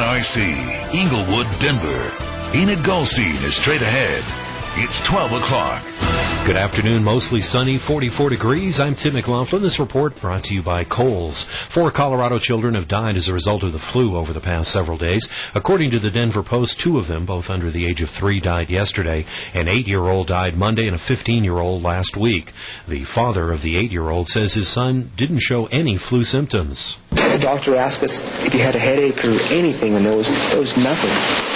WNIC, Inglewood, Denver. Enid Goldstein is straight ahead. It's 12 o'clock. Good afternoon. Mostly sunny, 44 degrees. I'm Tim McLaughlin. This report brought to you by Kohl's. 4 Colorado children have died as a result of the flu over the past several days. According to the Denver Post, 2 of them, both under the age of 3, died yesterday. An 8-year-old died Monday and a 15-year-old last week. The father of the 8-year-old says his son didn't show any flu symptoms. The doctor asked us if he had a headache or anything, and there was nothing.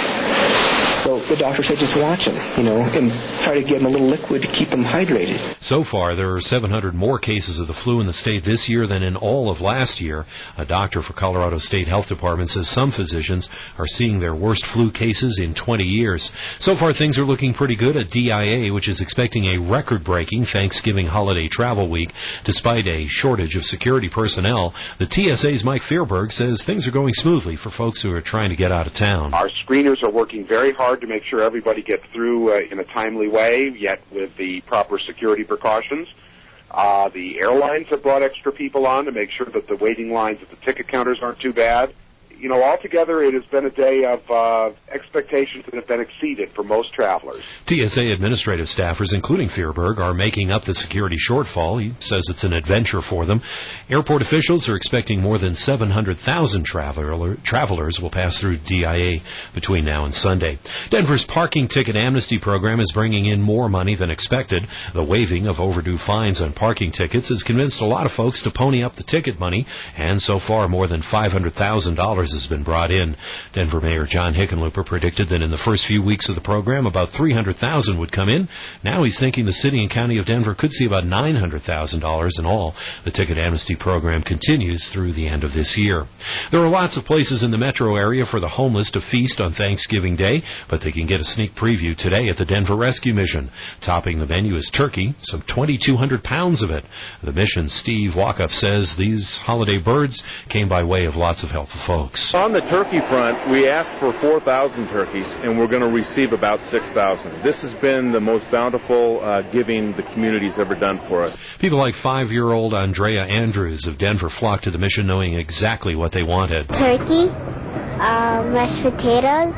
So the doctor said just watch him, and try to give him a little liquid to keep him hydrated. So far, there are 700 more cases of the flu in the state this year than in all of last year. A doctor for Colorado State Health Department says some physicians are seeing their worst flu cases in 20 years. So far, things are looking pretty good at DIA, which is expecting a record-breaking Thanksgiving holiday travel week. Despite a shortage of security personnel, the TSA's Mike Fearberg says things are going smoothly for folks who are trying to get out of town. Our screeners are working very hard to make sure everybody gets through in a timely way, yet with the proper security precautions. The airlines have brought extra people on to make sure that the waiting lines at the ticket counters aren't too bad. Altogether, it has been a day of expectations that have been exceeded for most travelers. TSA administrative staffers, including Fearberg, are making up the security shortfall. He says it's an adventure for them. Airport officials are expecting more than 700,000 travelers will pass through DIA between now and Sunday. Denver's parking ticket amnesty program is bringing in more money than expected. The waiving of overdue fines on parking tickets has convinced a lot of folks to pony up the ticket money, and so far more than $500,000 has been brought in. Denver Mayor John Hickenlooper predicted that in the first few weeks of the program, about $300,000 would come in. Now he's thinking the city and county of Denver could see about $900,000 in all. The ticket amnesty program continues through the end of this year. There are lots of places in the metro area for the homeless to feast on Thanksgiving Day, but they can get a sneak preview today at the Denver Rescue Mission. Topping the menu is turkey, some 2,200 pounds of it. The mission's Steve Walkup says these holiday birds came by way of lots of helpful folks. On the turkey front, we asked for 4,000 turkeys, and we're going to receive about 6,000. This has been the most bountiful giving the community's ever done for us. People like 5-year-old Andrea Andrews of Denver flocked to the mission knowing exactly what they wanted. Turkey, mashed potatoes,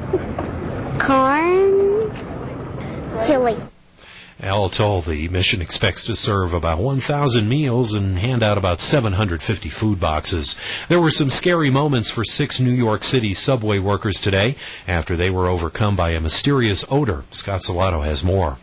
corn, chili. All told, the mission expects to serve about 1,000 meals and hand out about 750 food boxes. There were some scary moments for 6 New York City subway workers today after they were overcome by a mysterious odor. Scott Salato has more.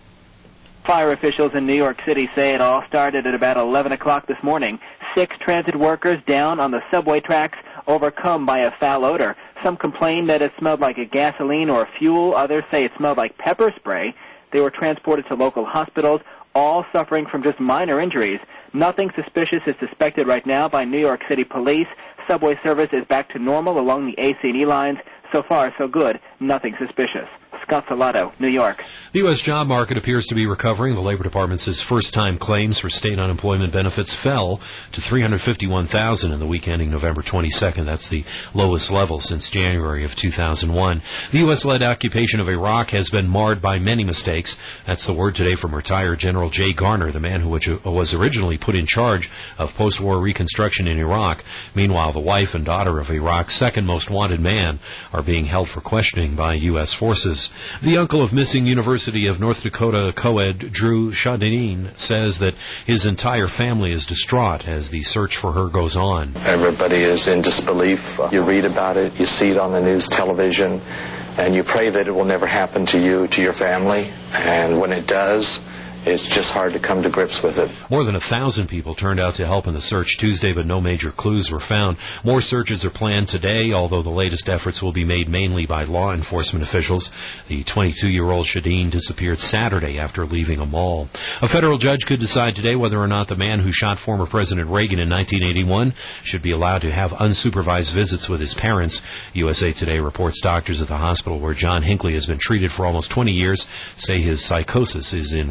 Fire officials in New York City say it all started at about 11 o'clock this morning. 6 transit workers down on the subway tracks, overcome by a foul odor. Some complained that it smelled like a gasoline or fuel. Others say it smelled like pepper spray. They were transported to local hospitals, all suffering from just minor injuries. Nothing suspicious is suspected right now by New York City police. Subway service is back to normal along the AC&E lines. So far, so good. Nothing suspicious. Scott Salato, New York. The U.S. job market appears to be recovering. The Labor Department says first-time claims for state unemployment benefits fell to 351,000 in the week ending November 22nd. That's the lowest level since January of 2001. The U.S.-led occupation of Iraq has been marred by many mistakes. That's the word today from retired General Jay Garner, the man who was originally put in charge of post-war reconstruction in Iraq. Meanwhile, the wife and daughter of Iraq's second most wanted man are being held for questioning by U.S. forces. The uncle of missing University of North Dakota co-ed Drew Chadinine says that his entire family is distraught as the search for her goes on. Everybody is in disbelief. You read about it, you see it on the news, television, and you pray that it will never happen to you, to your family. And when it does, it's just hard to come to grips with it. More than 1,000 people turned out to help in the search Tuesday, but no major clues were found. More searches are planned today, although the latest efforts will be made mainly by law enforcement officials. The 22-year-old Shadeen disappeared Saturday after leaving a mall. A federal judge could decide today whether or not the man who shot former President Reagan in 1981 should be allowed to have unsupervised visits with his parents. USA Today reports doctors at the hospital where John Hinckley has been treated for almost 20 years say his psychosis is in remission.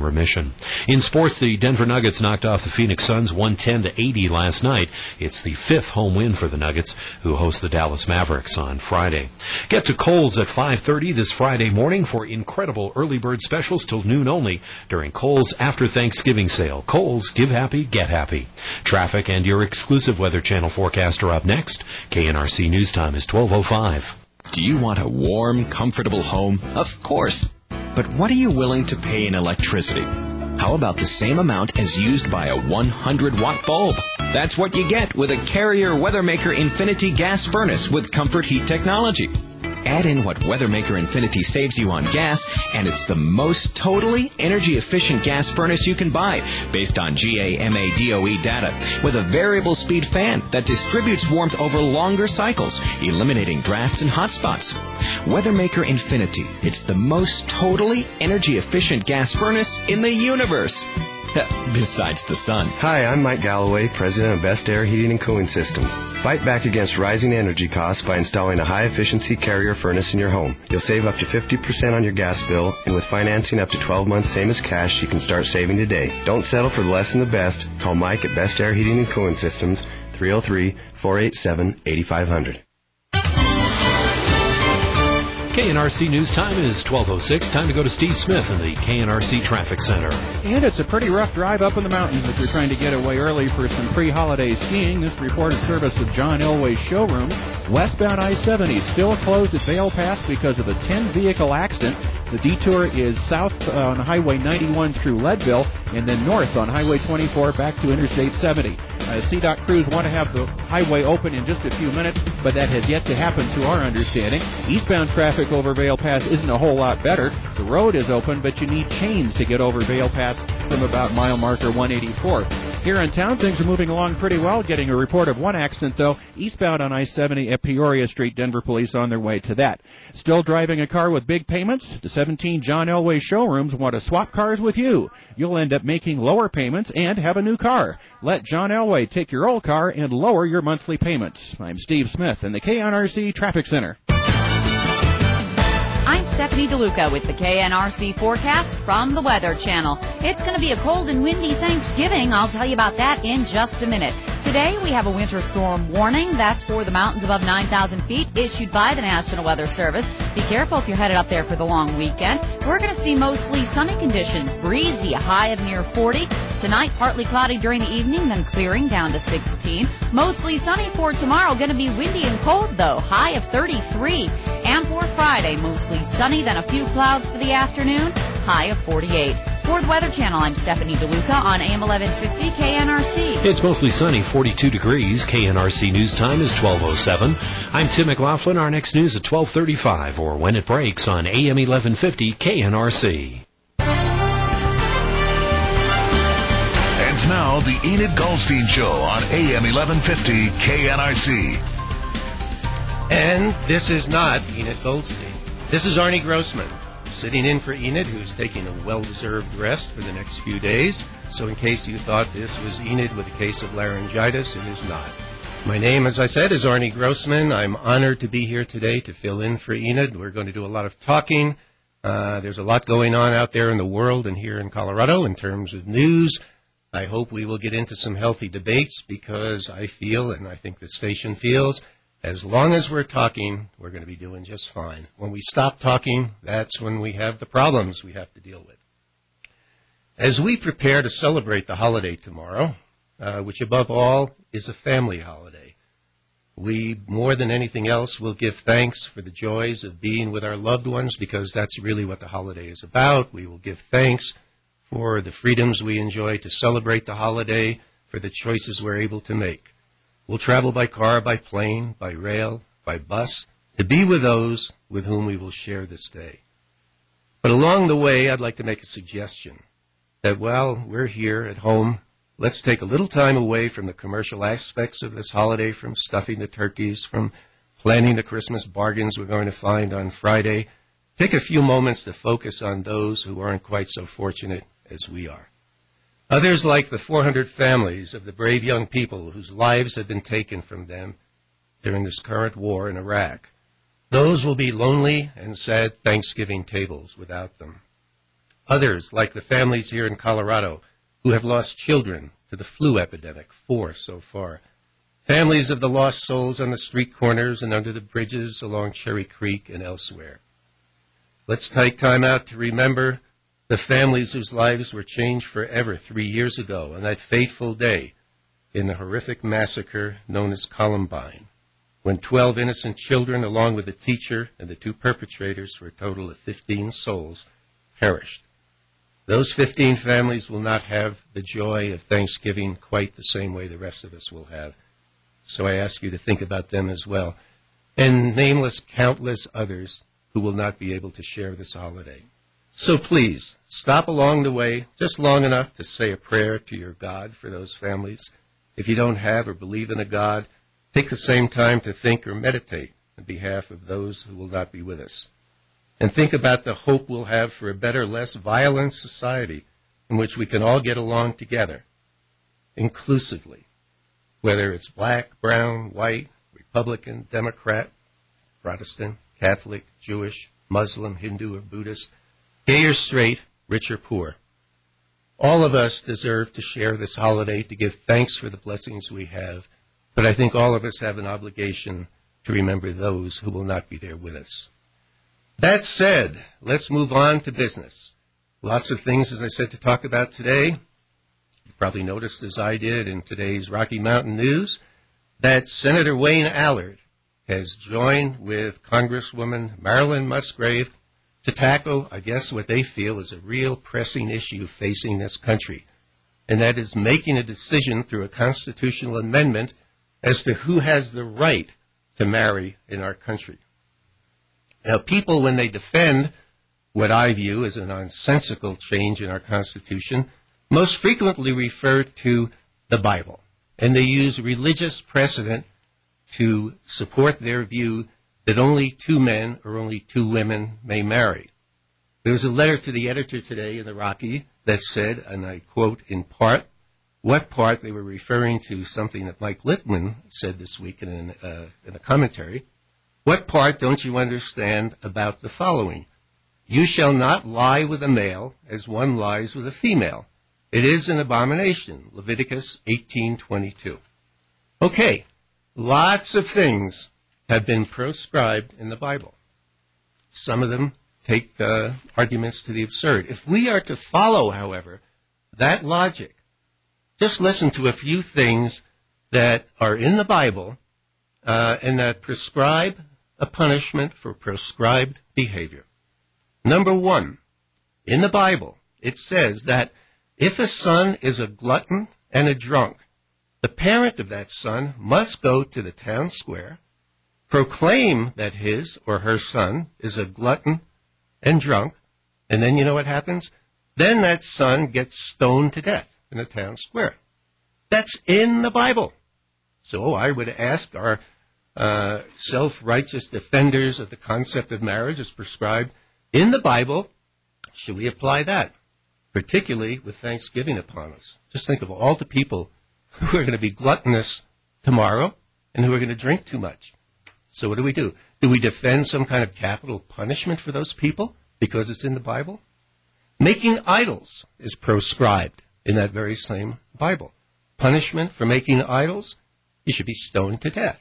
action. In sports, the Denver Nuggets knocked off the Phoenix Suns 110-80 last night. It's the 5th home win for the Nuggets, who host the Dallas Mavericks on Friday. Get to Kohl's at 5:30 this Friday morning for incredible early bird specials till noon only during Kohl's After Thanksgiving sale. Kohl's, give happy, get happy. Traffic and your exclusive Weather Channel forecast are up next. KNRC News Time is 12:05. Do you want a warm, comfortable home? Of course. But what are you willing to pay in electricity? How about the same amount as used by a 100-watt bulb? That's what you get with a Carrier Weathermaker Infinity gas furnace with Comfort Heat technology. Add in what Weathermaker Infinity saves you on gas, and it's the most totally energy-efficient gas furnace you can buy, based on GAMA DOE data, with a variable speed fan that distributes warmth over longer cycles, eliminating drafts and hot spots. Weathermaker Infinity, it's the most totally energy-efficient gas furnace in the universe. Besides the sun. Hi, I'm Mike Galloway, President of Best Air Heating and Cooling Systems. Fight back against rising energy costs by installing a high-efficiency Carrier furnace in your home. You'll save up to 50% on your gas bill, and with financing up to 12 months, same as cash, you can start saving today. Don't settle for the less than the best. Call Mike at Best Air Heating and Cooling Systems, 303-487-8500. KNRC News Time is 12:06. Time to go to Steve Smith in the KNRC Traffic Center. And it's a pretty rough drive up in the mountains if you're trying to get away early for some pre-holiday skiing. This reported service of John Elway's showroom. Westbound I-70 still closed at Vail Pass because of a 10-vehicle accident. The detour is south on Highway 91 through Leadville, and then north on Highway 24 back to Interstate 70. CDOT crews want to have the highway open in just a few minutes, but that has yet to happen to our understanding. Eastbound traffic over Vail Pass isn't a whole lot better. The road is open, but you need chains to get over Vail Pass from about mile marker 184. Here in town, things are moving along pretty well. Getting a report of one accident, though, eastbound on I-70 at Peoria Street. Denver police on their way to that. Still driving a car with big payments? The 17 John Elway showrooms want to swap cars with you. You'll end up making lower payments and have a new car. Let John Elway take your old car and lower your monthly payments. I'm Steve Smith in the KNRC Traffic Center. I'm Stephanie DeLuca with the KNRC forecast from the Weather Channel. It's going to be a cold and windy Thanksgiving. I'll tell you about that in just a minute. Today we have a winter storm warning. That's for the mountains above 9,000 feet issued by the National Weather Service. Be careful if you're headed up there for the long weekend. We're going to see mostly sunny conditions, breezy, a high of near 40. Tonight, partly cloudy during the evening, then clearing down to 16. Mostly sunny for tomorrow. Going to be windy and cold, though, high of 33. And for Friday, mostly sunny, then a few clouds for the afternoon, high of 48. For the Weather Channel, I'm Stephanie DeLuca on AM 1150 KNRC. It's mostly sunny, 42 degrees. KNRC News Time is 12:07. I'm Tim McLaughlin. Our next news at 12:35 or when it breaks on AM 1150 KNRC. And now the Enid Goldstein Show on AM 1150 KNRC. And this is not Enid Goldstein. This is Arnie Grossman, sitting in for Enid, who's taking a well-deserved rest for the next few days. So in case you thought this was Enid with a case of laryngitis, it is not. My name, as I said, is Arnie Grossman. I'm honored to be here today to fill in for Enid. We're going to do a lot of talking. There's a lot going on out there in the world and here in Colorado in terms of news. I hope we will get into some healthy debates because I feel, and I think the station feels, as long as we're talking, we're going to be doing just fine. When we stop talking, that's when we have the problems we have to deal with. As we prepare to celebrate the holiday tomorrow, which above all is a family holiday, we, more than anything else, will give thanks for the joys of being with our loved ones because that's really what the holiday is about. We will give thanks for the freedoms we enjoy to celebrate the holiday, for the choices we're able to make. We'll travel by car, by plane, by rail, by bus, to be with those with whom we will share this day. But along the way, I'd like to make a suggestion that while we're here at home, let's take a little time away from the commercial aspects of this holiday, from stuffing the turkeys, from planning the Christmas bargains we're going to find on Friday. Take a few moments to focus on those who aren't quite so fortunate as we are. Others, like the 400 families of the brave young people whose lives have been taken from them during this current war in Iraq. Those will be lonely and sad Thanksgiving tables without them. Others, like the families here in Colorado, who have lost children to the flu epidemic, 4 so far. Families of the lost souls on the street corners and under the bridges along Cherry Creek and elsewhere. Let's take time out to remember the families whose lives were changed forever 3 years ago on that fateful day in the horrific massacre known as Columbine, when 12 innocent children, along with the teacher and the 2 perpetrators, for a total of 15 souls, perished. Those 15 families will not have the joy of Thanksgiving quite the same way the rest of us will have. So I ask you to think about them as well, and nameless countless others who will not be able to share this holiday. So please, stop along the way just long enough to say a prayer to your God for those families. If you don't have or believe in a God, take the same time to think or meditate on behalf of those who will not be with us. And think about the hope we'll have for a better, less violent society in which we can all get along together, inclusively, whether it's black, brown, white, Republican, Democrat, Protestant, Catholic, Jewish, Muslim, Hindu, or Buddhist, gay or straight, rich or poor. All of us deserve to share this holiday, to give thanks for the blessings we have, but I think all of us have an obligation to remember those who will not be there with us. That said, let's move on to business. Lots of things, as I said, to talk about today. You probably noticed, as I did in today's Rocky Mountain News, that Senator Wayne Allard has joined with Congresswoman Marilyn Musgrave to tackle, I guess, what they feel is a real pressing issue facing this country, and that is making a decision through a constitutional amendment as to who has the right to marry in our country. Now, people, when they defend what I view as a nonsensical change in our Constitution, most frequently refer to the Bible, and they use religious precedent to support their view that only 2 men or only 2 women may marry. There was a letter to the editor today in the Rocky that said, and I quote in part, what part they were referring to something that Mike Littman said this week in a commentary. What part don't you understand about the following? You shall not lie with a male as one lies with a female. It is an abomination. Leviticus 18:22. Okay, lots of things have been proscribed in the Bible. Some of them take arguments to the absurd. If we are to follow, however, that logic, just listen to a few things that are in the Bible and that prescribe a punishment for proscribed behavior. Number 1, in the Bible, it says that if a son is a glutton and a drunk, the parent of that son must go to the town square, proclaim that his or her son is a glutton and drunk, and then you know what happens? Then that son gets stoned to death in the town square. That's in the Bible. So I would ask our self-righteous defenders of the concept of marriage as prescribed in the Bible, should we apply that, particularly with Thanksgiving upon us? Just think of all the people who are going to be gluttonous tomorrow and who are going to drink too much. So what do? Do we defend some kind of capital punishment for those people because it's in the Bible? Making idols is proscribed in that very same Bible. Punishment for making idols, you should be stoned to death.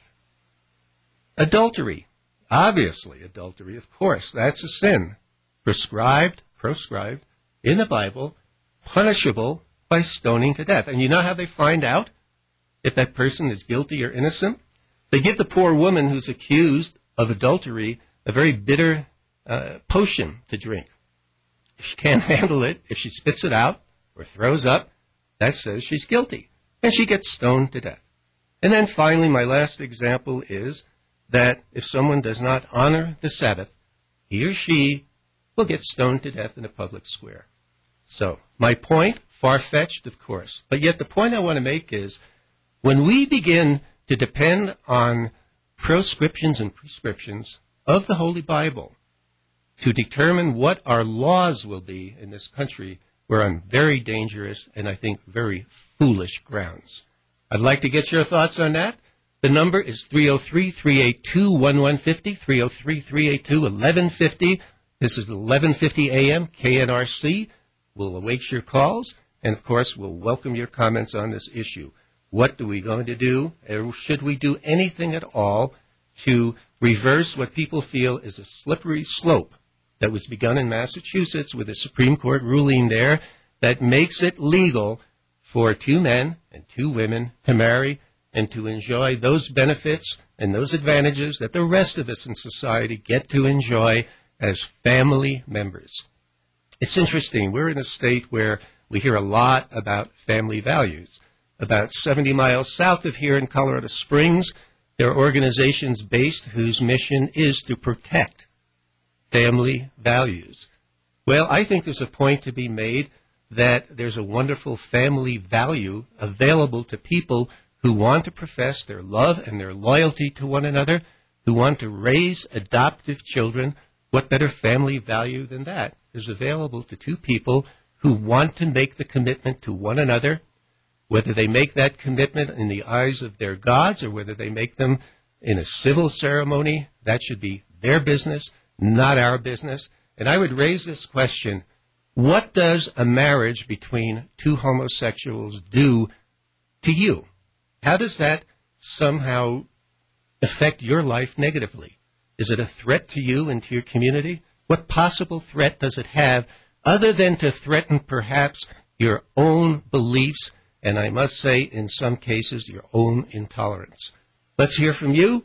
Adultery. Obviously, adultery, of course, that's a sin. Proscribed in the Bible, punishable by stoning to death. And you know how they find out if that person is guilty or innocent? They give the poor woman who's accused of adultery a very bitter potion to drink. If she can't handle it, if she spits it out or throws up, that says she's guilty. And she gets stoned to death. And then finally, my last example is that if someone does not honor the Sabbath, he or she will get stoned to death in a public square. So, my point, far-fetched, of course, but yet the point I want to make is when we begin to depend on proscriptions and prescriptions of the Holy Bible to determine what our laws will be in this country, we're on very dangerous and I think very foolish grounds. I'd like to get your thoughts on that. The number is 303-382-1150, 303-382-1150. This is 11:50 a.m. KNRC. We'll await your calls, and of course, we'll welcome your comments on this issue. What are we going to do, or should we do anything at all to reverse what people feel is a slippery slope that was begun in Massachusetts with a Supreme Court ruling there that makes it legal for 2 men and 2 women to marry and to enjoy those benefits and those advantages that the rest of us in society get to enjoy as family members. It's interesting. We're in a state where we hear a lot about family values. About 70 miles south of here in Colorado Springs, there are organizations based whose mission is to protect family values. Well, I think there's a point to be made that there's a wonderful family value available to people who want to profess their love and their loyalty to one another, who want to raise adoptive children. What better family value than that is available to 2 people who want to make the commitment to one another, whether they make that commitment in the eyes of their gods or whether they make them in a civil ceremony. That should be their business, not our business. And I would raise this question: what does a marriage between 2 homosexuals do to you? How does that somehow affect your life negatively? Is it a threat to you and to your community? What possible threat does it have other than to threaten perhaps your own beliefs and, I must say, in some cases, your own intolerance? Let's hear from you,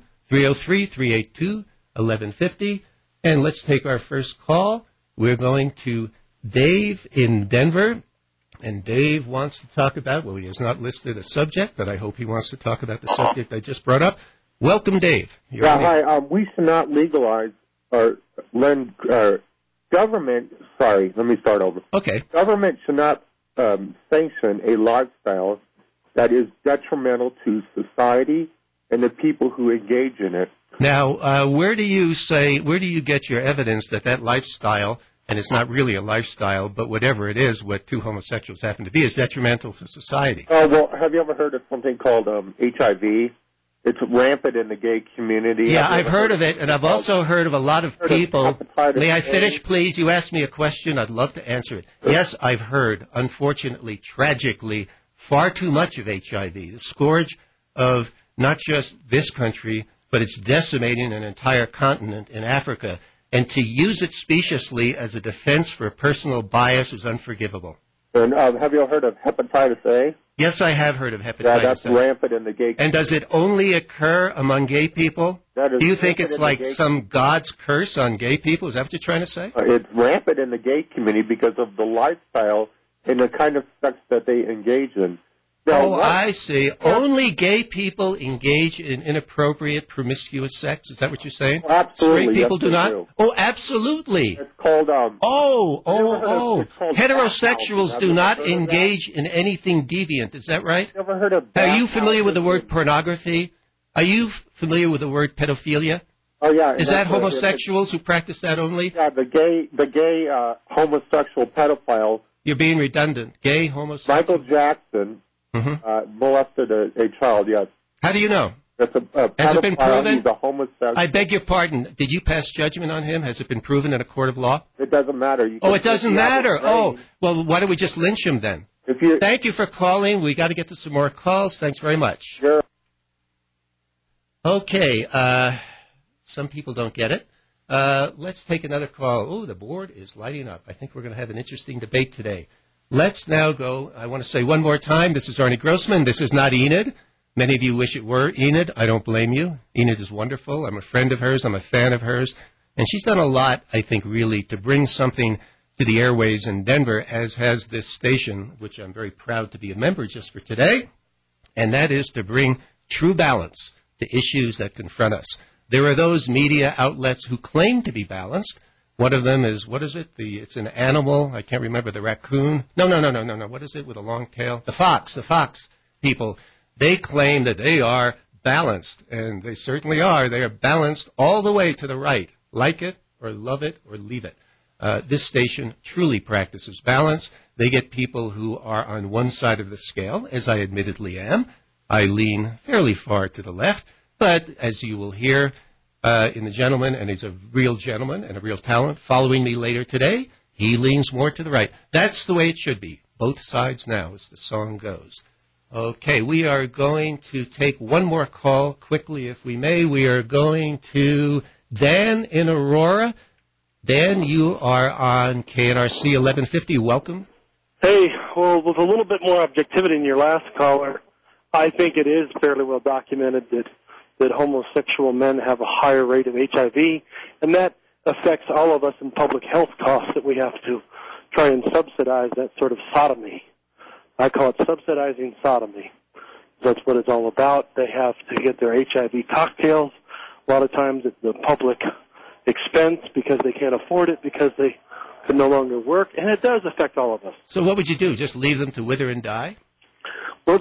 303-382-1150. And let's take our first call. We're going to Dave in Denver. And Dave wants to talk about, well, he has not listed a subject, but I hope he wants to talk about the subject I just brought up. Welcome, Dave. Hi. We should not legalize or lend government. Sorry, let me start over. Okay. Government should not sanction a lifestyle that is detrimental to society and the people who engage in it. Now, where do you get your evidence that that lifestyle, and it's not really a lifestyle, but whatever it is, what 2 homosexuals happen to be, is detrimental to society? Oh, well, have you ever heard of something called HIV? It's rampant in the gay community. Yeah, I've heard of it, and I've also heard of a lot of people. May I finish, please? You asked me a question. I'd love to answer it. Yes, I've heard, unfortunately, tragically, far too much of HIV, the scourge of not just this country, but it's decimating an entire continent in Africa. And to use it speciously as a defense for a personal bias is unforgivable. And have you ever heard of hepatitis A? Yes, I have heard of hepatitis A. Yeah, that's rampant in the gay community. And does it only occur among gay people? Do you think it's like some God's curse on gay people? Is that what you're trying to say? It's rampant in the gay community because of the lifestyle and the kind of sex that they engage in. Now, I see. Only gay people engage in inappropriate, promiscuous sex? Is that what you're saying? Absolutely. Straight people do not? Do. Oh, absolutely. It's called... Heterosexuals do not engage in anything deviant. Is that right? You ever heard of... Are you familiar with the word pornography? Are you familiar with the word pedophilia? Oh, yeah. Is that homosexuals who practice that only? Yeah, the gay homosexual pedophile... You're being redundant. Gay homosexual... Michael Jackson... molested a child, yes. How do you know? Has it been proven? He's a homosexual. I beg your pardon. Did you pass judgment on him? Has it been proven in a court of law? It doesn't matter. It doesn't matter. Oh, well, why don't we just lynch him then? Thank you for calling. We got to get to some more calls. Thanks very much. Sure. Okay. Some people don't get it. Let's take another call. Oh, the board is lighting up. I think we're going to have an interesting debate today. Let's now go. I want to say one more time, this is Arnie Grossman. This is not Enid. Many of you wish it were Enid. I don't blame you. Enid is wonderful. I'm a friend of hers. I'm a fan of hers. And she's done a lot, I think, really, to bring something to the airways in Denver, as has this station, which I'm very proud to be a member just for today. And that is to bring true balance to issues that confront us. There are those media outlets who claim to be balanced. One of them is, what is it? It's an animal. I can't remember. The raccoon. No. What is it with a long tail? The fox people. They claim that they are balanced, and they certainly are. They are balanced all the way to the right. Like it or love it or leave it. This station truly practices balance. They get people who are on one side of the scale, as I admittedly am. I lean fairly far to the left, but as you will hear, in the gentleman, and he's a real gentleman and a real talent, following me later today. He leans more to the right. That's the way it should be. Both sides now, as the song goes. Okay, we are going to take one more call quickly, if we may. We are going to Dan in Aurora. Dan, you are on KNRC 1150. Welcome. Hey, well, with a little bit more objectivity in your last caller, I think it is fairly well documented that homosexual men have a higher rate of HIV, and that affects all of us in public health costs that we have to try and subsidize that sort of sodomy. I call it subsidizing sodomy. That's what it's all about. They have to get their HIV cocktails. A lot of times it's the public expense because they can't afford it, because they can no longer work, and it does affect all of us. So what would you do? Just leave them to wither and die? Well,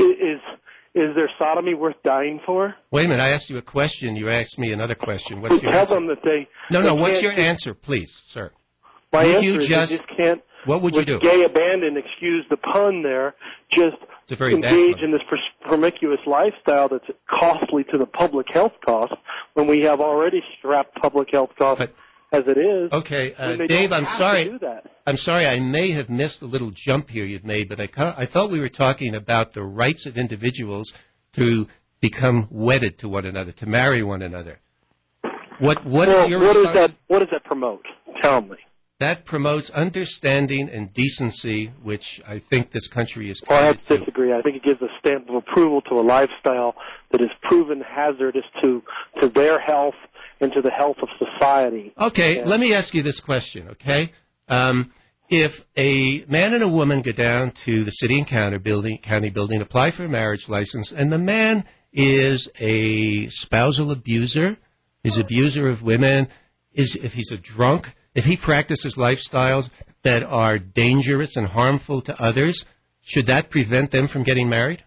is there sodomy worth dying for? Wait a minute. I asked you a question. You asked me another question. What's your tell answer? them that they... No, what's your answer, please, sir? My answer is they just can't... What would you do? Gay abandon, excuse the pun there, just engage in this promiscuous lifestyle that's costly to the public health costs when we have already strapped public health costs as it is. Okay, Dave, I'm sorry. I'm sorry, I may have missed a little jump here you've made, but I thought we were talking about the rights of individuals to become wedded to one another, to marry one another. What does that promote? Tell me. That promotes understanding and decency, which I think this country is I committed to. disagree. I think it gives a stamp of approval to a lifestyle that is proven hazardous to their health and to the health of society. Okay, let me ask you this question, okay? If a man and a woman go down to the city and county building, apply for a marriage license, and the man is a spousal abuser, is abuser of women, if he's a drunk, if he practices lifestyles that are dangerous and harmful to others, should that prevent them from getting married?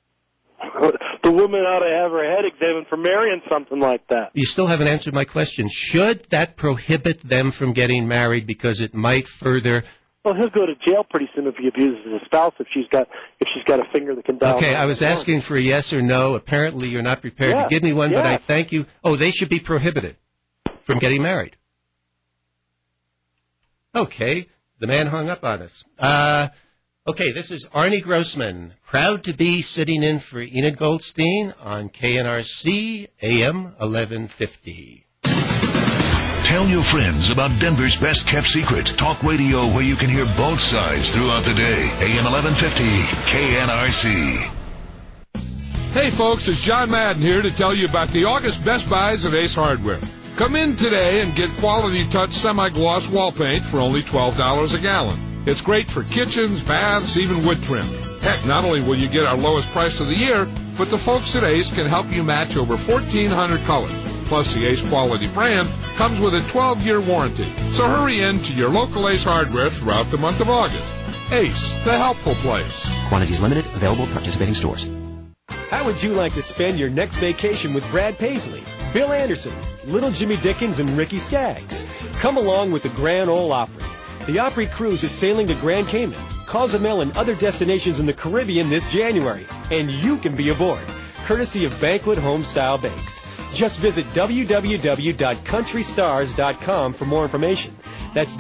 The woman ought to have her head examined for marrying something like that. You still haven't answered my question. Should that prohibit them from getting married because it might further... Well, he'll go to jail pretty soon if he abuses his spouse, if she's got a finger that can dial. Okay, I was asking for a yes or no. Apparently you're not prepared to give me one, but I thank you. Oh, they should be prohibited from getting married. Okay, the man hung up on us. Okay, this is Arnie Grossman, proud to be sitting in for Enid Goldstein on KNRC AM 1150. Tell your friends about Denver's best-kept secret, talk radio where you can hear both sides throughout the day. AM 1150, KNRC. Hey, folks, it's John Madden here to tell you about the August Best Buys of Ace Hardware. Come in today and get Quality Touch semi-gloss wall paint for only $12 a gallon. It's great for kitchens, baths, even wood trim. Heck, not only will you get our lowest price of the year, but the folks at Ace can help you match over 1,400 colors. Plus, the Ace Quality brand comes with a 12-year warranty. So hurry in to your local Ace Hardware throughout the month of August. Ace, the helpful place. Quantities limited, available at participating stores. How would you like to spend your next vacation with Brad Paisley, Bill Anderson, Little Jimmy Dickens, and Ricky Skaggs? Come along with the Grand Ole Opry. The Opry Cruise is sailing to Grand Cayman, Cozumel, and other destinations in the Caribbean this January, and you can be aboard, courtesy of Banquet Homestyle Bakes. Just visit www.countrystars.com for more information. That's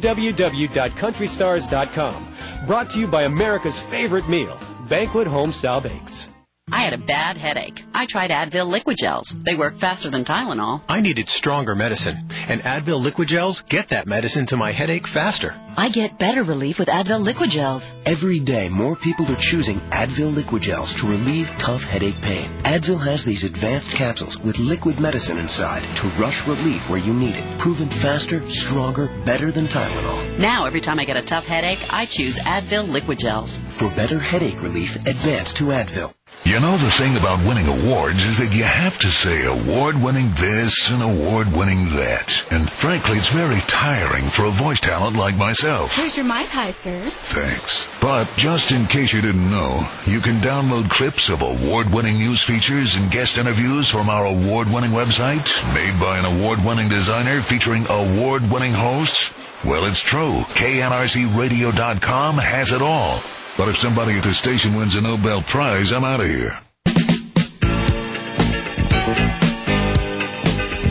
www.countrystars.com. Brought to you by America's favorite meal, Banquet Homestyle Bakes. I had a bad headache. I tried Advil Liquid Gels. They work faster than Tylenol. I needed stronger medicine, and Advil Liquid Gels get that medicine to my headache faster. I get better relief with Advil Liquid Gels. Every day, more people are choosing Advil Liquid Gels to relieve tough headache pain. Advil has these advanced capsules with liquid medicine inside to rush relief where you need it. Proven faster, stronger, better than Tylenol. Now, every time I get a tough headache, I choose Advil Liquid Gels. For better headache relief, advance to Advil. You know, the thing about winning awards is that you have to say award-winning this and award-winning that. And frankly, it's very tiring for a voice talent like myself. Here's your Mai Tai, sir. Thanks. But just in case you didn't know, you can download clips of award-winning news features and guest interviews from our award-winning website, made by an award-winning designer featuring award-winning hosts. Well, it's true. KNRCradio.com has it all. But if somebody at the station wins a Nobel Prize, I'm out of here.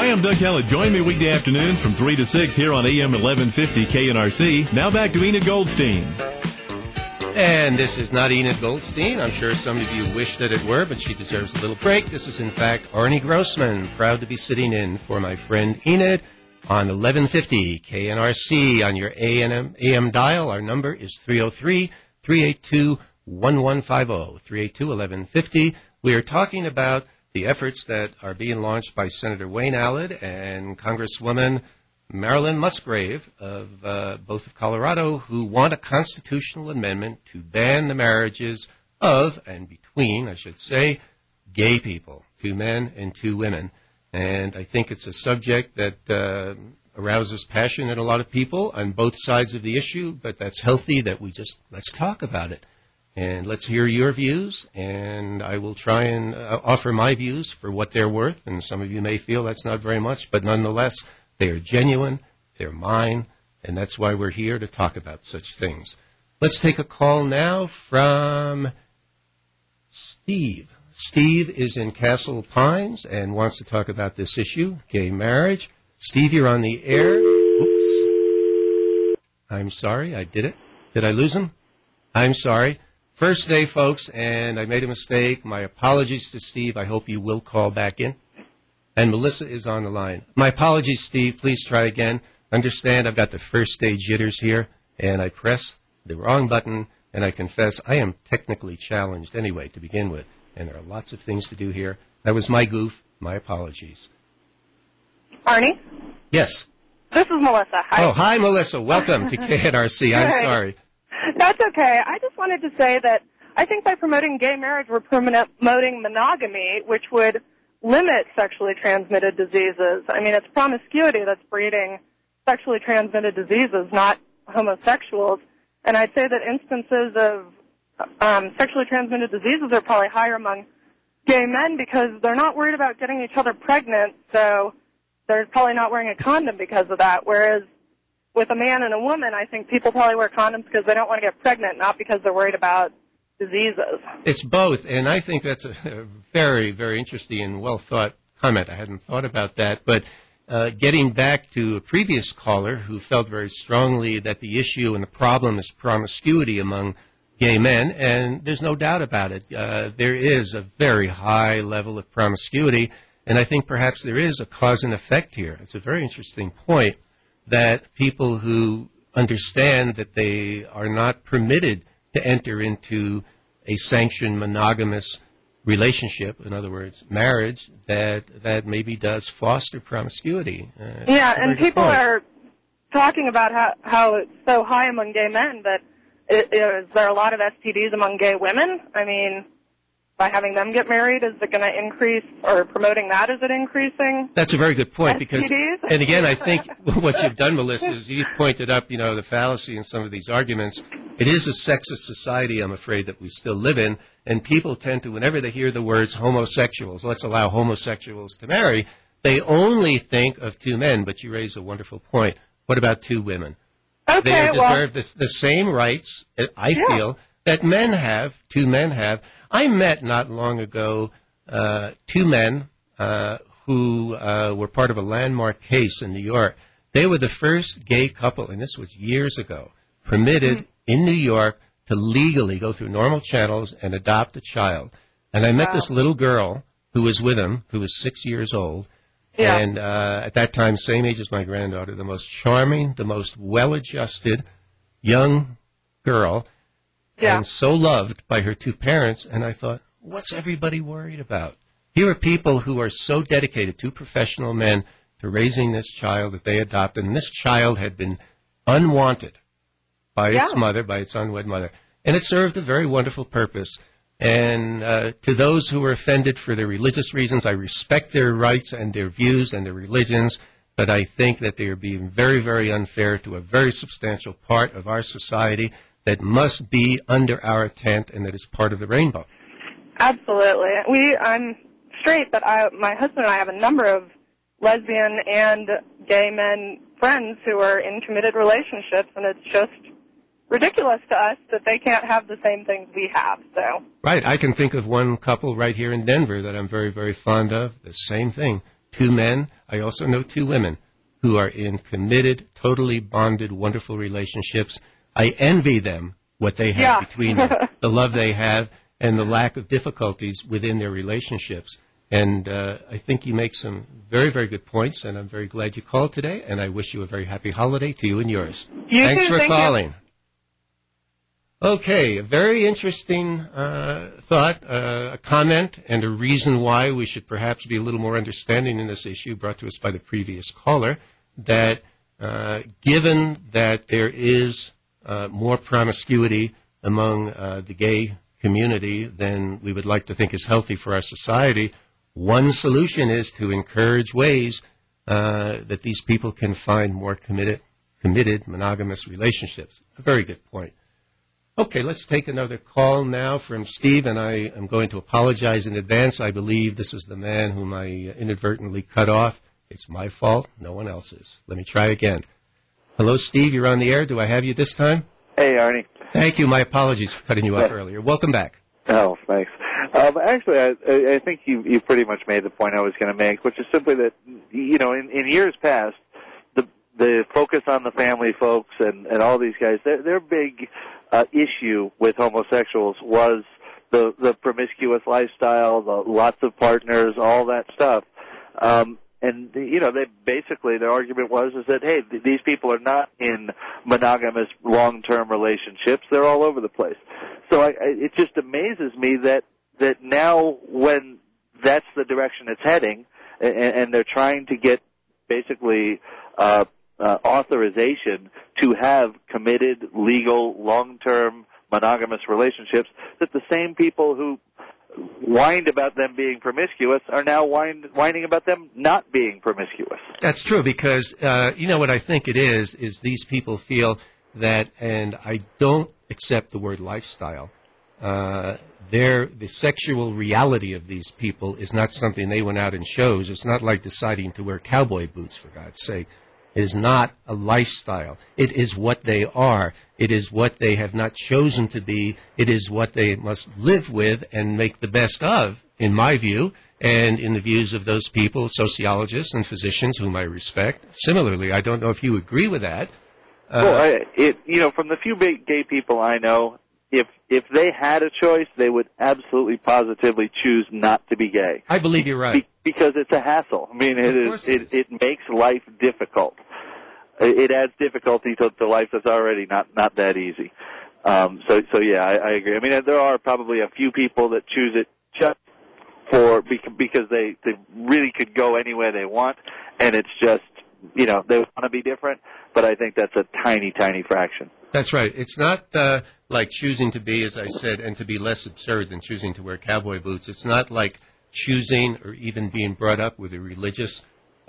Hi, I'm Doug Kellett. Join me weekday afternoons from 3 to 6 here on AM 1150 KNRC. Now back to Enid Goldstein. And this is not Enid Goldstein. I'm sure some of you wish that it were, but she deserves a little break. This is, in fact, Arnie Grossman, proud to be sitting in for my friend Enid on 1150 KNRC on your AM dial. Our number is 303-382-1150, 382-1150. We are talking about the efforts that are being launched by Senator Wayne Allard and Congresswoman Marilyn Musgrave of both of Colorado, who want a constitutional amendment to ban the marriages of and between, I should say, gay people, 2 men and 2 women. And I think it's a subject that arouses passion in a lot of people on both sides of the issue, but that's healthy that let's talk about it. And let's hear your views, and I will try and offer my views for what they're worth, and some of you may feel that's not very much, but nonetheless, they are genuine, they're mine, and that's why we're here to talk about such things. Let's take a call now from Steve. Steve is in Castle Pines and wants to talk about this issue, gay marriage. Steve, you're on the air. Oops. I'm sorry, I did it. Did I lose him? I'm sorry. First day, folks, and I made a mistake. My apologies to Steve. I hope you will call back in. And Melissa is on the line. My apologies, Steve. Please try again. Understand I've got the first day jitters here, and I press the wrong button, and I confess I am technically challenged anyway to begin with, and there are lots of things to do here. That was my goof. My apologies. Arnie? Yes. This is Melissa. Hi. Oh, hi, Melissa. Welcome to KNRC. I'm sorry. That's okay. I just wanted to say that I think by promoting gay marriage, we're promoting monogamy, which would limit sexually transmitted diseases. I mean, it's promiscuity that's breeding sexually transmitted diseases, not homosexuals. And I'd say that instances of sexually transmitted diseases are probably higher among gay men because they're not worried about getting each other pregnant, so they're probably not wearing a condom because of that. Whereas with a man and a woman, I think people probably wear condoms because they don't want to get pregnant, not because they're worried about diseases. It's both, and I think that's a very, very interesting and well-thought comment. I hadn't thought about that, but getting back to a previous caller who felt very strongly that the issue and the problem is promiscuity among gay men, and there's no doubt about it. There is a very high level of promiscuity, and I think perhaps there is a cause and effect here. It's a very interesting point that people who understand that they are not permitted to enter into a sanctioned monogamous relationship, in other words, marriage, that maybe does foster promiscuity. Yeah, and people are talking about how it's so high among gay men, but is there a lot of STDs among gay women? I mean, by having them get married, is it going to increase, or promoting that, is it increasing? That's a very good point, STDs? because, and again, I think what you've done, Melissa, is you've pointed up, the fallacy in some of these arguments. It is a sexist society, I'm afraid, that we still live in, and people tend to, whenever they hear the words homosexuals, let's allow homosexuals to marry, they only think of 2 men, but you raise a wonderful point. What about 2 women? Okay, they deserve the same rights, I feel, that men have, 2 men have. I met not long ago 2 men who were part of a landmark case in New York. They were the first gay couple, and this was years ago, permitted in New York to legally go through normal channels and adopt a child. And I met this little girl who was with him, who was 6 years old, and at that time, same age as my granddaughter, the most charming, the most well-adjusted young girl, and so loved by her 2 parents. And I thought, what's everybody worried about? Here are people who are so dedicated, 2 professional men, to raising this child that they adopted, and this child had been unwanted by its mother, by its unwed mother. And it served a very wonderful purpose. And to those who are offended for their religious reasons, I respect their rights and their views and their religions, but I think that they are being very, very unfair to a very substantial part of our society that must be under our tent and that is part of the rainbow. Absolutely. I'm straight, but my husband and I have a number of lesbian and gay men friends who are in committed relationships, and it's just ridiculous to us that they can't have the same things we have. So Right. I can think of one couple right here in Denver that I'm very, very fond of. The same thing. 2 men. I also know 2 women who are in committed, totally bonded, wonderful relationships. I envy them, what they have between them, the love they have, and the lack of difficulties within their relationships. And I think you make some very, very good points, and I'm very glad you called today, and I wish you a very happy holiday to you and yours. Thanks for calling. Okay, a very interesting thought, a comment, and a reason why we should perhaps be a little more understanding in this issue, brought to us by the previous caller, that given that there is more promiscuity among the gay community than we would like to think is healthy for our society, one solution is to encourage ways that these people can find more committed monogamous relationships. A very good point. Okay, let's take another call now from Steve, and I am going to apologize in advance. I believe this is the man whom I inadvertently cut off. It's my fault, no one else's. Let me try again. Hello, Steve, you're on the air. Do I have you this time? Hey, Arnie. Thank you. My apologies for cutting you off earlier. Welcome back. Oh, thanks. Actually, I think you pretty much made the point I was going to make, which is simply that, in years past, the focus on the family folks and all these guys, their big issue with homosexuals was the promiscuous lifestyle, the lots of partners, all that stuff. And they basically, their argument was that, hey, these people are not in monogamous long-term relationships. They're all over the place. So it just amazes me that now when that's the direction it's heading, and they're trying to get basically authorization to have committed, legal, long-term monogamous relationships, that the same people who whined about them being promiscuous are now whining about them not being promiscuous. That's true, because what I think it is these people feel that, and I don't accept the word lifestyle, the sexual reality of these people is not something they went out and chose. It's not like deciding to wear cowboy boots, for God's sake. It is not a lifestyle. It is what they are. It is what they have not chosen to be. It is what they must live with and make the best of, in my view, and in the views of those people, sociologists and physicians whom I respect. Similarly, I don't know if you agree with that. From the few gay people I know, if they had a choice, they would absolutely positively choose not to be gay. I believe you're right. Because it's a hassle. I mean, it makes life difficult. It adds difficulty to life that's already not that easy. So yeah, I agree. I mean, there are probably a few people that choose it just because they really could go anywhere they want, and it's just, they want to be different, but I think that's a tiny, tiny fraction. That's right. It's not like choosing to be, as I said, and to be less absurd than choosing to wear cowboy boots. It's not like choosing or even being brought up with a religious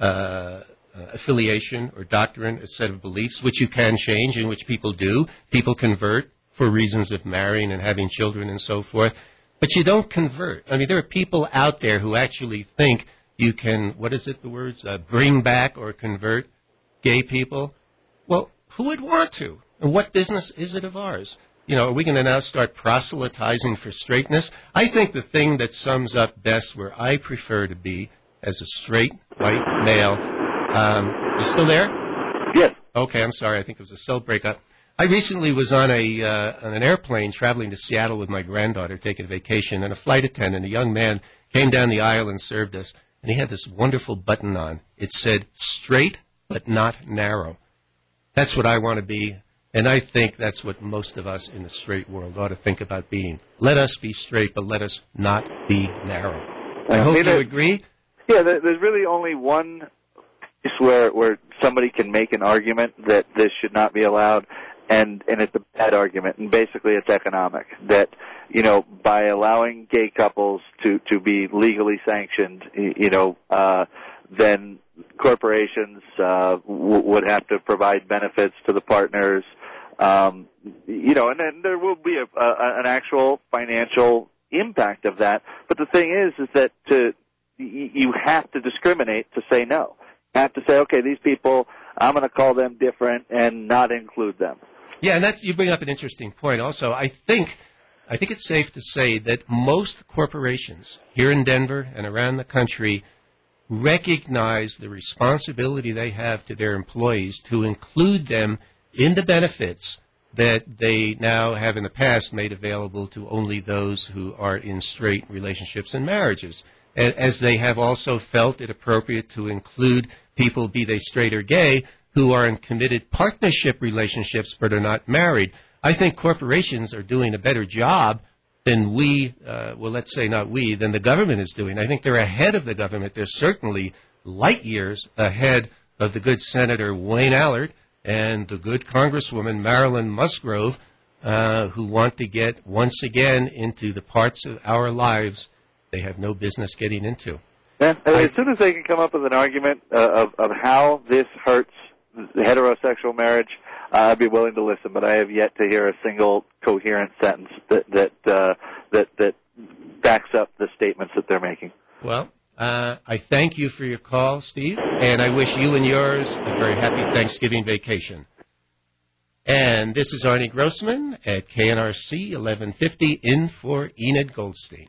affiliation or doctrine, a set of beliefs, which you can change and which people do. People convert for reasons of marrying and having children and so forth. But you don't convert. I mean, there are people out there who actually think you can, bring back or convert gay people. Well, who would want to? And what business is it of ours? Are we going to now start proselytizing for straightness? I think the thing that sums up best where I prefer to be as a straight white male. You still there? Yes. Okay, I'm sorry. I think it was a cell breakup. I recently was on an airplane traveling to Seattle with my granddaughter, taking a vacation, and a flight attendant, a young man, came down the aisle and served us, and he had this wonderful button on. It said, "Straight but not narrow." That's what I want to be. And I think that's what most of us in the straight world ought to think about being. Let us be straight, but let us not be narrow. I hope you agree. Yeah, there's really only one place where somebody can make an argument that this should not be allowed, and it's a bad argument, and basically it's economic. That, by allowing gay couples to be legally sanctioned, then corporations would have to provide benefits to the partners. And then there will be an actual financial impact of that. But the thing is that you have to discriminate to say no. You have to say, okay, these people, I'm going to call them different and not include them. Yeah, and you bring up an interesting point. Also, I think it's safe to say that most corporations here in Denver and around the country recognize the responsibility they have to their employees to include them in the benefits that they now have in the past made available to only those who are in straight relationships and marriages. As they have also felt it appropriate to include people, be they straight or gay, who are in committed partnership relationships but are not married. I think corporations are doing a better job than let's say not we, than the government is doing. I think they're ahead of the government. They're certainly light years ahead of the good Senator Wayne Allard and the good Congresswoman Marilyn Musgrove, who want to get once again into the parts of our lives they have no business getting into. Yeah, as soon as they can come up with an argument of how this hurts heterosexual marriage, I'd be willing to listen. But I have yet to hear a single coherent sentence that backs up the statements that they're making. Well, I thank you for your call, Steve, and I wish you and yours a very happy Thanksgiving vacation. And this is Arnie Grossman at KNRC 1150 in for Enid Goldstein.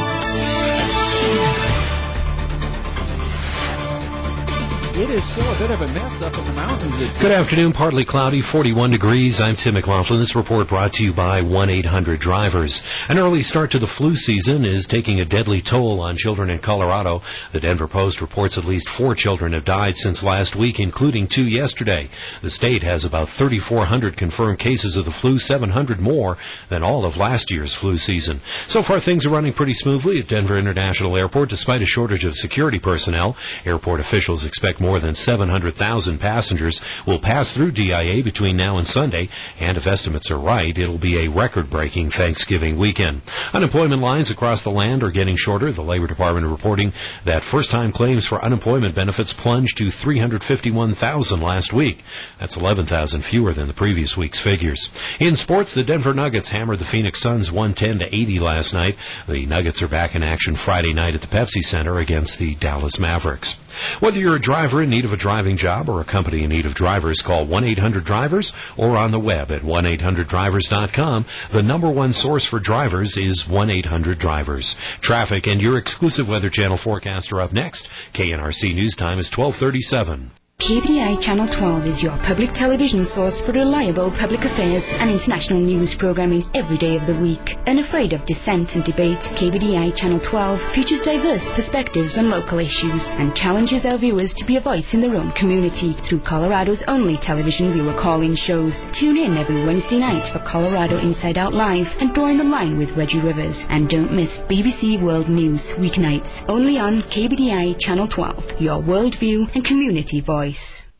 It is still a bit of a mess up in the mountains. Good afternoon. Partly cloudy, 41 degrees. I'm Tim McLaughlin. This report brought to you by 1-800-DRIVERS. An early start to the flu season is taking a deadly toll on children in Colorado. The Denver Post reports at least 4 children have died since last week, including 2 yesterday. The state has about 3,400 confirmed cases of the flu, 700 more than all of last year's flu season. So far, things are running pretty smoothly at Denver International Airport, despite a shortage of security personnel. Airport officials expect more than 700,000 passengers will pass through DIA between now and Sunday, and if estimates are right, it'll be a record-breaking Thanksgiving weekend. Unemployment lines across the land are getting shorter. The Labor Department reporting that first-time claims for unemployment benefits plunged to 351,000 last week. That's 11,000 fewer than the previous week's figures. In sports, the Denver Nuggets hammered the Phoenix Suns 110-80 last night. The Nuggets are back in action Friday night at the Pepsi Center against the Dallas Mavericks. Whether you're a driver in need of a driving job or a company in need of drivers, call 1-800-DRIVERS or on the web at 1-800-DRIVERS.com. The number one source for drivers is 1-800-DRIVERS. Traffic and your exclusive Weather Channel forecast are up next. KNRC News Time is 12:37. KBDI Channel 12 is your public television source for reliable public affairs and international news programming every day of the week. Unafraid of dissent and debate, KBDI Channel 12 features diverse perspectives on local issues and challenges our viewers to be a voice in their own community through Colorado's only television viewer call-in shows. Tune in every Wednesday night for Colorado Inside Out Live and Drawing the Line with Reggie Rivers. And don't miss BBC World News weeknights, only on KBDI Channel 12, your worldview and community voice.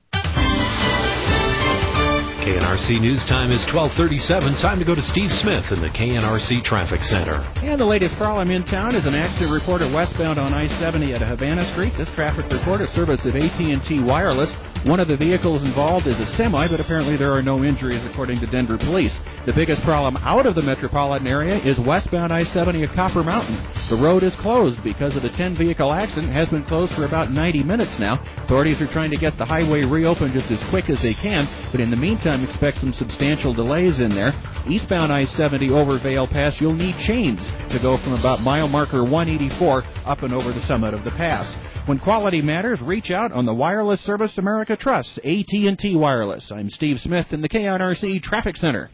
KNRC News Time is 12:37. Time to go to Steve Smith in the KNRC Traffic Center. And the latest problem in town is an accident reported westbound on I-70 at Havana Street. This traffic report is service of AT&T Wireless. One of the vehicles involved is a semi, but apparently there are no injuries according to Denver police. The biggest problem out of the metropolitan area is westbound I-70 at Copper Mountain. The road is closed because of the 10-vehicle accident. It has been closed for about 90 minutes now. Authorities are trying to get the highway reopened just as quick as they can, but in the meantime expect some substantial delays in there. Eastbound I-70 over Vail Pass, you'll need chains to go from about mile marker 184 up and over the summit of the pass. When quality matters, reach out on the Wireless Service America trusts, AT&T Wireless. I'm Steve Smith in the KNRC Traffic Center.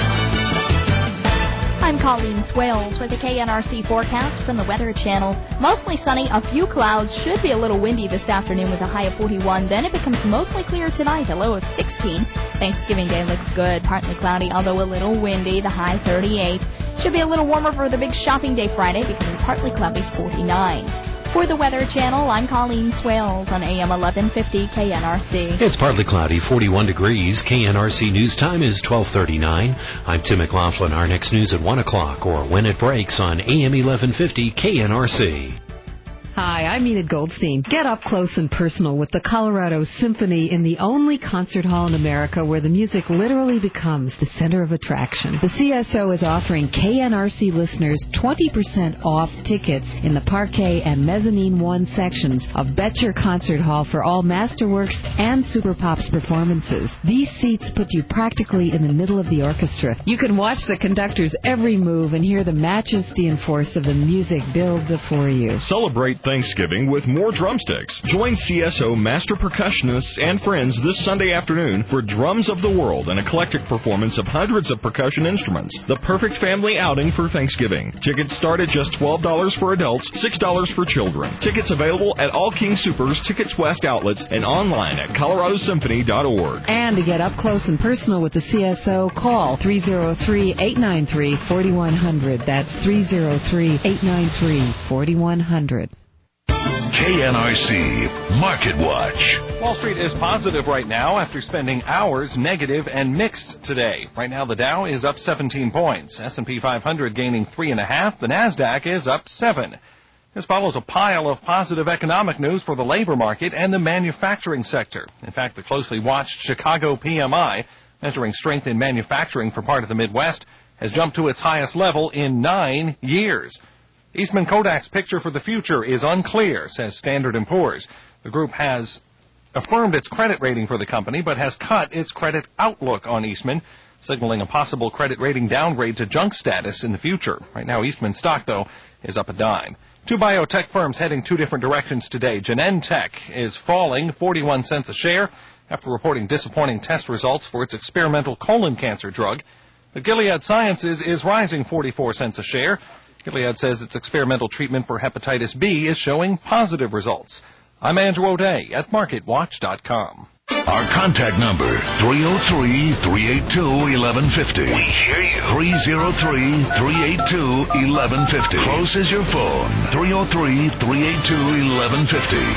I'm Colleen Swales with the KNRC forecast from the Weather Channel. Mostly sunny, a few clouds, should be a little windy this afternoon with a high of 41. Then it becomes mostly clear tonight, a low of 16. Thanksgiving Day looks good, partly cloudy, although a little windy, the high 38. Should be a little warmer for the big shopping day Friday, becoming partly cloudy, 49. For the Weather Channel, I'm Colleen Swales on AM 1150 KNRC. It's partly cloudy, 41 degrees. KNRC News Time is 12:39. I'm Tim McLaughlin. Our next news at 1 o'clock or when it breaks on AM 1150 KNRC. Hi, I'm Enid Goldstein. Get up close and personal with the Colorado Symphony in the only concert hall in America where the music literally becomes the center of attraction. The CSO is offering KNRC listeners 20% off tickets in the Parquet and Mezzanine 1 sections of Betcher Concert Hall for all Masterworks and Super Pops performances. These seats put you practically in the middle of the orchestra. You can watch the conductor's every move and hear the majesty and force of the music build before you. Celebrate Thanksgiving with more drumsticks. Join CSO master percussionists and friends this Sunday afternoon for Drums of the World, an eclectic performance of hundreds of percussion instruments. The perfect family outing for Thanksgiving. Tickets start at just $12 for adults, $6 for children. Tickets available at all King Soopers, Tickets West outlets, and online at coloradosymphony.org. And to get up close and personal with the CSO, call 303-893-4100. That's 303-893-4100. KNRC Market Watch. Wall Street is positive right now after spending hours negative and mixed today. Right now the Dow is up 17 points. S&P 500 gaining 3.5. The NASDAQ is up 7. This follows a pile of positive economic news for the labor market and the manufacturing sector. In fact, the closely watched Chicago PMI, measuring strength in manufacturing for part of the Midwest, has jumped to its highest level in 9 years. Eastman Kodak's picture for the future is unclear, says Standard & Poor's. The group has affirmed its credit rating for the company, but has cut its credit outlook on Eastman, signaling a possible credit rating downgrade to junk status in the future. Right now, Eastman stock, though, is up a dime. Two biotech firms heading two different directions today. Genentech is falling 41 cents a share after reporting disappointing test results for its experimental colon cancer drug. But Gilead Sciences is rising 44 cents a share. Gilead says its experimental treatment for hepatitis B is showing positive results. I'm Andrew O'Day at MarketWatch.com. Our contact number, 303-382-1150. We hear you. 303-382-1150. Close as your phone. 303-382-1150.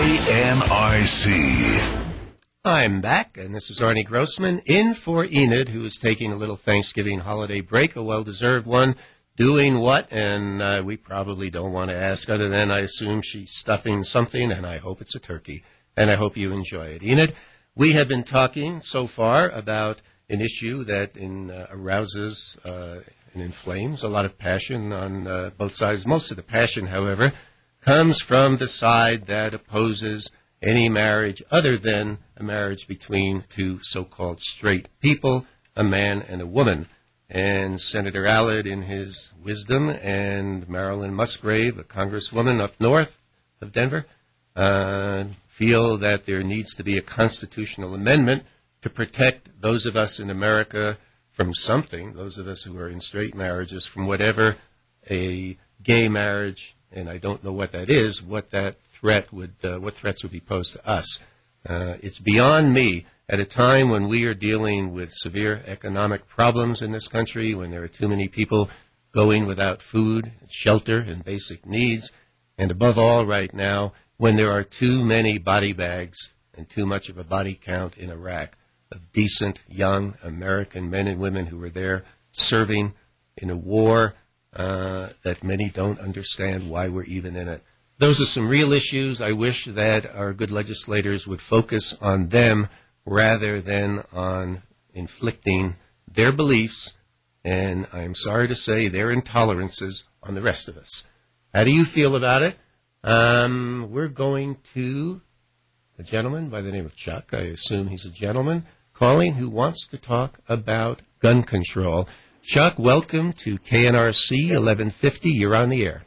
KNRC. I'm back, and this is Arnie Grossman in for Enid, who is taking a little Thanksgiving holiday break, a well-deserved one. Doing what? And we probably don't want to ask, other than I assume she's stuffing something, and I hope it's a turkey. And I hope you enjoy it. Enid, we have been talking so far about an issue that arouses and inflames a lot of passion on both sides. Most of the passion, however, comes from the side that opposes any marriage other than a marriage between two so-called straight people, a man and a woman. And Senator Allard, in his wisdom, and Marilyn Musgrave, a congresswoman up north of Denver, feel that there needs to be a constitutional amendment to protect those of us in America from something, those of us who are in straight marriages, from whatever a gay marriage, and I don't know what that is, what threats would be posed to us. It's beyond me. At a time when we are dealing with severe economic problems in this country, when there are too many people going without food, shelter, and basic needs, and above all right now, when there are too many body bags and too much of a body count in Iraq of decent, young American men and women who are there serving in a war that many don't understand why we're even in it. Those are some real issues. I wish that our good legislators would focus on them rather than on inflicting their beliefs, and I'm sorry to say their intolerances, on the rest of us. How do you feel about it? We're going to a gentleman by the name of Chuck, I assume he's a gentleman, calling who wants to talk about gun control. Chuck, welcome to KNRC 1150. You're on the air.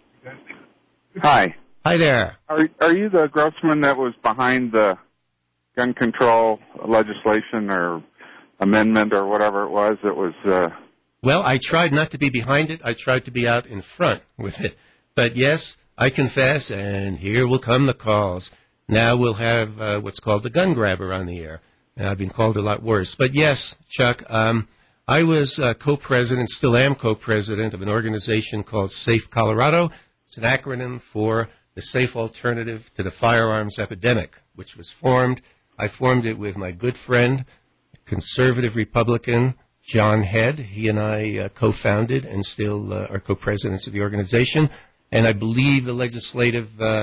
Hi. Hi there. Are you the Grossman that was behind the gun control legislation or amendment or whatever it was that was... Well, I tried not to be behind it. I tried to be out in front with it. But yes, I confess, and here will come the calls. Now we'll have what's called the gun grabber on the air. And I've been called a lot worse. But yes, Chuck, I was co-president, still am co-president of an organization called Safe Colorado. It's an acronym for the Safe Alternative to the Firearms Epidemic, which was formed. I formed it with my good friend, conservative Republican John Head. He and I co-founded and still are co-presidents of the organization. And I believe the legislative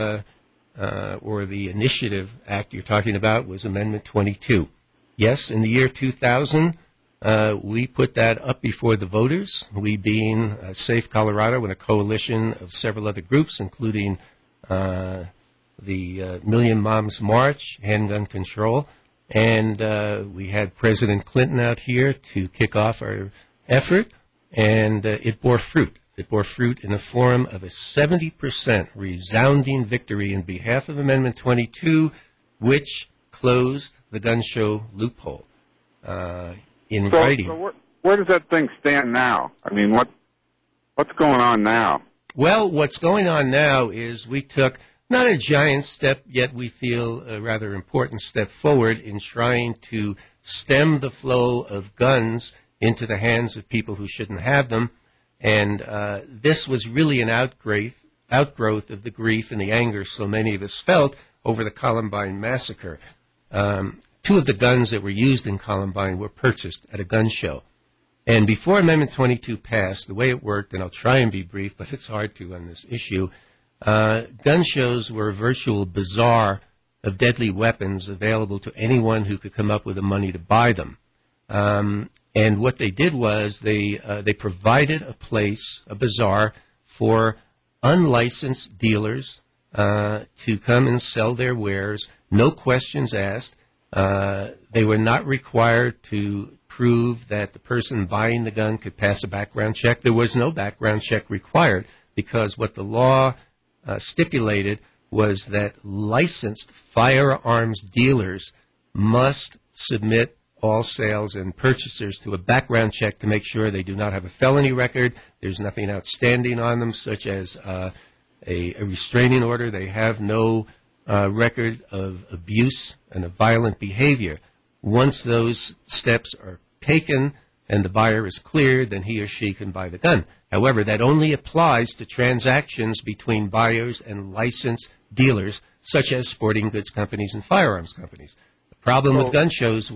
or the initiative act you're talking about was Amendment 22. Yes, in the year 2000, we put that up before the voters, we being Safe Colorado and a coalition of several other groups, including the Million Moms March, Handgun Control, and we had President Clinton out here to kick off our effort, and it bore fruit. that bore fruit in the form of a 70% resounding victory in behalf of Amendment 22, which closed the gun show loophole. In writing. So where does that thing stand now? I mean, what's going on now? Well, what's going on now is we took not a giant step, yet we feel a rather important step forward in trying to stem the flow of guns into the hands of people who shouldn't have them. And this was really an outgrowth of the grief and the anger so many of us felt over the Columbine massacre. 2 of the guns that were used in Columbine were purchased at a gun show. And before Amendment 22 passed, the way it worked, and I'll try and be brief, but it's hard to on this issue, gun shows were a virtual bazaar of deadly weapons available to anyone who could come up with the money to buy them. And what they did was they provided a place, a bazaar, for unlicensed dealers to come and sell their wares, no questions asked. They were not required to prove that the person buying the gun could pass a background check. There was no background check required because what the law stipulated was that licensed firearms dealers must submit all sales and purchasers to a background check to make sure they do not have a felony record, there's nothing outstanding on them, such as a restraining order. They have no record of abuse and of violent behavior. Once those steps are taken and the buyer is cleared, then he or she can buy the gun. However, that only applies to transactions between buyers and licensed dealers, such as sporting goods companies and firearms companies. The problem with gun shows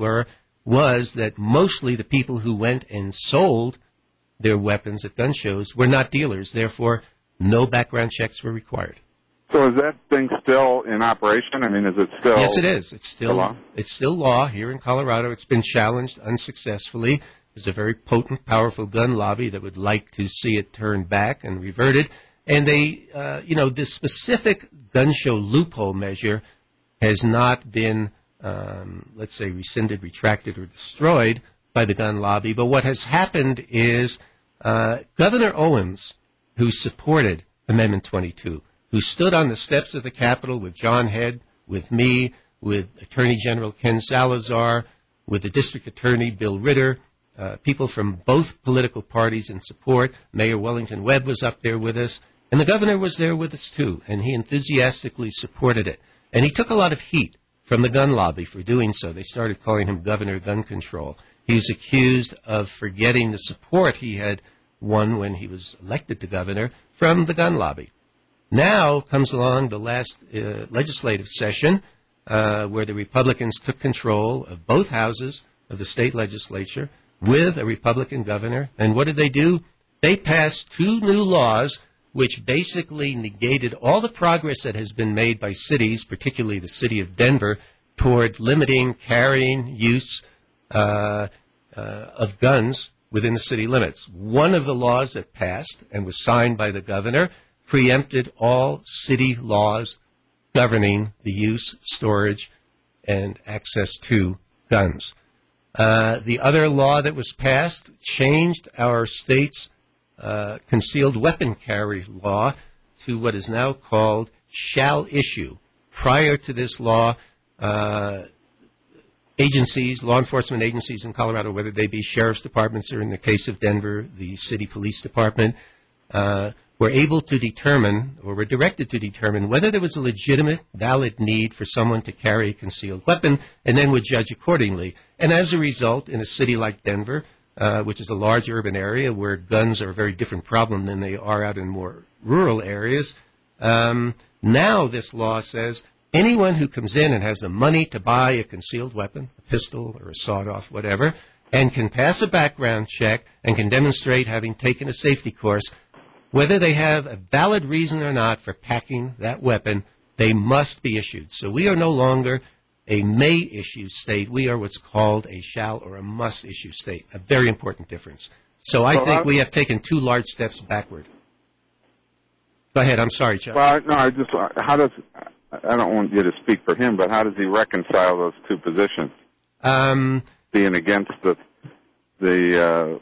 was that mostly the people who went and sold their weapons at gun shows were not dealers. Therefore, no background checks were required. So is that thing still in operation? I mean, is it still... Yes, it is. It's still law here in Colorado. It's been challenged unsuccessfully. There's a very potent, powerful gun lobby that would like to see it turned back and reverted. And they, this specific gun show loophole measure has not been, let's say, rescinded, retracted, or destroyed by the gun lobby. But what has happened is Governor Owens, who supported Amendment 22, who stood on the steps of the Capitol with John Head, with me, with Attorney General Ken Salazar, with the District Attorney Bill Ritter, people from both political parties in support. Mayor Wellington Webb was up there with us, and the governor was there with us too, and he enthusiastically supported it. And he took a lot of heat from the gun lobby for doing so. They started calling him Governor Gun Control. He was accused of forgetting the support he had won when he was elected to governor from the gun lobby. Now comes along the last legislative session where the Republicans took control of both houses of the state legislature with a Republican governor. And what did they do? They passed 2 new laws which basically negated all the progress that has been made by cities, particularly the city of Denver, toward limiting carrying use of guns within the city limits. One of the laws that passed and was signed by the governor preempted all city laws governing the use, storage, and access to guns. The other law that was passed changed our state's concealed weapon carry law to what is now called shall issue. Prior to this law, agencies, law enforcement agencies in Colorado, whether they be sheriff's departments or in the case of Denver, the city police department, were able to determine, or were directed to determine, whether there was a legitimate, valid need for someone to carry a concealed weapon, and then would judge accordingly. And as a result, in a city like Denver, which is a large urban area where guns are a very different problem than they are out in more rural areas, now this law says anyone who comes in and has the money to buy a concealed weapon, a pistol or a sawed-off, whatever, and can pass a background check and can demonstrate having taken a safety course, whether they have a valid reason or not for packing that weapon, they must be issued. So we are no longer a may-issue state. We are what's called a shall or a must-issue state, a very important difference. So I think we have taken 2 large steps backward. Go ahead. I'm sorry, Chuck. Well, no, I don't want you to speak for him, but how does he reconcile those 2 positions? Being against the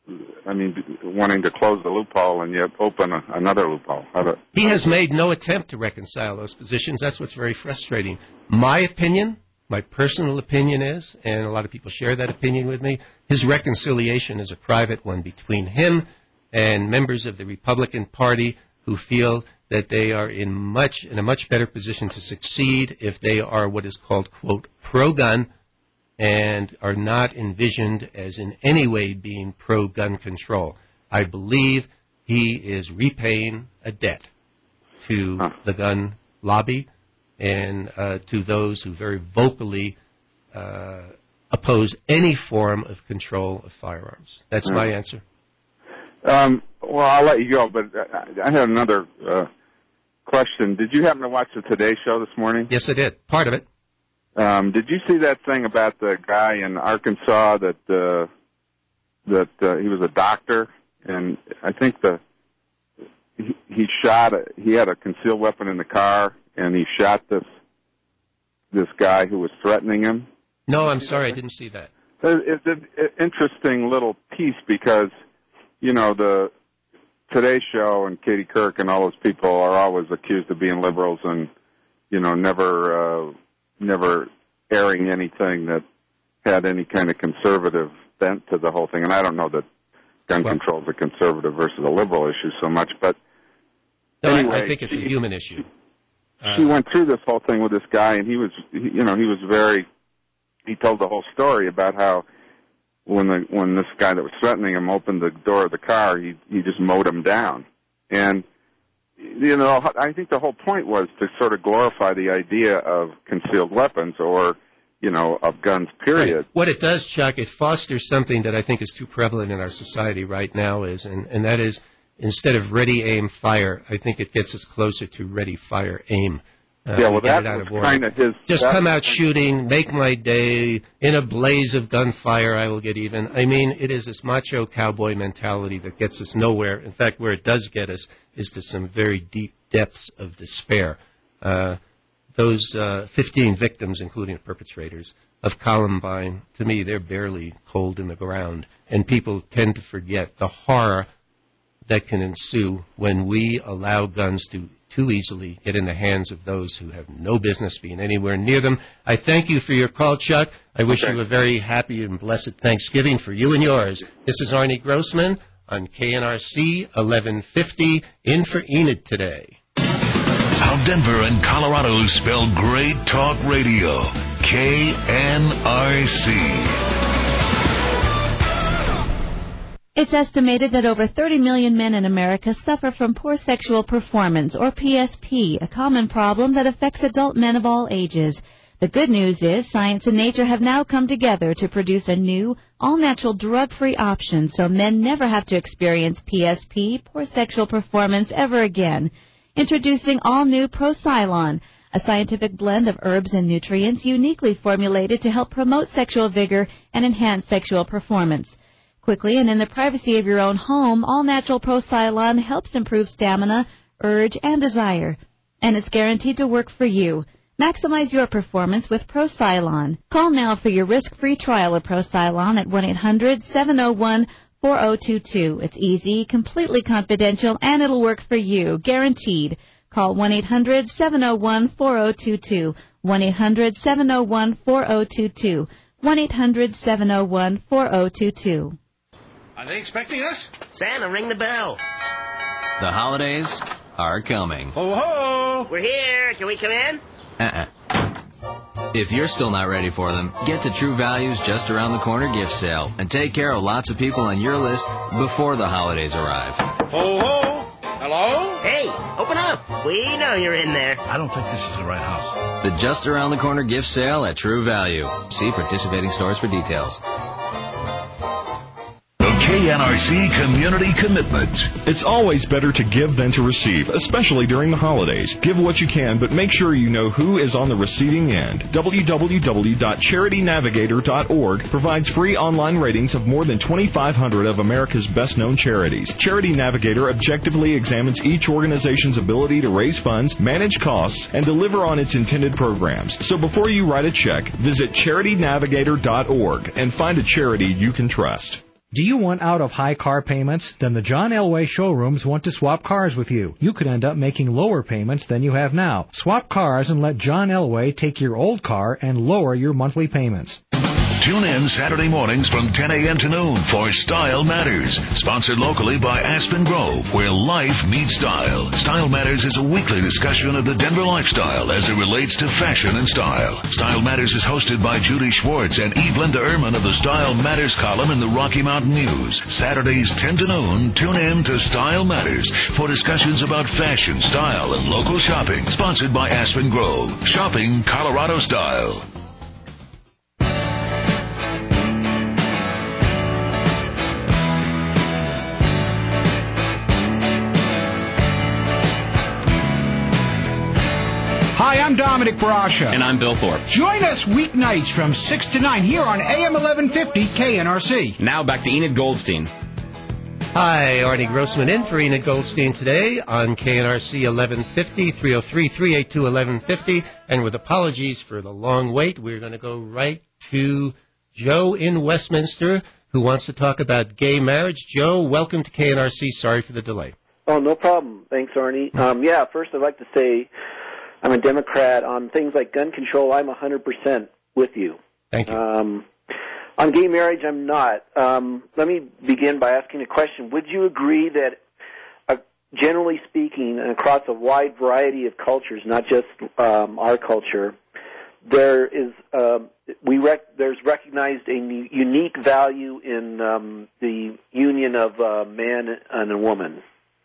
wanting to close the loophole and yet open another loophole. He has made no attempt to reconcile those positions. That's what's very frustrating. My opinion, my personal opinion is, and a lot of people share that opinion with me, his reconciliation is a private one between him and members of the Republican Party who feel that they are in a much better position to succeed if they are what is called, quote, pro-gun, and are not envisioned as in any way being pro-gun control. I believe he is repaying a debt to the gun lobby and to those who very vocally oppose any form of control of firearms. That's my answer. Well, I'll let you go, but I had another question. Did you happen to watch the Today Show this morning? Yes, I did. Part of it. Did you see that thing about the guy in Arkansas that he was a doctor, and I think he had a concealed weapon in the car, and he shot this guy who was threatening him? No, I'm sorry, I didn't see that. It's an interesting little piece because, the Today Show and Katie Couric and all those people are always accused of being liberals and, never airing anything that had any kind of conservative bent to the whole thing. And I don't know that gun control is a conservative versus a liberal issue so much, but anyway, I think it's a human issue. She went through this whole thing with this guy, and he told the whole story about how when this guy that was threatening him opened the door of the car, he just mowed him down. And I think the whole point was to sort of glorify the idea of concealed weapons or, of guns, period. Right. What it does, Chuck, it fosters something that I think is too prevalent in our society right now and that is, instead of ready, aim, fire, I think it gets us closer to ready, fire, aim. That was kind of his... Just come out shooting, make my day, in a blaze of gunfire I will get even. I mean, it is this macho cowboy mentality that gets us nowhere. In fact, where it does get us is to some very deep depths of despair. Those 15 victims, including the perpetrators, of Columbine, to me, they're barely cold in the ground. And people tend to forget the horror that can ensue when we allow guns to too easily get in the hands of those who have no business being anywhere near them. I thank you for your call, Chuck. I wish you a very happy and blessed Thanksgiving for you and yours. This is Arnie Grossman on KNRC 1150, in for Enid today. How Denver and Colorado spell great talk radio. KNRC. It's estimated that over 30 million men in America suffer from poor sexual performance, or PSP, a common problem that affects adult men of all ages. The good news is science and nature have now come together to produce a new, all-natural, drug-free option so men never have to experience PSP, poor sexual performance, ever again. Introducing all-new ProCylon, a scientific blend of herbs and nutrients uniquely formulated to help promote sexual vigor and enhance sexual performance. Quickly and in the privacy of your own home, all-natural ProCylon helps improve stamina, urge, and desire. And it's guaranteed to work for you. Maximize your performance with ProCylon. Call now for your risk-free trial of ProCylon at 1-800-701-4022. It's easy, completely confidential, and it'll work for you, guaranteed. Call 1-800-701-4022. 1-800-701-4022. 1-800-701-4022. Are they expecting us? Santa, ring the bell. The holidays are coming. Ho, ho! We're here. Can we come in? If you're still not ready for them, get to True Value's Just Around the Corner gift sale and take care of lots of people on your list before the holidays arrive. Ho, ho! Hello? Hey, open up. We know you're in there. I don't think this is the right house. The Just Around the Corner gift sale at True Value. See participating stores for details. KNRC Community Commitment. It's always better to give than to receive, especially during the holidays. Give what you can, but make sure you know who is on the receiving end. www.charitynavigator.org provides free online ratings of more than 2,500 of America's best-known charities. Charity Navigator objectively examines each organization's ability to raise funds, manage costs, and deliver on its intended programs. So before you write a check, visit charitynavigator.org and find a charity you can trust. Do you want out of high car payments? Then the John Elway showrooms want to swap cars with you. You could end up making lower payments than you have now. Swap cars and let John Elway take your old car and lower your monthly payments. Tune in Saturday mornings from 10 a.m. to noon for Style Matters, sponsored locally by Aspen Grove, where life meets style. Style Matters is a weekly discussion of the Denver lifestyle as it relates to fashion and style. Style Matters is hosted by Judy Schwartz and Eve Linda Ehrman of the Style Matters column in the Rocky Mountain News. Saturdays 10 to noon, tune in to Style Matters for discussions about fashion, style, and local shopping, sponsored by Aspen Grove. Shopping Colorado style. Hi, I'm Dominic Brasha. And I'm Bill Thorpe. Join us weeknights from 6 to 9 here on AM 1150 KNRC. Now back to Enid Goldstein. Hi, Arnie Grossman in for Enid Goldstein today on KNRC 1150, 303-382-1150. And with apologies for the long wait, we're going to go right to Joe in Westminster, who wants to talk about gay marriage. Joe, welcome to KNRC. Sorry for the delay. Oh, no problem. Thanks, Arnie. First I'd like to say I'm a Democrat. On things like gun control, I'm 100% with you. Thank you. On gay marriage, I'm not. Let me begin by asking a question. Would you agree that, generally speaking, and across a wide variety of cultures, not just our culture, there's recognized a unique value in the union of a man and a woman?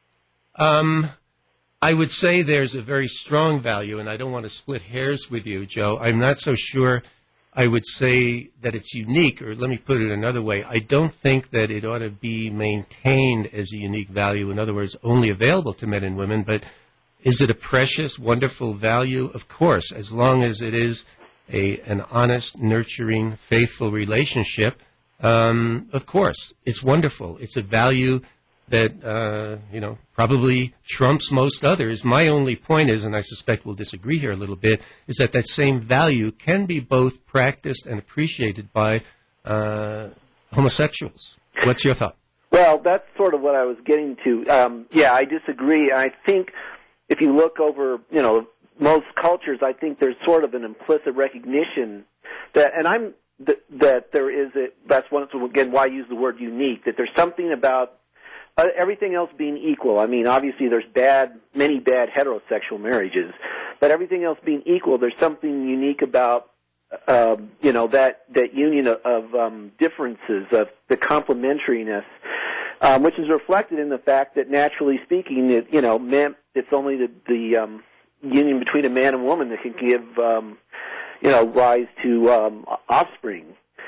I would say there's a very strong value, and I don't want to split hairs with you, Joe. I'm not so sure I would say that it's unique, or let me put it another way. I don't think that it ought to be maintained as a unique value, in other words, only available to men and women, but is it a precious, wonderful value? Of course, as long as it is an honest, nurturing, faithful relationship, of course, it's wonderful. It's a value that, probably trumps most others. My only point is, and I suspect we'll disagree here a little bit, is that same value can be both practiced and appreciated by homosexuals. What's your thought? Well, that's sort of what I was getting to. I disagree. I think if you look over, most cultures, I think there's sort of an implicit recognition that there is that's one, again, why I use the word unique, that there's something about everything else being equal. I mean, obviously there's many bad heterosexual marriages, but everything else being equal, there's something unique about, that union of differences, of the complementariness, which is reflected in the fact that naturally speaking, it's only the union between a man and woman that can give, rise to offspring.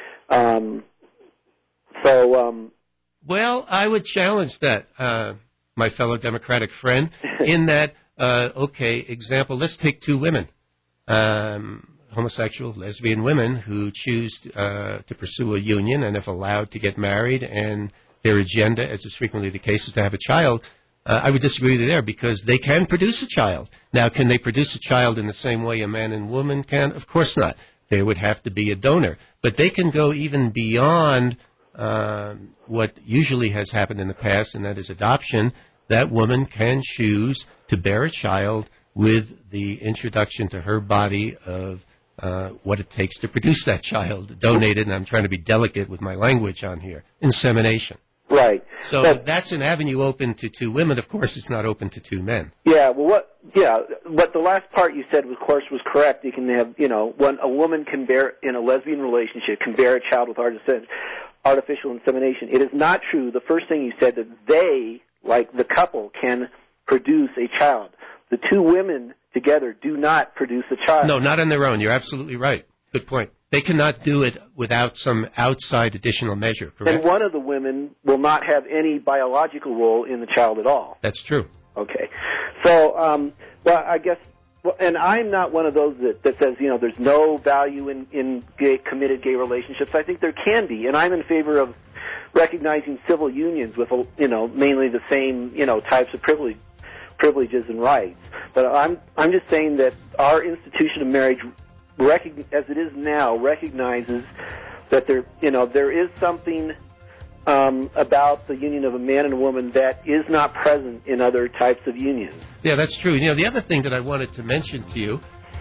Well, I would challenge that, my fellow Democratic friend, in that, example, let's take two women, homosexual, lesbian women who choose to pursue a union and if allowed to get married, and their agenda, as is frequently the case, is to have a child. I would disagree with you there because they can produce a child. Now, can they produce a child in the same way a man and woman can? Of course not. There would have to be a donor. But they can go even beyond what usually has happened in the past, and that is adoption. That woman can choose to bear a child with the introduction to her body of what it takes to produce that child, donated, and I'm trying to be delicate with my language on here, insemination. Right. So that's an avenue open to two women. Of course, it's not open to two men. Yeah. Well, what the last part you said, of course, was correct. You can have, when a woman can bear in a lesbian relationship can bear a child with artificial insemination. It is not true. The first thing you said that they, like the couple, can produce a child. The two women together do not produce a child. No, not on their own. You're absolutely right. Good point. They cannot do it without some outside additional measure, correct? And one of the women will not have any biological role in the child at all. That's true. Okay. So, I guess, and I'm not one of those that says, there's no value in committed gay relationships. I think there can be, and I'm in favor of recognizing civil unions with, mainly the same, types of privileges and rights. But I'm just saying that our institution of marriage, as it is now, recognizes that there is something about the union of a man and a woman that is not present in other types of unions. Yeah, that's true. You know, the other thing that I wanted to mention to you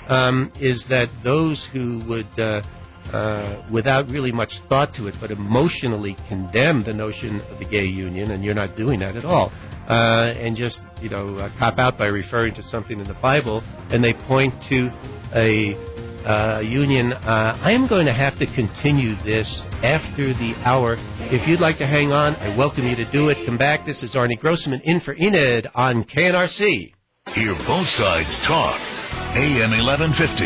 is that those who would, without really much thought to it, but emotionally condemn the notion of the gay union, and you're not doing that at all, and just, cop out by referring to something in the Bible, and they point to a union. I am going to have to continue this after the hour. If you'd like to hang on, I welcome you to do it. Come back. This is Arnie Grossman in for Enid on KNRC. Hear both sides talk. AM 1150,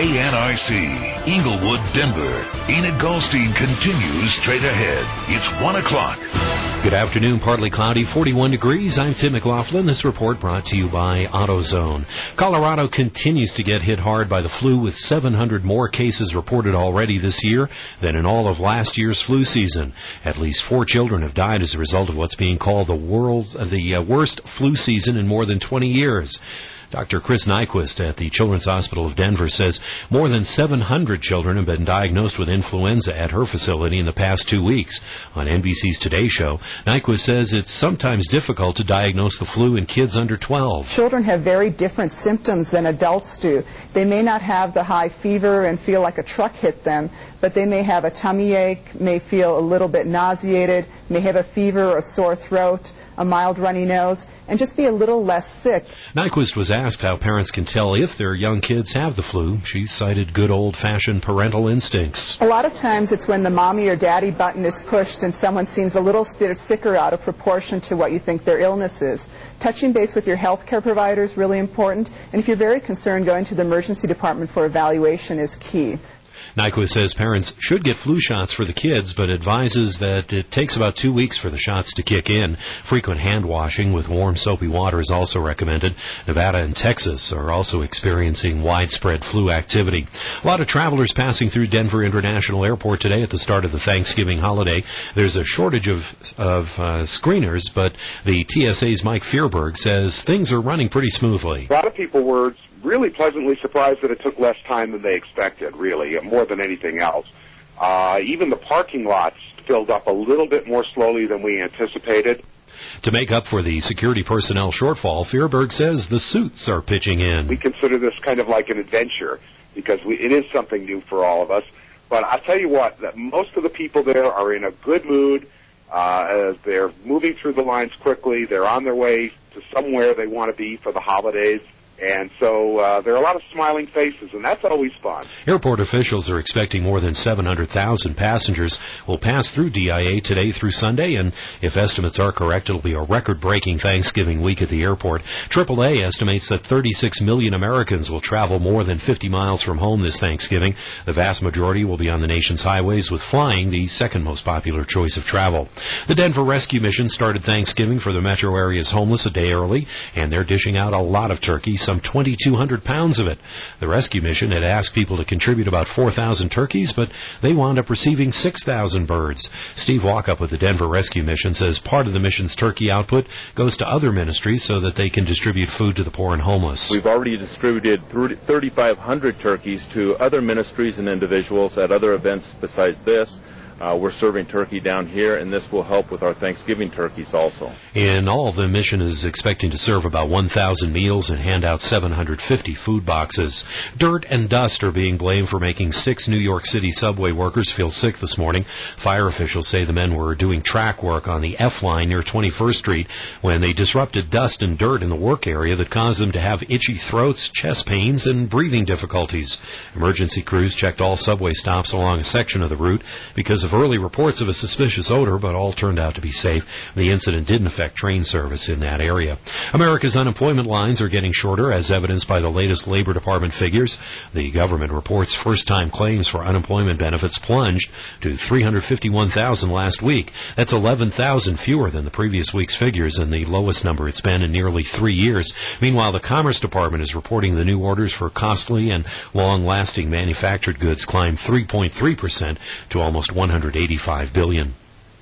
KNRC, Inglewood, Denver. Enid Goldstein continues straight ahead. It's 1 o'clock. Good afternoon, partly cloudy, 41 degrees. I'm Tim McLaughlin. This report brought to you by AutoZone. Colorado continues to get hit hard by the flu, with 700 more cases reported already this year than in all of last year's flu season. At least 4 children have died as a result of what's being called the worst flu season in more than 20 years. Dr. Chris Nyquist at the Children's Hospital of Denver says more than 700 children have been diagnosed with influenza at her facility in the past 2 weeks. On NBC's Today Show, Nyquist says it's sometimes difficult to diagnose the flu in kids under 12. Children have very different symptoms than adults do. They may not have the high fever and feel like a truck hit them, but they may have a tummy ache, may feel a little bit nauseated, may have a fever or a sore throat, a mild runny nose, and just be a little less sick. Nyquist was asked how parents can tell if their young kids have the flu. She cited good old-fashioned parental instincts. A lot of times it's when the mommy or daddy button is pushed and someone seems a little bit sicker out of proportion to what you think their illness is. Touching base with your health care provider is really important, and if you're very concerned, going to the emergency department for evaluation is key. Nyquist says parents should get flu shots for the kids, but advises that it takes about 2 weeks for the shots to kick in. Frequent hand washing with warm, soapy water is also recommended. Nevada and Texas are also experiencing widespread flu activity. A lot of travelers passing through Denver International Airport today at the start of the Thanksgiving holiday. There's a shortage of screeners, but the TSA's Mike Fearberg says things are running pretty smoothly. A lot of people were really pleasantly surprised that it took less time than they expected, really, more than anything else. Even the parking lots filled up a little bit more slowly than we anticipated. To make up for the security personnel shortfall, Fearberg says the suits are pitching in. We consider this kind of like an adventure because it is something new for all of us. But I'll tell you what, that most of the people there are in a good mood. They're moving through the lines quickly. They're on their way to somewhere they want to be for the holidays. And so there are a lot of smiling faces, and that's always fun. Airport officials are expecting more than 700,000 passengers will pass through DIA today through Sunday, and if estimates are correct, it'll be a record-breaking Thanksgiving week at the airport. AAA estimates that 36 million Americans will travel more than 50 miles from home this Thanksgiving. The vast majority will be on the nation's highways, with flying the second most popular choice of travel. The Denver Rescue Mission started Thanksgiving for the metro area's homeless a day early, and they're dishing out a lot of turkey, some 2,200 pounds of it. The rescue mission had asked people to contribute about 4,000 turkeys, but they wound up receiving 6,000 birds. Steve Walkup with the Denver Rescue Mission says part of the mission's turkey output goes to other ministries so that they can distribute food to the poor and homeless. We've already distributed 3,500 turkeys to other ministries and individuals at other events besides this. We're serving turkey down here, and this will help with our Thanksgiving turkeys also. In all, the mission is expecting to serve about 1,000 meals and hand out 750 food boxes. Dirt and dust are being blamed for making 6 New York City subway workers feel sick this morning. Fire officials say the men were doing track work on the F line near 21st Street when they disrupted dust and dirt in the work area that caused them to have itchy throats, chest pains, and breathing difficulties. Emergency crews checked all subway stops along a section of the route because of early reports of a suspicious odor, but all turned out to be safe. The incident didn't affect train service in that area. America's unemployment lines are getting shorter, as evidenced by the latest Labor Department figures. The government reports first-time claims for unemployment benefits plunged to 351,000 last week. That's 11,000 fewer than the previous week's figures and the lowest number it's been in nearly 3 years. Meanwhile, the Commerce Department is reporting the new orders for costly and long-lasting manufactured goods climbed 3.3% to almost $185 billion.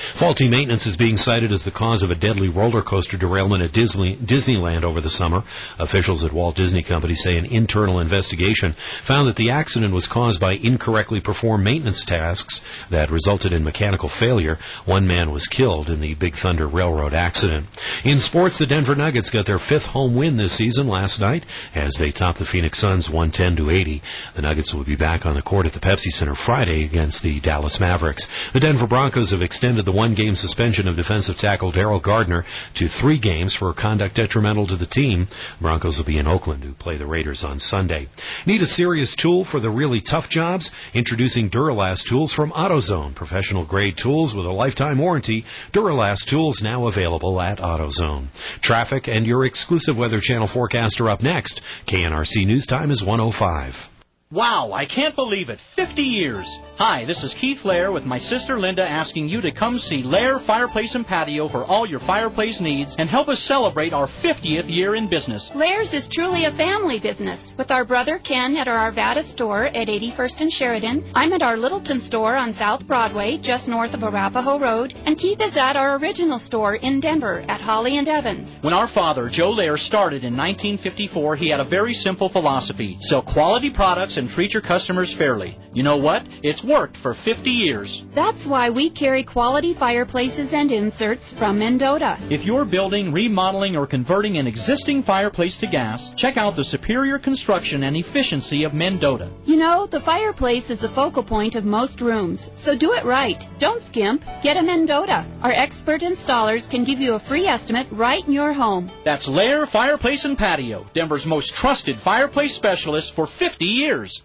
Faulty maintenance is being cited as the cause of a deadly roller coaster derailment at Disneyland over the summer. Officials at Walt Disney Company say an internal investigation found that the accident was caused by incorrectly performed maintenance tasks that resulted in mechanical failure. One man was killed in the Big Thunder Railroad accident. In sports, the Denver Nuggets got their 5th home win this season last night as they topped the Phoenix Suns 110-80. The Nuggets will be back on the court at the Pepsi Center Friday against the Dallas Mavericks. The Denver Broncos have extended the one-game suspension of defensive tackle Daryl Gardner to 3 games for conduct detrimental to the team. The Broncos will be in Oakland to play the Raiders on Sunday. Need a serious tool for the really tough jobs? Introducing Duralast tools from AutoZone. Professional-grade tools with a lifetime warranty. Duralast tools now available at AutoZone. Traffic and your exclusive Weather Channel forecast are up next. KNRC News Time is 1:05. Wow, I can't believe it. 50 years. Hi, this is Keith Lair with my sister Linda asking you to come see Lair Fireplace and Patio for all your fireplace needs and help us celebrate our 50th year in business. Lair's is truly a family business. With our brother Ken at our Arvada store at 81st and Sheridan, I'm at our Littleton store on South Broadway, just north of Arapahoe Road, and Keith is at our original store in Denver at Holly and Evans. When our father, Joe Lair, started in 1954, he had a very simple philosophy: sell quality products and treat your customers fairly. You know what? It's worked for 50 years. That's why we carry quality fireplaces and inserts from Mendota. If you're building, remodeling, or converting an existing fireplace to gas, check out the superior construction and efficiency of Mendota. You know, the fireplace is the focal point of most rooms, so do it right. Don't skimp. Get a Mendota. Our expert installers can give you a free estimate right in your home. That's Lair Fireplace and Patio, Denver's most trusted fireplace specialist for 50 years.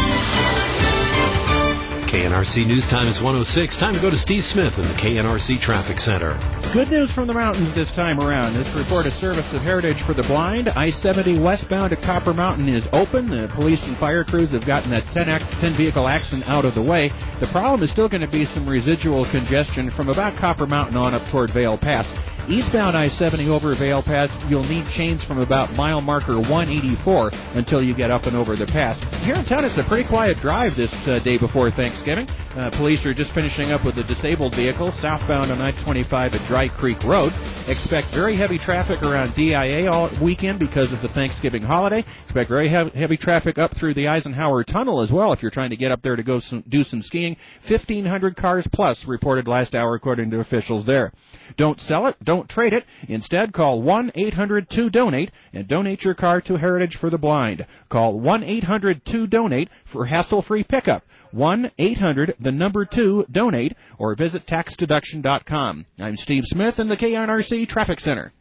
KNRC News Time is 1:06. Time to go to Steve Smith in the KNRC Traffic Center. Good news from the mountains this time around. This report is service of Heritage for the Blind. I-70 westbound at Copper Mountain is open. The police and fire crews have gotten that 10 vehicle accident out of the way. The problem is still going to be some residual congestion from about Copper Mountain on up toward Vale Pass. Eastbound I-70 over Vale Pass, you'll need chains from about mile marker 184 until you get up and over the pass. Here in town, it's a pretty quiet drive this day before Thanksgiving. Police are just finishing up with a disabled vehicle southbound on I-25 at Dry Creek Road. Expect very heavy traffic around DIA all weekend because of the Thanksgiving holiday. Expect very heavy traffic up through the Eisenhower Tunnel as well if you're trying to get up there to go do some skiing. 1,500 cars plus reported last hour according to officials there. Don't sell it. Don't trade it. Instead, call 1-800-2DONATE and donate your car to Heritage for the Blind. Call 1-800-2DONATE for hassle-free pickup. 1-800-2-DONATE or visit taxdeduction.com. I'm Steve Smith in the KNRC Traffic Center.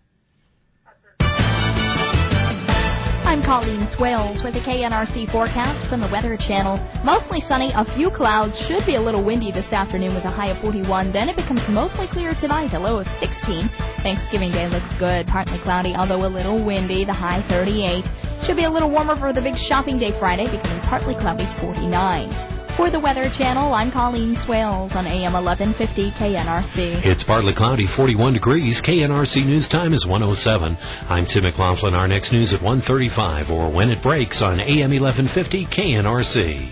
I'm Colleen Swales with the KNRC forecast from the Weather Channel. Mostly sunny, a few clouds, should be a little windy this afternoon with a high of 41. Then it becomes mostly clear tonight, a low of 16. Thanksgiving Day looks good, partly cloudy, although a little windy, the high 38. Should be a little warmer for the big shopping day Friday, becoming partly cloudy, 49. For the Weather Channel, I'm Colleen Swales on AM 1150 KNRC. It's partly cloudy, 41 degrees. KNRC News Time is 1:07. I'm Tim McLaughlin. Our next news at 1:35 or when it breaks on AM 1150 KNRC.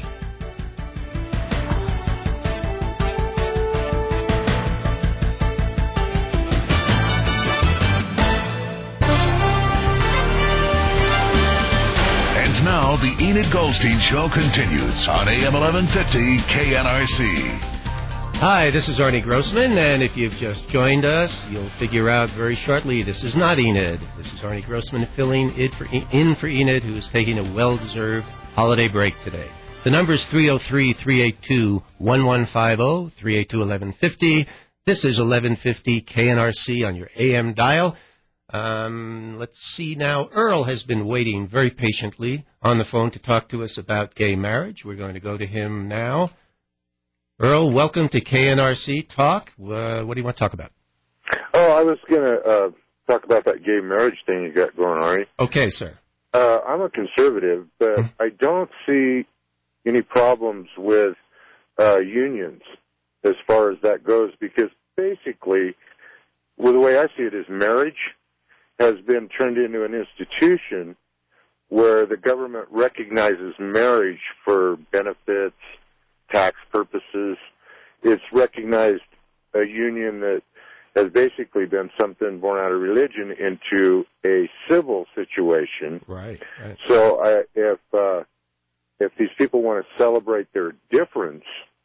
Now, the Enid Goldstein Show continues on AM 1150 KNRC. Hi, this is Arnie Grossman, and if you've just joined us, you'll figure out very shortly this is not Enid. This is Arnie Grossman filling in for Enid, who's taking a well-deserved holiday break today. The number is 303-382-1150, 382-1150. This is 1150 KNRC on your AM dial. Let's see now. Earl has been waiting very patiently on the phone to talk to us about gay marriage. We're going to go to him now. Earl, welcome to KNRC Talk. What do you want to talk about? Oh, I was going to talk about that gay marriage thing you got going, Arnie. Okay, sir. I'm a conservative, but I don't see any problems with unions as far as that goes, because basically, well, the way I see it is marriage has been turned into an institution where the government recognizes marriage for benefits, tax purposes. It's recognized a union that has basically been something born out of religion into a civil situation. Right. So if these people want to celebrate their difference,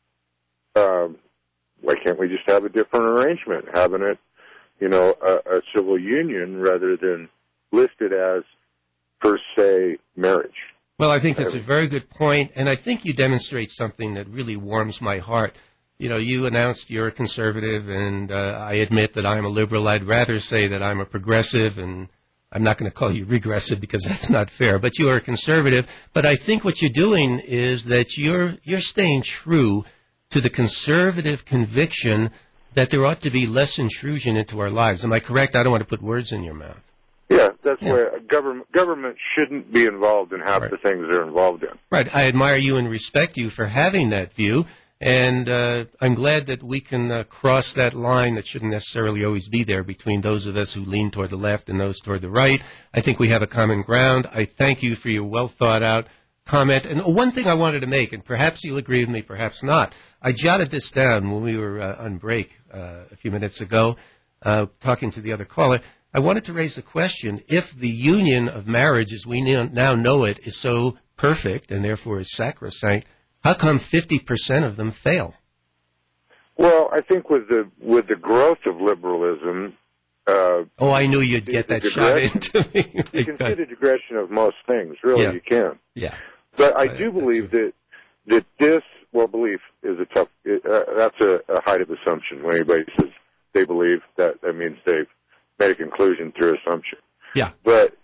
why can't we just have a different arrangement, having it, a civil union rather than listed as per se marriage? Well, I think that's a very good point, and I think you demonstrate something that really warms my heart. You announced you're a conservative, and I admit that I'm a liberal. I'd rather say that I'm a progressive, and I'm not going to call you regressive because that's not fair, but you are a conservative. But I think what you're doing is that you're staying true to the conservative conviction that there ought to be less intrusion into our lives. Am I correct? I don't want to put words in your mouth. Yeah, that's where government shouldn't be involved in half the things they're involved in. Right. I admire you and respect you for having that view, and I'm glad that we can cross that line that shouldn't necessarily always be there between those of us who lean toward the left and those toward the right. I think we have a common ground. I thank you for your well-thought-out comment. And one thing I wanted to make, and perhaps you'll agree with me, perhaps not. I jotted this down when we were on break a few minutes ago, talking to the other caller. I wanted to raise the question, if the union of marriage as we now know it is so perfect and therefore is sacrosanct, how come 50% of them fail? Well, I think with the growth of liberalism... I knew you'd get that shot into me. You can see the digression of most things, really, you can. Yeah. But I do believe that this, belief is a tough... that's a height of assumption. When anybody says they believe, that means they've made a conclusion through assumption. Yeah. But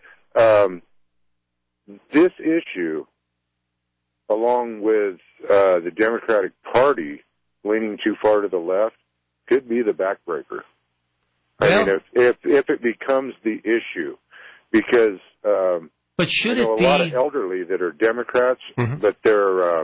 this issue, along with the Democratic Party leaning too far to the left, could be the backbreaker. I mean, if it becomes the issue, because but should it a be lot of elderly that are Democrats, but they're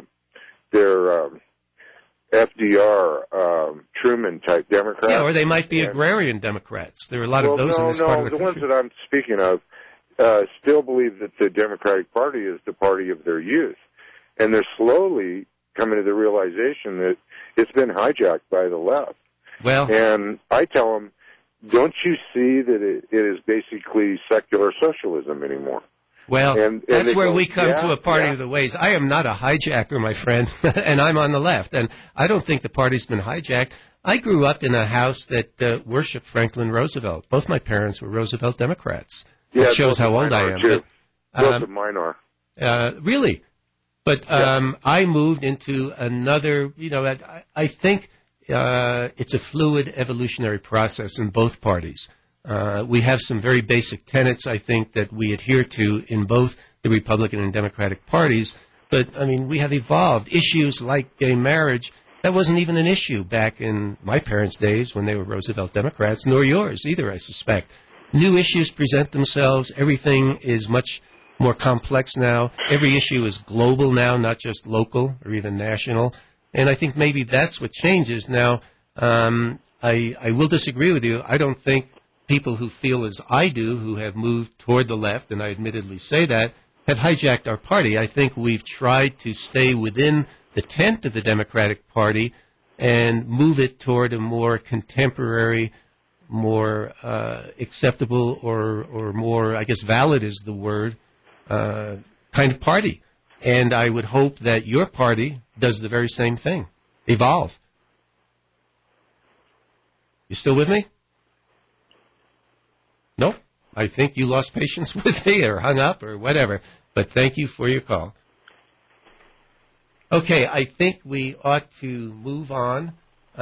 FDR, Truman type Democrats. Yeah, or they might be agrarian Democrats. There are a lot of those in this part of the country. Ones that I'm speaking of still believe that the Democratic Party is the party of their youth. And they're slowly coming to the realization that it's been hijacked by the left. And I tell them, don't you see that it is basically secular socialism anymore? Well, that's where we come to a parting of the ways. I am not a hijacker, my friend, and I'm on the left. And I don't think the party's been hijacked. I grew up in a house that worshipped Franklin Roosevelt. Both my parents were Roosevelt Democrats. It shows how old I am. Both of mine are. Really? But I moved into another, I think it's a fluid evolutionary process in both parties. We have some very basic tenets, I think, that we adhere to in both the Republican and Democratic parties. But, we have evolved. Issues like gay marriage, that wasn't even an issue back in my parents' days when they were Roosevelt Democrats, nor yours either, I suspect. New issues present themselves. Everything is much more complex now. Every issue is global now, not just local or even national. And I think maybe that's what changes. Now, I will disagree with you. I don't think people who feel as I do, who have moved toward the left, and I admittedly say that, have hijacked our party. I think we've tried to stay within the tent of the Democratic Party and move it toward a more contemporary, more acceptable or more, I guess valid is the word, kind of party. And I would hope that your party does the very same thing. Evolve. You still with me? No? I think you lost patience with me or hung up or whatever. But thank you for your call. Okay, I think we ought to move on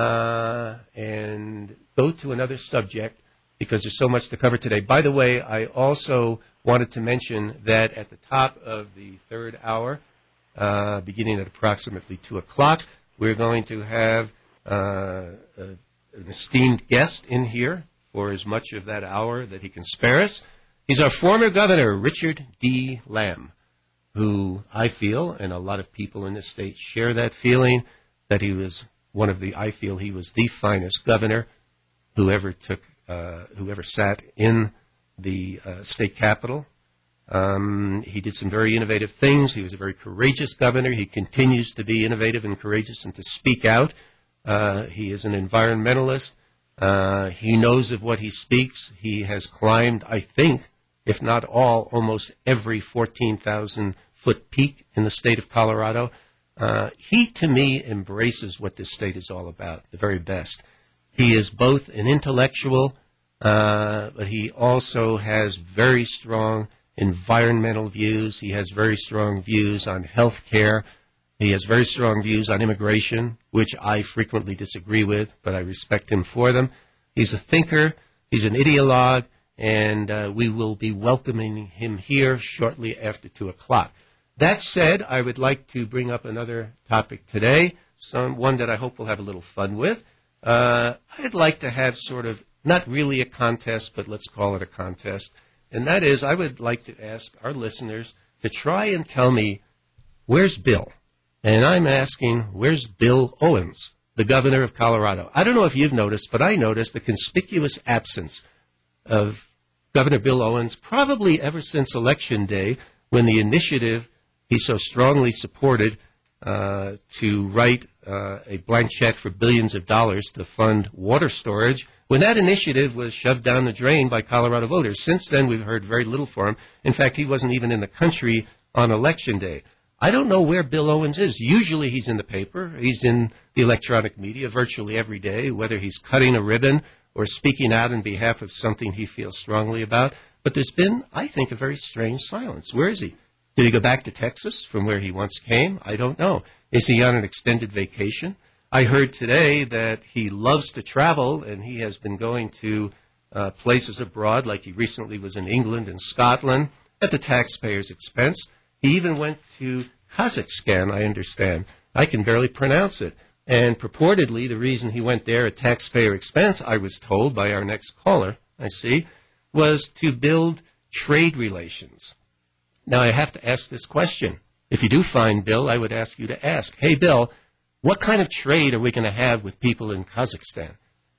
and go to another subject because there's so much to cover today. By the way, I also wanted to mention that at the top of the third hour, beginning at approximately 2 o'clock, we're going to have an esteemed guest in here for as much of that hour that he can spare us. He's our former governor, Richard D. Lamb, who I feel, and a lot of people in this state share that feeling, that he was I feel he was the finest governor who ever sat in the state capitol. He did some very innovative things. He was a very courageous governor. He continues to be innovative and courageous and to speak out He is an environmentalist. He knows of what he speaks. He has climbed, I think, if not all, almost every 14,000-foot peak in the state of Colorado. He, to me, embraces what this state is all about, the very best. He is both an intellectual, but he also has very strong environmental views. He has very strong views on health care. He has very strong views on immigration, which I frequently disagree with, but I respect him for them. He's a thinker. He's an ideologue, and we will be welcoming him here shortly after 2 o'clock. That said, I would like to bring up another topic today, one that I hope we'll have a little fun with. I'd like to have sort of, not really a contest, but let's call it a contest, and that is I would like to ask our listeners to try and tell me, where's Bill? And I'm asking, where's Bill Owens, the governor of Colorado? I don't know if you've noticed, but I noticed the conspicuous absence of Governor Bill Owens probably ever since Election Day, when the initiative he so strongly supported to write a blank check for billions of dollars to fund water storage, when that initiative was shoved down the drain by Colorado voters. Since then, we've heard very little from him. In fact, he wasn't even in the country on Election Day. I don't know where Bill Owens is. Usually he's in the paper. He's in the electronic media virtually every day, whether he's cutting a ribbon or speaking out on behalf of something he feels strongly about. But there's been, I think, a very strange silence. Where is he? Did he go back to Texas from where he once came? I don't know. Is he on an extended vacation? I heard today that he loves to travel, and he has been going to places abroad, like he recently was in England and Scotland, at the taxpayer's expense. He even went to Kazakhstan, I understand. I can barely pronounce it. And purportedly, the reason he went there at taxpayer expense, I was told by our next caller, I see, was to build trade relations. Now, I have to ask this question. If you do find Bill, I would ask you to ask, hey, Bill, what kind of trade are we going to have with people in Kazakhstan?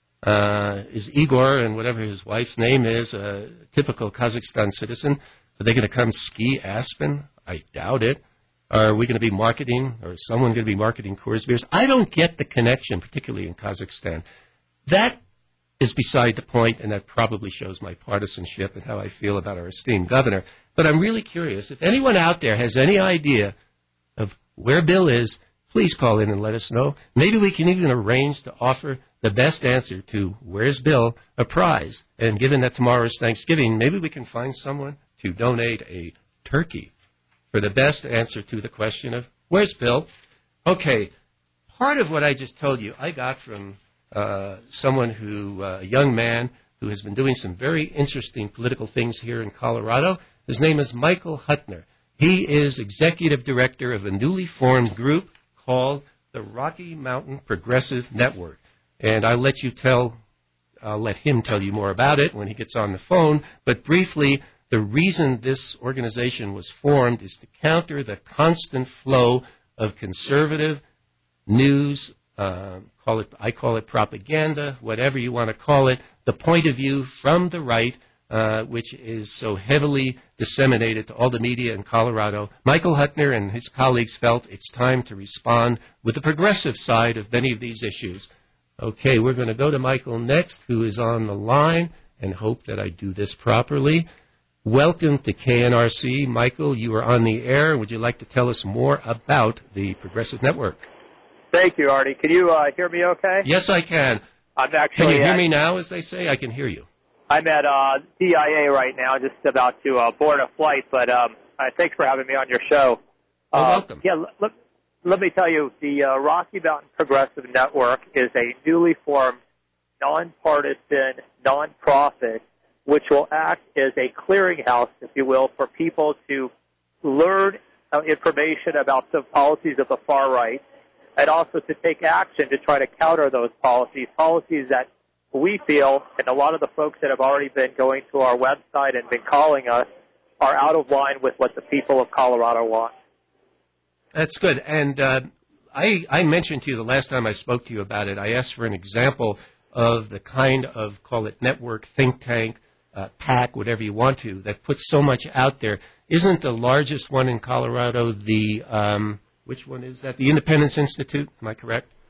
Is Igor, and whatever his wife's name is, a typical Kazakhstan citizen? Are they going to come ski Aspen? I doubt it. Are we going to be marketing, or is someone going to be marketing Coors beers? I don't get the connection, particularly in Kazakhstan. That is beside the point, and that probably shows my partisanship and how I feel about our esteemed governor. But I'm really curious. If anyone out there has any idea of where Bill is, please call in and let us know. Maybe we can even arrange to offer the best answer to where's Bill a prize. And given that tomorrow is Thanksgiving, maybe we can find someone to donate a turkey for the best answer to the question of where's Bill? Okay, part of what I just told you I got from someone who, a young man who has been doing some very interesting political things here in Colorado. His name is Michael Huttner. He is executive director of a newly formed group called the Rocky Mountain Progressive Network. And I'll let him tell you more about it when he gets on the phone. But briefly, the reason this organization was formed is to counter the constant flow of conservative news, I call it propaganda, whatever you want to call it, the point of view from the right, which is so heavily disseminated to all the media in Colorado. Michael Huttner and his colleagues felt it's time to respond with the progressive side of many of these issues. Okay, we're going to go to Michael next, who is on the line, and hope that I do this properly. Welcome to KNRC. Michael, you are on the air. Would you like to tell us more about the Progressive Network? Thank you, Artie. Can you hear me okay? Yes, I can. I'm actually. Can you hear me now, as they say? I can hear you. I'm at DIA right now, just about to board a flight, but thanks for having me on your show. Welcome. Yeah, let me tell you, the Rocky Mountain Progressive Network is a newly formed, nonpartisan, nonprofit, which will act as a clearinghouse, if you will, for people to learn information about the policies of the far right, and also to take action to try to counter those policies that we feel, and a lot of the folks that have already been going to our website and been calling us, are out of line with what the people of Colorado want. That's good. And I mentioned to you the last time I spoke to you about it, I asked for an example of the kind of, call it network, think tank, PAC, whatever you want to, that puts so much out there. Isn't the largest one in Colorado the... which one is that? The Independence Institute, am I correct?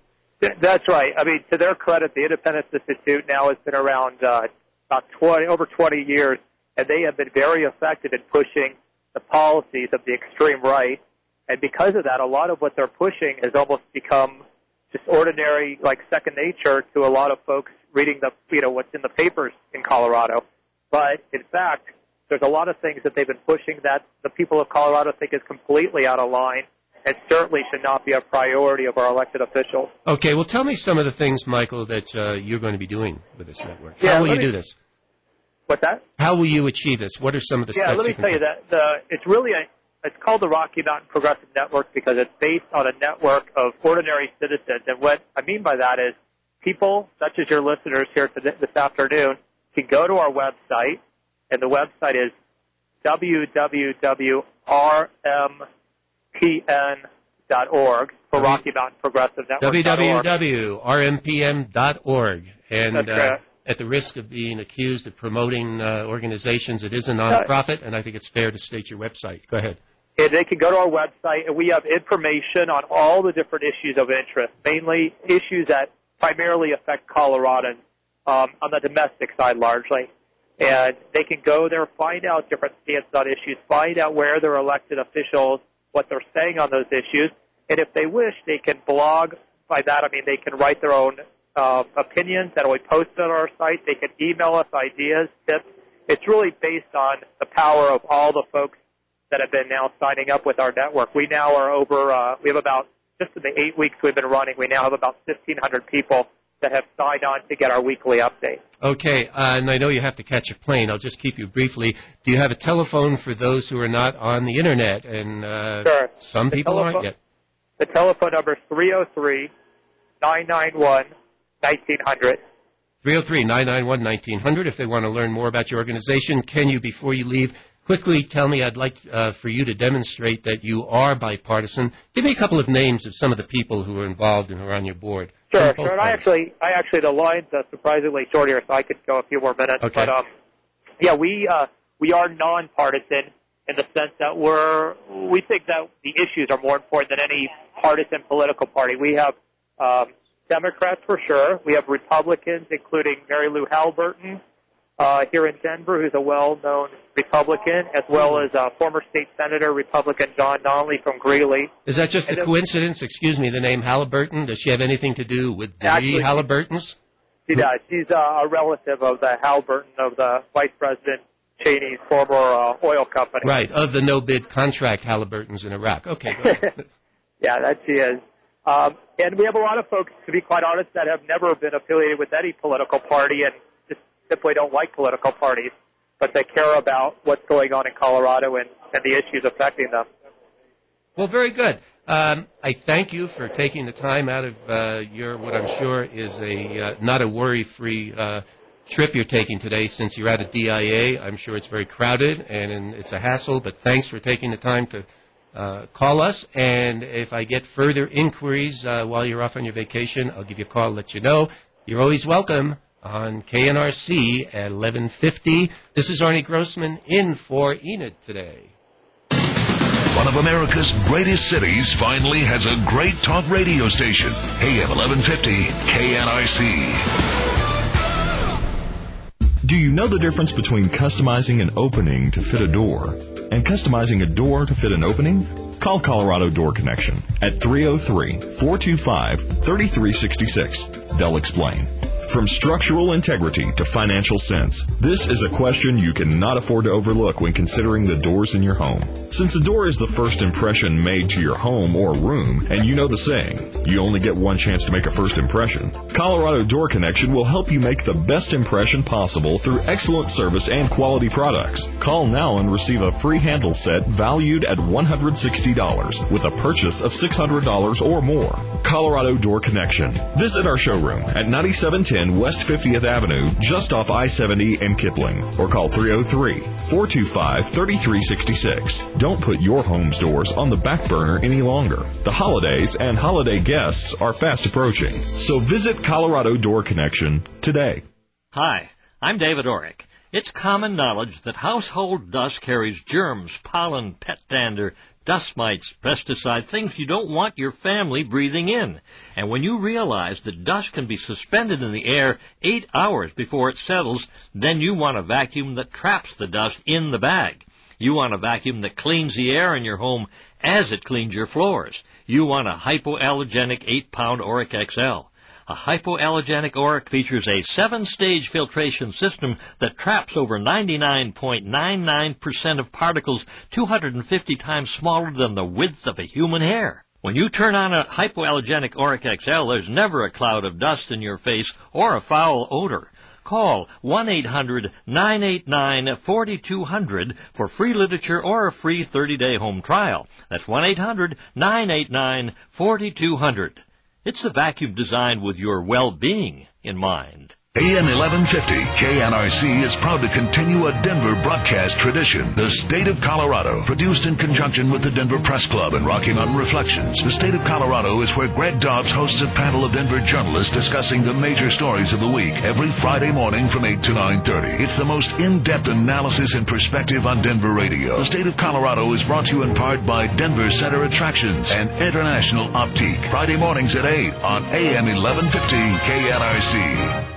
That's right. I mean, to their credit, the Independence Institute now has been around about over 20 years, and they have been very effective in pushing the policies of the extreme right. And because of that, a lot of what they're pushing has almost become just ordinary, like second nature to a lot of folks reading what's in the papers in Colorado. But in fact, there's a lot of things that they've been pushing that the people of Colorado think is completely out of line and certainly should not be a priority of our elected officials. Okay, well, tell me some of the things, Michael, that you're going to be doing with this network. How will you do this? What's that? How will you achieve this? What are some of the steps? Yeah, let me tell you that it's called the Rocky Mountain Progressive Network because it's based on a network of ordinary citizens. And what I mean by that is people such as your listeners here this afternoon can go to our website, and the website is www.rmpn.org for Rocky Mountain Progressive Network. www.rmpn.org. And at the risk of being accused of promoting organizations, it is a nonprofit, and I think it's fair to state your website. Go ahead. And they can go to our website, and we have information on all the different issues of interest, mainly issues that primarily affect Coloradans on the domestic side largely. And they can go there, find out different stances on issues, find out where their elected officials, what they're saying on those issues. And if they wish, they can blog. By that, I mean they can write their own opinions that will be posted on our site. They can email us ideas, tips. It's really based on the power of all the folks that have been now signing up with our network. We now are over, we have about, just in the 8 weeks we've been running, we now have about 1,500 people that have signed on to get our weekly update. Okay, and I know you have to catch a plane. I'll just keep you briefly. Do you have a telephone for those who are not on the Internet? And sure. Some people aren't yet. The telephone number is 303-991-1900. 303-991-1900 if they want to learn more about your organization. Can you, before you leave, quickly tell me, I'd like for you to demonstrate that you are bipartisan. Give me a couple of names of some of the people who are involved and who are on your board. Sure. And I actually, the line's surprisingly short here, so I could go a few more minutes. Okay. But, we are nonpartisan in the sense that we think that the issues are more important than any partisan political party. We have Democrats for sure. We have Republicans, including Mary Lou Halliburton here in Denver, who's a well-known Republican, as well as former state senator, Republican John Donnelly from Greeley. Is that just a coincidence? Excuse me, the name Halliburton? Does she have anything to do with the Halliburtons? She does. She's a relative of the Halliburton of the Vice President Cheney's former oil company. Right, of the no-bid contract Halliburtons in Iraq. Okay, go ahead. Yeah, that she is. And we have a lot of folks, to be quite honest, that have never been affiliated with any political party and just simply don't like political parties, but they care about what's going on in Colorado and the issues affecting them. Well, very good. I thank you for taking the time out of your, what I'm sure is not a worry-free trip you're taking today since you're at a DIA. I'm sure it's very crowded and it's a hassle, but thanks for taking the time to call us. And if I get further inquiries while you're off on your vacation, I'll give you a call, let you know. You're always welcome on KNRC at 1150. This is Arnie Grossman in for Enid today. One of America's greatest cities finally has a great talk radio station. AM 1150 KNRC. Do you know the difference between customizing an opening to fit a door and customizing a door to fit an opening? Call Colorado Door Connection at 303-425-3366. They'll explain. From structural integrity to financial sense, this is a question you cannot afford to overlook when considering the doors in your home. Since a door is the first impression made to your home or room, and you know the saying, you only get one chance to make a first impression, Colorado Door Connection will help you make the best impression possible through excellent service and quality products. Call now and receive a free handle set valued at $160 with a purchase of $600 or more. Colorado Door Connection. Visit our showroom at 9710 West 50th Avenue, just off I-70 and Kipling, or call 303-425-3366. Don't put your home's doors on the back burner any longer. The holidays and holiday guests are fast approaching, so visit Colorado Door Connection today. Hi, I'm David Orrick. It's common knowledge that household dust carries germs, pollen, pet dander, dust mites, pesticide, things you don't want your family breathing in. And when you realize that dust can be suspended in the air 8 hours before it settles, then you want a vacuum that traps the dust in the bag. You want a vacuum that cleans the air in your home as it cleans your floors. You want a hypoallergenic 8-pound Oric XL. A hypoallergenic Oric features a 7-stage filtration system that traps over 99.99% of particles 250 times smaller than the width of a human hair. When you turn on a hypoallergenic Oric XL, there's never a cloud of dust in your face or a foul odor. Call 1-800-989-4200 for free literature or a free 30-day home trial. That's 1-800-989-4200. It's the vacuum designed with your well-being in mind. AM 1150 KNRC is proud to continue a Denver broadcast tradition. The State of Colorado, produced in conjunction with the Denver Press Club and Rocky Mountain Reflections. The State of Colorado is where Greg Dobbs hosts a panel of Denver journalists discussing the major stories of the week every Friday morning from 8 to 9:30. It's the most in-depth analysis and perspective on Denver radio. The State of Colorado is brought to you in part by Denver Center Attractions and International Optique. Friday mornings at 8 on AM 1150 KNRC.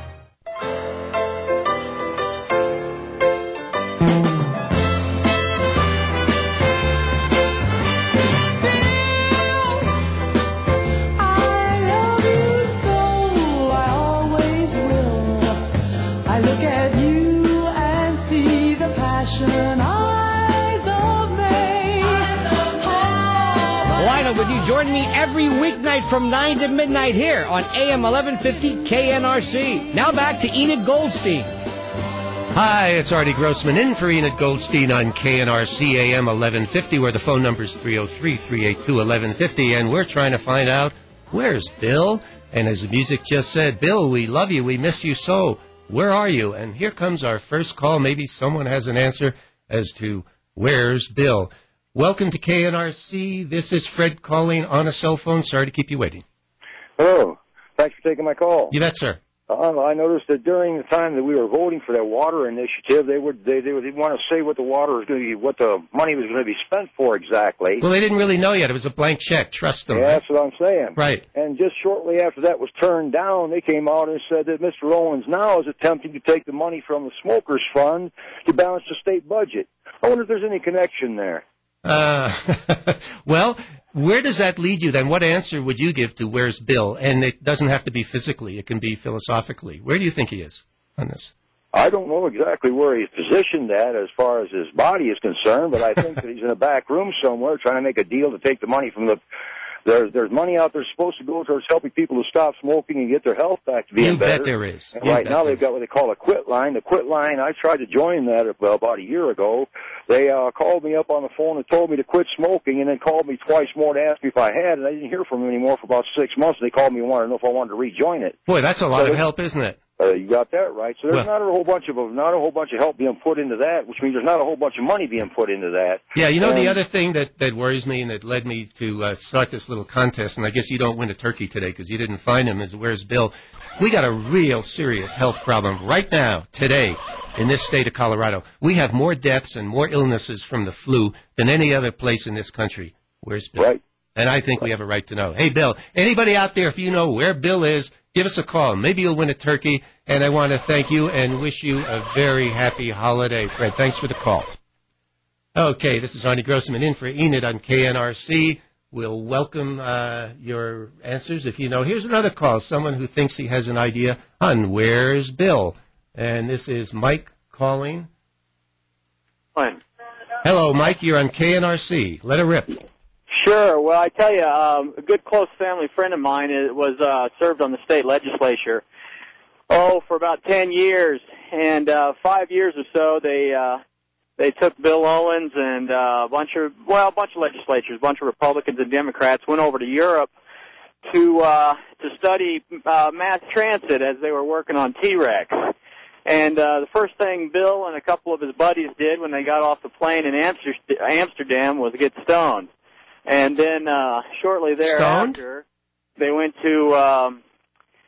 Join me every weeknight from 9 to midnight here on AM 1150 KNRC. Now back to Enid Goldstein. Hi, it's Artie Grossman in for Enid Goldstein on KNRC AM 1150, where the phone number is 303-382-1150, and we're trying to find out, where's Bill? And as the music just said, Bill, we love you, we miss you so. Where are you? And here comes our first call. Maybe someone has an answer as to where's Bill. Welcome to KNRC. This is Fred calling on a cell phone. Sorry to keep you waiting. Hello. Thanks for taking my call. You bet, sir. I noticed that during the time that we were voting for that water initiative, they would want to say what the water was going to be, what the money was going to be spent for exactly. Well, they didn't really know yet. It was a blank check. Trust them. Yeah, right? That's what I'm saying. Right. And just shortly after that was turned down, they came out and said that Mr. Owens now is attempting to take the money from the Smokers Fund to balance the state budget. I wonder if there's any connection there. Well, where does that lead you then? What answer would you give to where's Bill? And it doesn't have to be physically. It can be philosophically. Where do you think he is on this? I don't know exactly where he's positioned at as far as his body is concerned, but I think that he's in a back room somewhere trying to make a deal to take the money from the... There's money out there supposed to go towards helping people to stop smoking and get their health back to being better. You bet there is. And right now they've got what they call a quit line. The quit line, I tried to join that about a year ago. They called me up on the phone and told me to quit smoking, and then called me twice more to ask me if I had, and I didn't hear from them anymore for about 6 months. They called me and wanted to know if I wanted to rejoin it. Boy, that's a lot of help, isn't it? You got that right. So there's not a whole bunch of help being put into that, which means there's not a whole bunch of money being put into that. Yeah, you know, the other thing that worries me and that led me to start this little contest, and I guess you don't win a turkey today because you didn't find him, is where's Bill? We got a real serious health problem right now, today, in this state of Colorado. We have more deaths and more illnesses from the flu than any other place in this country. Where's Bill? Right. And I think we have a right to know. Hey, Bill, anybody out there, if you know where Bill is, give us a call. Maybe you'll win a turkey. And I want to thank you and wish you a very happy holiday, Fred. Thanks for the call. Okay, this is Arnie Grossman in for Enid on KNRC. We'll welcome your answers if you know. Here's another call, someone who thinks he has an idea on where's Bill. And this is Mike calling. Fine. Hello, Mike. You're on KNRC. Let it rip. Sure. Well, I tell you, a good close family friend of mine was served on the state legislature, for about 10 years. And 5 years or so, they took Bill Owens and a bunch of legislatures, a bunch of Republicans and Democrats, went over to Europe to study mass transit as they were working on T-Rex. And the first thing Bill and a couple of his buddies did when they got off the plane in Amsterdam was get stoned. And then shortly thereafter, they went to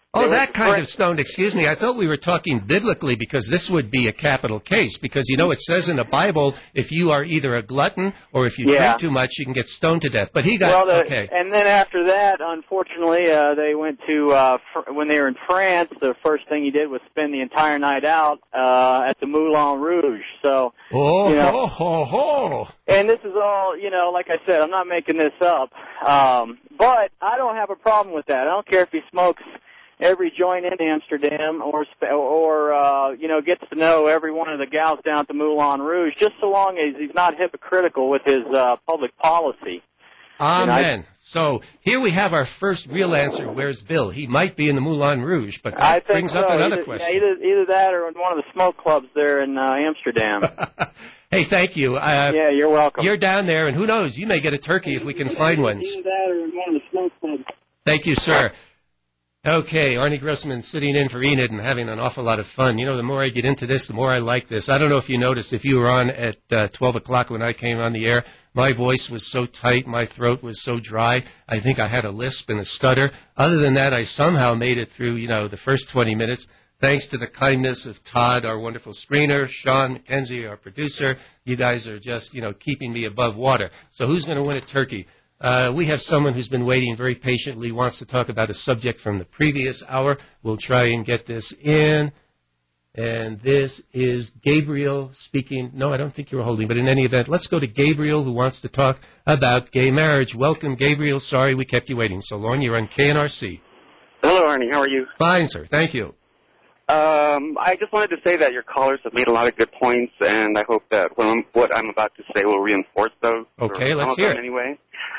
Oh, that kind of stoned. Excuse me. I thought we were talking biblically because this would be a capital case. Because, you know, it says in the Bible, if you are either a glutton or if you drink too much, you can get stoned to death. But he got, okay. And then after that, unfortunately, they went to, when they were in France, the first thing he did was spend the entire night out at the Moulin Rouge. So, oh, you know, ho, ho, ho. And this is all, you know, like I said, I'm not making this up. But I don't have a problem with that. I don't care if he smokes every joint in Amsterdam or you know, gets to know every one of the gals down at the Moulin Rouge, just so long as he's not hypocritical with his public policy. Amen. So here we have our first real answer. Where's Bill? He might be in the Moulin Rouge, but that brings up another question. Yeah, either that or in one of the smoke clubs there in Amsterdam. Hey, thank you. Yeah, you're welcome. You're down there, and who knows? You may get a turkey if we can find one. Either that or in one of the smoke clubs. Thank you, sir. Okay, Arnie Grossman sitting in for Enid and having an awful lot of fun. You know, the more I get into this, the more I like this. I don't know if you noticed, if you were on at 12 o'clock when I came on the air, my voice was so tight, my throat was so dry, I think I had a lisp and a stutter. Other than that, I somehow made it through, you know, the first 20 minutes, thanks to the kindness of Todd, our wonderful screener, Sean McKenzie, our producer. You guys are just, you know, keeping me above water. So who's going to win a turkey? We have someone who's been waiting very patiently, wants to talk about a subject from the previous hour. We'll try and get this in. And this is Gabriel speaking. No, I don't think you were holding, but in any event, let's go to Gabriel, who wants to talk about gay marriage. Welcome, Gabriel. Sorry we kept you waiting so long. You're on KNRC. Hello, Arnie. How are you? Fine, sir. Thank you. I just wanted to say that your callers have made a lot of good points, and I hope that what I'm about to say will reinforce those. Okay, let's hear it. Anyway.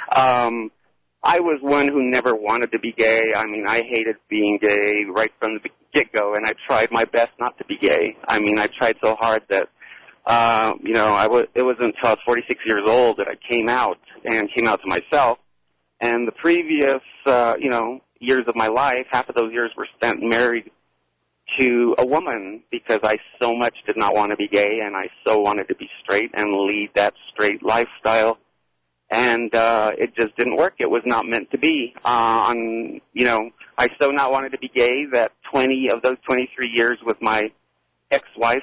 I was one who never wanted to be gay. I mean, I hated being gay right from the get-go, and I tried my best not to be gay. I mean, I tried so hard that, you know, it wasn't until I was 46 years old that I came out to myself. And the previous, you know, years of my life, half of those years were spent married to a woman because I so much did not want to be gay, and I so wanted to be straight and lead that straight lifestyle. And it just didn't work. It was not meant to be. You know, I so not wanted to be gay that 20 of those 23 years with my ex-wife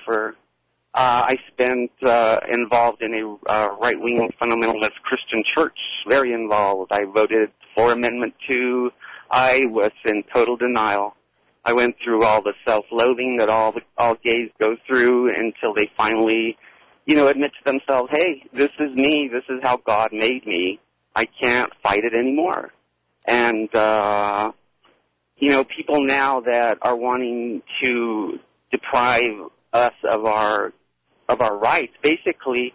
I spent involved in a right-wing fundamentalist Christian church, very involved. I voted for Amendment 2. I was in total denial. I went through all the self-loathing that all gays go through until they finally, you know, admit to themselves, hey, this is me. This is how God made me. I can't fight it anymore. And, you know, people now that are wanting to deprive us of our rights, basically,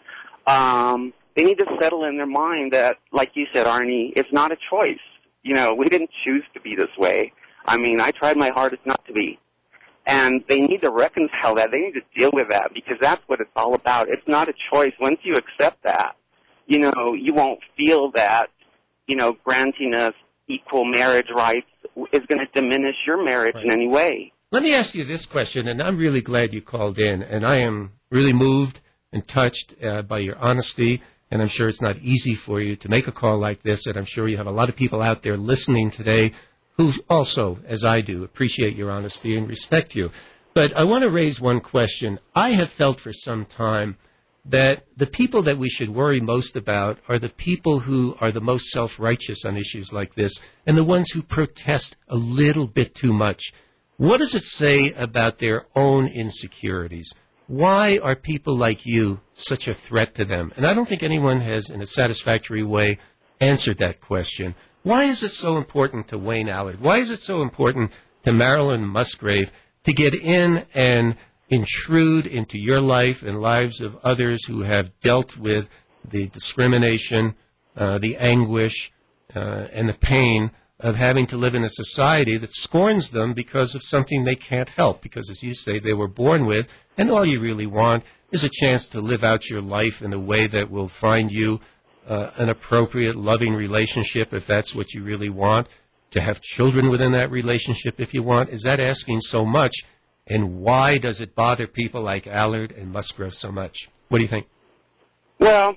they need to settle in their mind that, like you said, Arnie, it's not a choice. You know, we didn't choose to be this way. I mean, I tried my hardest not to be. And they need to reconcile that. They need to deal with that because that's what it's all about. It's not a choice. Once you accept that, you know, you won't feel that, you know, granting us equal marriage rights is going to diminish your marriage in any way. Let me ask you this question, and I'm really glad you called in, and I am really moved and touched by your honesty, and I'm sure it's not easy for you to make a call like this, and I'm sure you have a lot of people out there listening today who also, as I do, appreciate your honesty and respect you. But I want to raise one question. I have felt for some time that the people that we should worry most about are the people who are the most self-righteous on issues like this and the ones who protest a little bit too much. What does it say about their own insecurities? Why are people like you such a threat to them? And I don't think anyone has, in a satisfactory way, answered that question. Why is it so important to Wayne Allard? Why is it so important to Marilyn Musgrave to get in and intrude into your life and lives of others who have dealt with the discrimination, the anguish, and the pain of having to live in a society that scorns them because of something they can't help, because, as you say, they were born with, and all you really want is a chance to live out your life in a way that will find you an appropriate, loving relationship, if that's what you really want, to have children within that relationship if you want. Is that asking so much? And why does it bother people like Allard and Musgrave so much? What do you think? Well,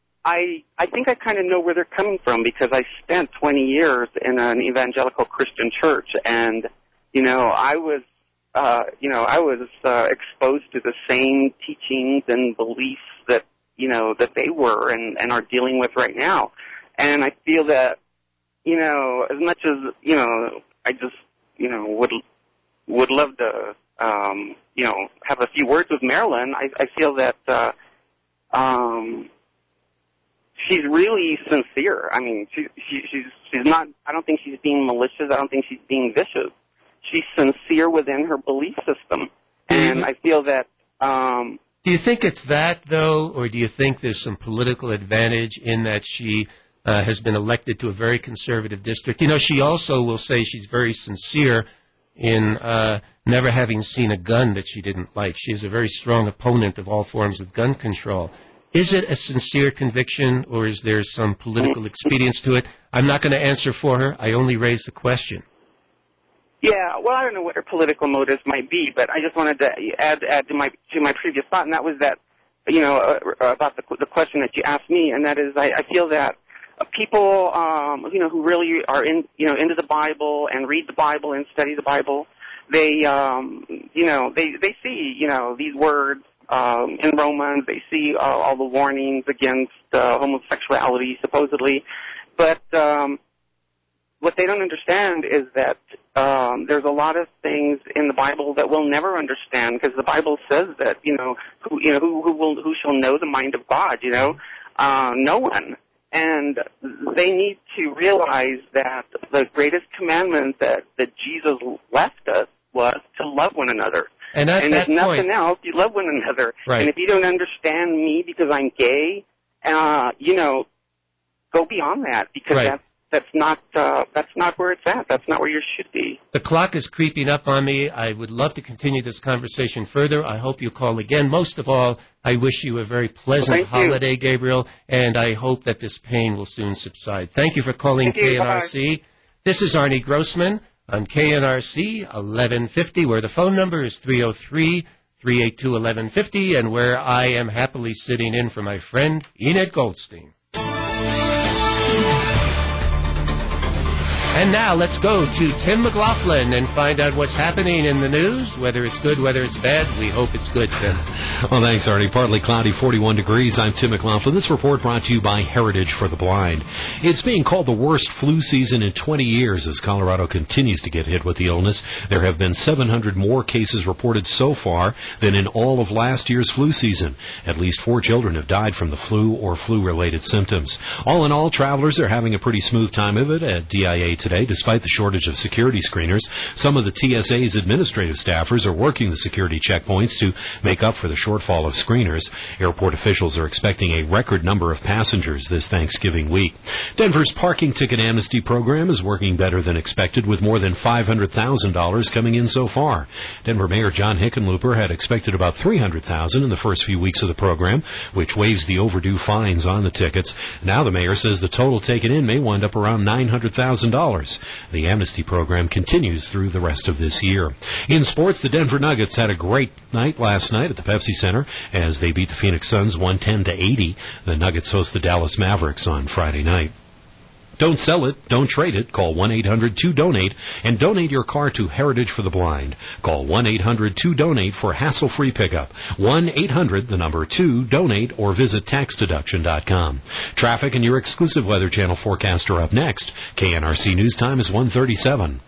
I think I kind of know where they're coming from because I spent 20 years in an evangelical Christian church, and I was exposed to the same teachings and beliefs that they were and are dealing with right now. And I feel that, as much as, I just, would love to, have a few words with Marilyn, I feel that, she's really sincere. I mean, she's not, I don't think she's being malicious. I don't think she's being vicious. She's sincere within her belief system. And I feel that, do you think it's that, though, or do you think there's some political advantage in that she has been elected to a very conservative district? She also will say she's very sincere in never having seen a gun that she didn't like. She is a very strong opponent of all forms of gun control. Is it a sincere conviction, or is there some political expedience to it? I'm not going to answer for her. I only raise the question. Yeah, well, I don't know what her political motives might be, but I just wanted to add to my previous thought, and that was that, about the question that you asked me, and that is, I feel that people, who really are into the Bible and read the Bible and study the Bible, they see, these words in Romans. They see all the warnings against homosexuality, supposedly, but what they don't understand is that there's a lot of things in the Bible that we'll never understand, because the Bible says that who shall know the mind of God? No one. And they need to realize that the greatest commandment that Jesus left us was to love one another. And if nothing else, you love one another. Right. And if you don't understand me because I'm gay, go beyond that, because right. That's not where it's at. That's not where you should be. The clock is creeping up on me. I would love to continue this conversation further. I hope you call again. Most of all, I wish you a very pleasant holiday, Gabriel, and I hope that this pain will soon subside. Thank you for calling KNRC. Bye-bye. This is Arnie Grossman on KNRC 1150, where the phone number is 303-382-1150, and where I am happily sitting in for my friend Enid Goldstein. And now let's go to Tim McLaughlin and find out what's happening in the news, whether it's good, whether it's bad. We hope it's good, Tim. Well, thanks, Arnie. Partly cloudy, 41 degrees. I'm Tim McLaughlin. This report brought to you by Heritage for the Blind. It's being called the worst flu season in 20 years as Colorado continues to get hit with the illness. There have been 700 more cases reported so far than in all of last year's flu season. At least 4 children have died from the flu or flu-related symptoms. All in all, travelers are having a pretty smooth time of it at DIA today, despite the shortage of security screeners. Some of the TSA's administrative staffers are working the security checkpoints to make up for the shortfall of screeners. Airport officials are expecting a record number of passengers this Thanksgiving week. Denver's parking ticket amnesty program is working better than expected, with more than $500,000 coming in so far. Denver Mayor John Hickenlooper had expected about $300,000 in the first few weeks of the program, which waives the overdue fines on the tickets. Now the mayor says the total taken in may wind up around $900,000. The amnesty program continues through the rest of this year. In sports, the Denver Nuggets had a great night last night at the Pepsi Center as they beat the Phoenix Suns 110-80. The Nuggets host the Dallas Mavericks on Friday night. Don't sell it. Don't trade it. Call 1-800-2DONATE and donate your car to Heritage for the Blind. Call 1-800-2DONATE for hassle-free pickup. 1-800-2-DONATE or visit taxdeduction.com. Traffic and your exclusive Weather Channel forecast are up next. KNRC News Time is 1:37.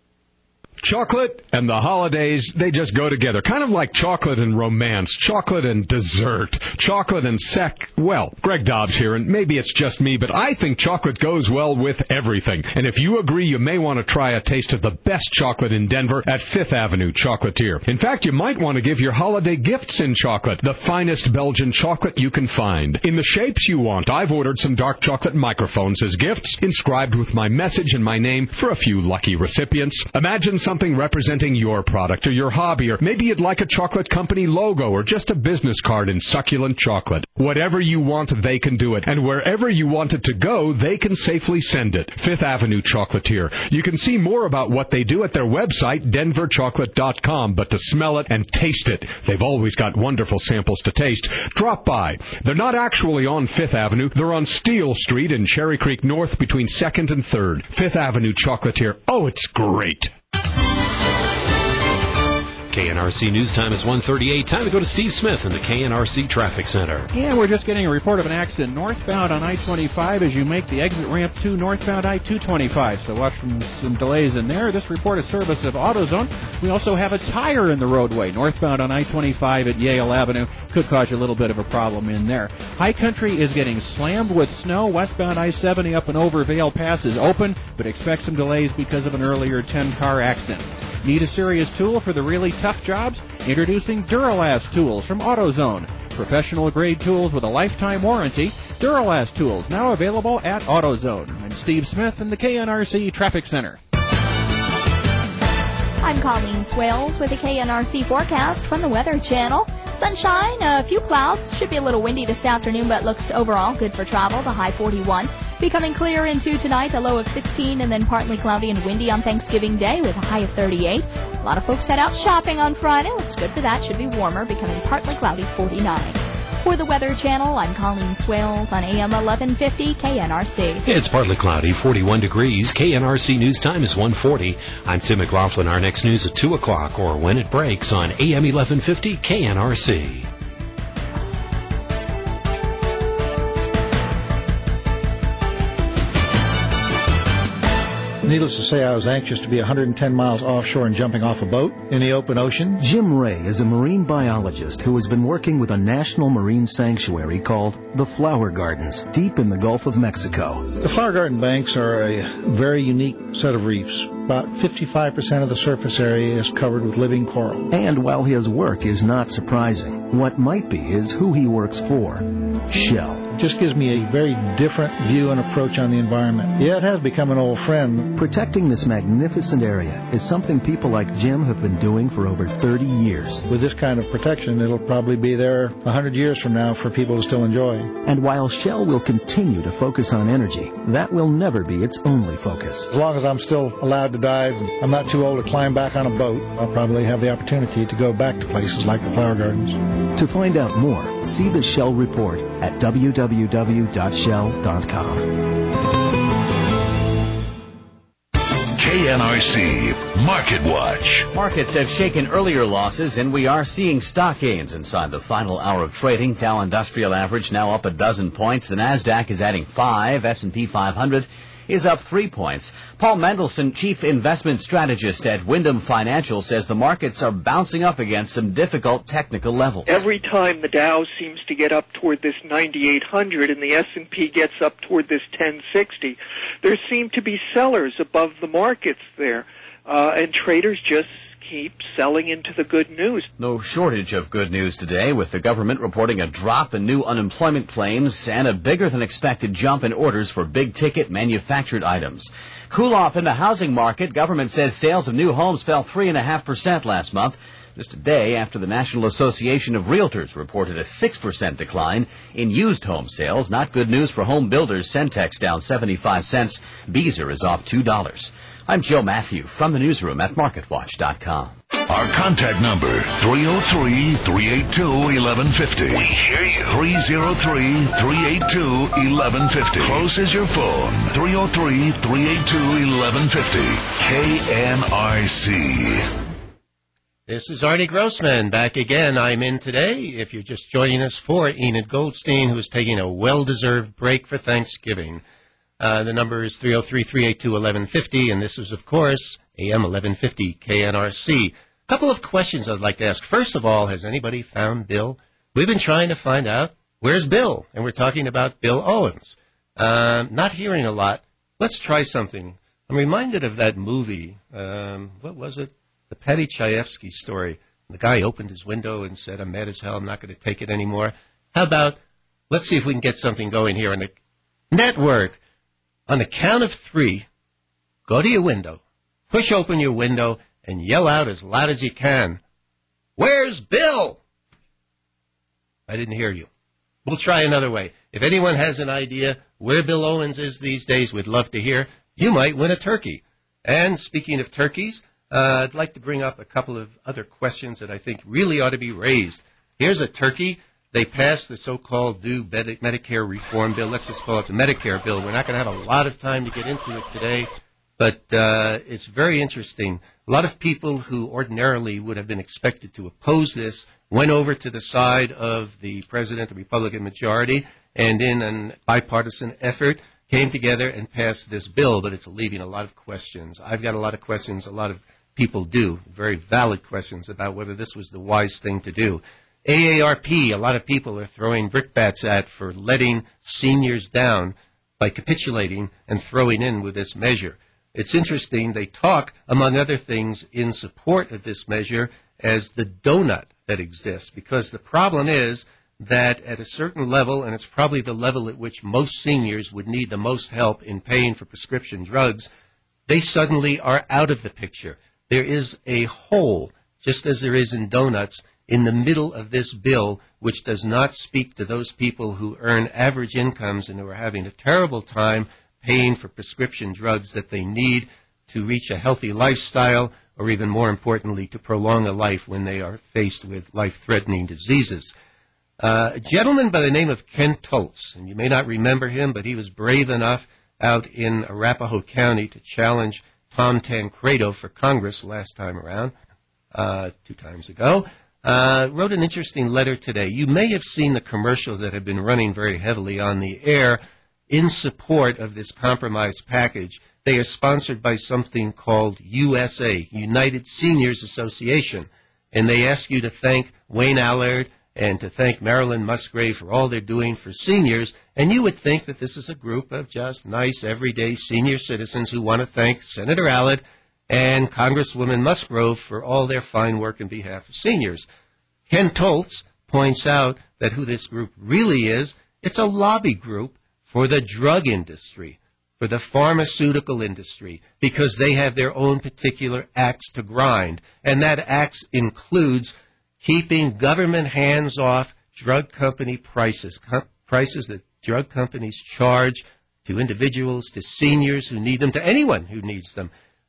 Chocolate and the holidays, they just go together. Kind of like chocolate and romance, chocolate and dessert, chocolate and well, Greg Dobbs here, and maybe it's just me, but I think chocolate goes well with everything. And if you agree, you may want to try a taste of the best chocolate in Denver at Fifth Avenue Chocolatier. In fact, you might want to give your holiday gifts in chocolate, the finest Belgian chocolate you can find. In the shapes you want, I've ordered some dark chocolate microphones as gifts, inscribed with my message and my name for a few lucky recipients. Imagine something representing your product or your hobby, or maybe you'd like a chocolate company logo or just a business card in succulent chocolate. Whatever you want, they can do it. And wherever you want it to go, they can safely send it. Fifth Avenue Chocolatier. You can see more about what they do at their website, denverchocolate.com. But to smell it and taste it, they've always got wonderful samples to taste. Drop by. They're not actually on Fifth Avenue. They're on Steel Street in Cherry Creek North between 2nd and 3rd. Fifth Avenue Chocolatier. Oh, it's great. KNRC News Time is 1:38. Time to go to Steve Smith in the KNRC Traffic Center. Yeah, we're just getting a report of an accident northbound on I-25 as you make the exit ramp to northbound I-225. So watch for some delays in there. This report is service of AutoZone. We also have a tire in the roadway northbound on I-25 at Yale Avenue. Could cause you a little bit of a problem in there. High Country is getting slammed with snow. Westbound I-70 up and over Vale Pass is open, but expect some delays because of an earlier 10-car accident. Need a serious tool for the really tough jobs? Introducing Duralast tools from AutoZone. Professional-grade tools with a lifetime warranty. Duralast tools now available at AutoZone. I'm Steve Smith in the KNRC Traffic Center. I'm Colleen Swales with the KNRC forecast from the Weather Channel. Sunshine, a few clouds. Should be a little windy this afternoon, but looks overall good for travel. The high 41. Becoming clear into tonight, a low of 16, and then partly cloudy and windy on Thanksgiving Day with a high of 38. A lot of folks head out shopping on Friday. Looks good for that. Should be warmer, becoming partly cloudy, 49. For the Weather Channel, I'm Colleen Swales on AM 1150 KNRC. It's partly cloudy, 41 degrees. KNRC News Time is 1:40. I'm Tim McLaughlin. Our next news at 2 o'clock or when it breaks on AM 1150 KNRC. Needless to say, I was anxious to be 110 miles offshore and jumping off a boat in the open ocean. Jim Ray is a marine biologist who has been working with a national marine sanctuary called the Flower Gardens, deep in the Gulf of Mexico. The Flower Garden banks are a very unique set of reefs. About 55% of the surface area is covered with living coral. And while his work is not surprising, what might be is who he works for, Shell. It just gives me a very different view and approach on the environment. Yeah, it has become an old friend. Protecting this magnificent area is something people like Jim have been doing for over 30 years. With this kind of protection, it'll probably be there 100 years from now for people to still enjoy. And while Shell will continue to focus on energy, that will never be its only focus. As long as I'm still allowed to dive, I'm not too old to climb back on a boat, I'll probably have the opportunity to go back to places like the Flower Gardens. To find out more, see the Shell report at www.shell.com. KNRC Market Watch. Markets have shaken earlier losses, and we are seeing stock gains inside the final hour of trading. Dow Industrial Average now up a dozen points. The Nasdaq is adding 5. S&P 500 is up 3 points. Paul Mendelson, chief investment strategist at Wyndham Financial, says the markets are bouncing up against some difficult technical levels. Every time the Dow seems to get up toward this 9,800 and the S&P gets up toward this 1060, there seem to be sellers above the markets there, and traders just keep selling into the good news. No shortage of good news today, with the government reporting a drop in new unemployment claims and a bigger than expected jump in orders for big-ticket manufactured items. Cool off in the housing market. Government says sales of new homes fell 3.5% last month, just a day after the National Association of Realtors reported a 6% decline in used home sales. Not good news for home builders. Centex down 75 cents. Beazer is off $2. I'm Joe Matthew from the newsroom at MarketWatch.com. Our contact number, 303-382-1150. We hear you. 303-382-1150. Close as your phone. 303-382-1150. KNRC. This is Arnie Grossman back again. I'm in today. If you're just joining us for Enid Goldstein, who's taking a well-deserved break for Thanksgiving. The number is 303-382-1150, and this is, of course, AM 1150 KNRC. A couple of questions I'd like to ask. First of all, has anybody found Bill? We've been trying to find out, where's Bill? And we're talking about Bill Owens. Not hearing a lot. Let's try something. I'm reminded of that movie. What was it? The Paddy Chayefsky story. The guy opened his window and said, I'm mad as hell, I'm not going to take it anymore. How about, let's see if we can get something going here on the network. On the count of 3, go to your window, push open your window, and yell out as loud as you can, "Where's Bill?" I didn't hear you. We'll try another way. If anyone has an idea where Bill Owens is these days, we'd love to hear. You might win a turkey. And speaking of turkeys, I'd like to bring up a couple of other questions that I think really ought to be raised. Here's a turkey. They passed the so-called new Medicare reform bill. Let's just call it the Medicare bill. We're not going to have a lot of time to get into it today. But it's very interesting. A lot of people who ordinarily would have been expected to oppose this went over to the side of the president, the Republican majority, and in a bipartisan effort came together and passed this bill, but it's leaving a lot of questions. I've got a lot of questions, a lot of people do, very valid questions about whether this was the wise thing to do. AARP, a lot of people are throwing brickbats at for letting seniors down by capitulating and throwing in with this measure. It's interesting, they talk, among other things, in support of this measure as the donut that exists, because the problem is that at a certain level, and it's probably the level at which most seniors would need the most help in paying for prescription drugs, they suddenly are out of the picture. There is a hole, just as there is in donuts, in the middle of this bill, which does not speak to those people who earn average incomes and who are having a terrible time paying for prescription drugs that they need to reach a healthy lifestyle, or even more importantly, to prolong a life when they are faced with life-threatening diseases. A gentleman by the name of Ken Toltz, and you may not remember him, but he was brave enough out in Arapahoe County to challenge Tom Tancredo for Congress last time around, 2 times ago, wrote an interesting letter today. You may have seen the commercials that have been running very heavily on the air in support of this compromise package. They are sponsored by something called USA, United Seniors Association, and they ask you to thank Wayne Allard and to thank Marilyn Musgrave for all they're doing for seniors, and you would think that this is a group of just nice, everyday senior citizens who want to thank Senator Allard and Congresswoman Musgrove for all their fine work in behalf of seniors. Ken Toltz points out that who this group really is, it's a lobby group for the drug industry, for the pharmaceutical industry, because they have their own particular axe to grind, and that axe includes keeping government hands off drug company prices, prices that drug companies charge to individuals, to seniors who need them, to anyone who needs them.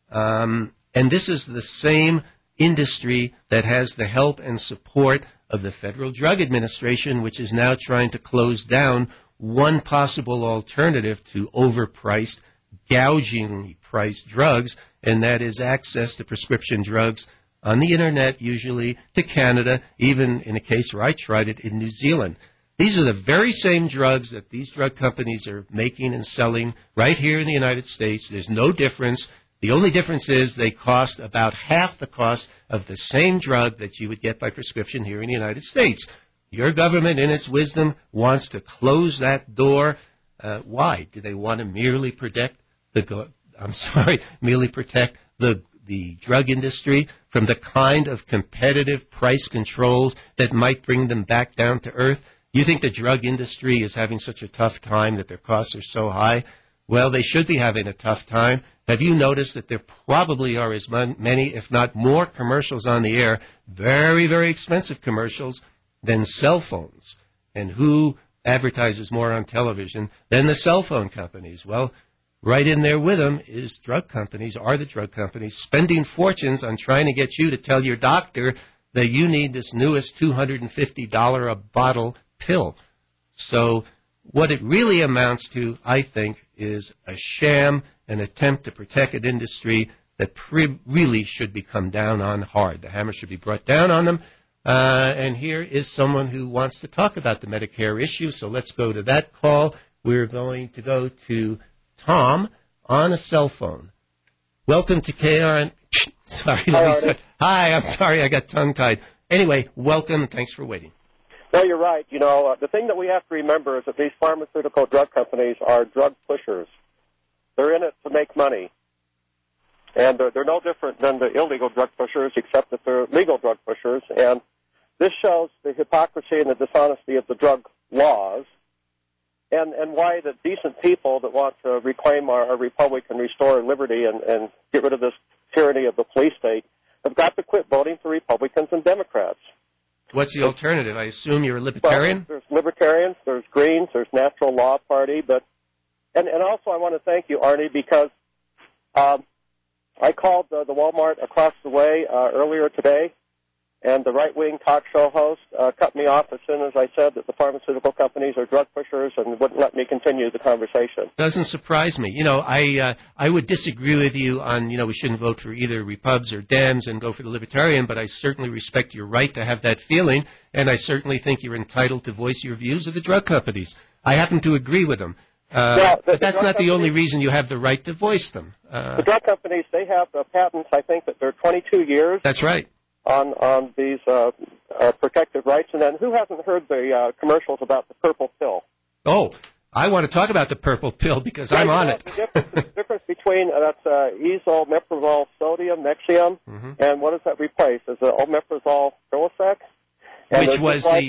And this is the same industry that has the help and support of the Federal Drug Administration, which is now trying to close down one possible alternative to overpriced, gougingly priced drugs, and that is access to prescription drugs on the Internet, usually to Canada, even in a case where I tried it in New Zealand. These are the very same drugs that these drug companies are making and selling right here in the United States. There's no difference. The only difference is they cost about half the cost of the same drug that you would get by prescription here in the United States. Your government, in its wisdom, wants to close that door. Why? Do they want to merely protect merely protect the drug industry from the kind of competitive price controls that might bring them back down to earth? You think the drug industry is having such a tough time that their costs are so high? Well, they should be having a tough time. Have you noticed that there probably are as many, if not more, commercials on the air, very, very expensive commercials, than cell phones? And who advertises more on television than the cell phone companies? Well, right in there with them is drug companies, are the drug companies, spending fortunes on trying to get you to tell your doctor that you need this newest $250 a bottle pill. So what it really amounts to, I think, is a sham, an attempt to protect an industry that really should be come down on hard. The hammer should be brought down on them. And here is someone who wants to talk about the Medicare issue, so let's go to that call. We're going to go to Tom on a cell phone. Welcome to KRN. Sorry, let me start. Hi, I'm sorry, I got tongue-tied. Anyway, welcome, thanks for waiting. No, you're right. You know, the thing that we have to remember is that these pharmaceutical drug companies are drug pushers. They're in it to make money. And they're no different than the illegal drug pushers, except that they're legal drug pushers. And this shows the hypocrisy and the dishonesty of the drug laws, and why the decent people that want to reclaim our republic and restore liberty and get rid of this tyranny of the police state have got to quit voting for Republicans and Democrats. What's the alternative? I assume you're a libertarian? Well, there's libertarians, there's Greens, there's Natural Law Party, and also I want to thank you, Arnie, because I called the Walmart across the way earlier today, and the right-wing talk show host cut me off as soon as I said that the pharmaceutical companies are drug pushers and wouldn't let me continue the conversation. Doesn't surprise me. I would disagree with you on, we shouldn't vote for either Repubs or Dems and go for the Libertarian, but I certainly respect your right to have that feeling, and I certainly think you're entitled to voice your views of the drug companies. I happen to agree with them. But that's not the only reason you have the right to voice them. The drug companies, they have patents, I think, that they're 22 years. That's right. On these protective rights. And then who hasn't heard the commercials about the purple pill? Oh, I want to talk about the purple pill because I'm on it. The difference between that's esomeprazole sodium, Nexium, and what does that replace? Is it omeprazole Prilosec? Which was like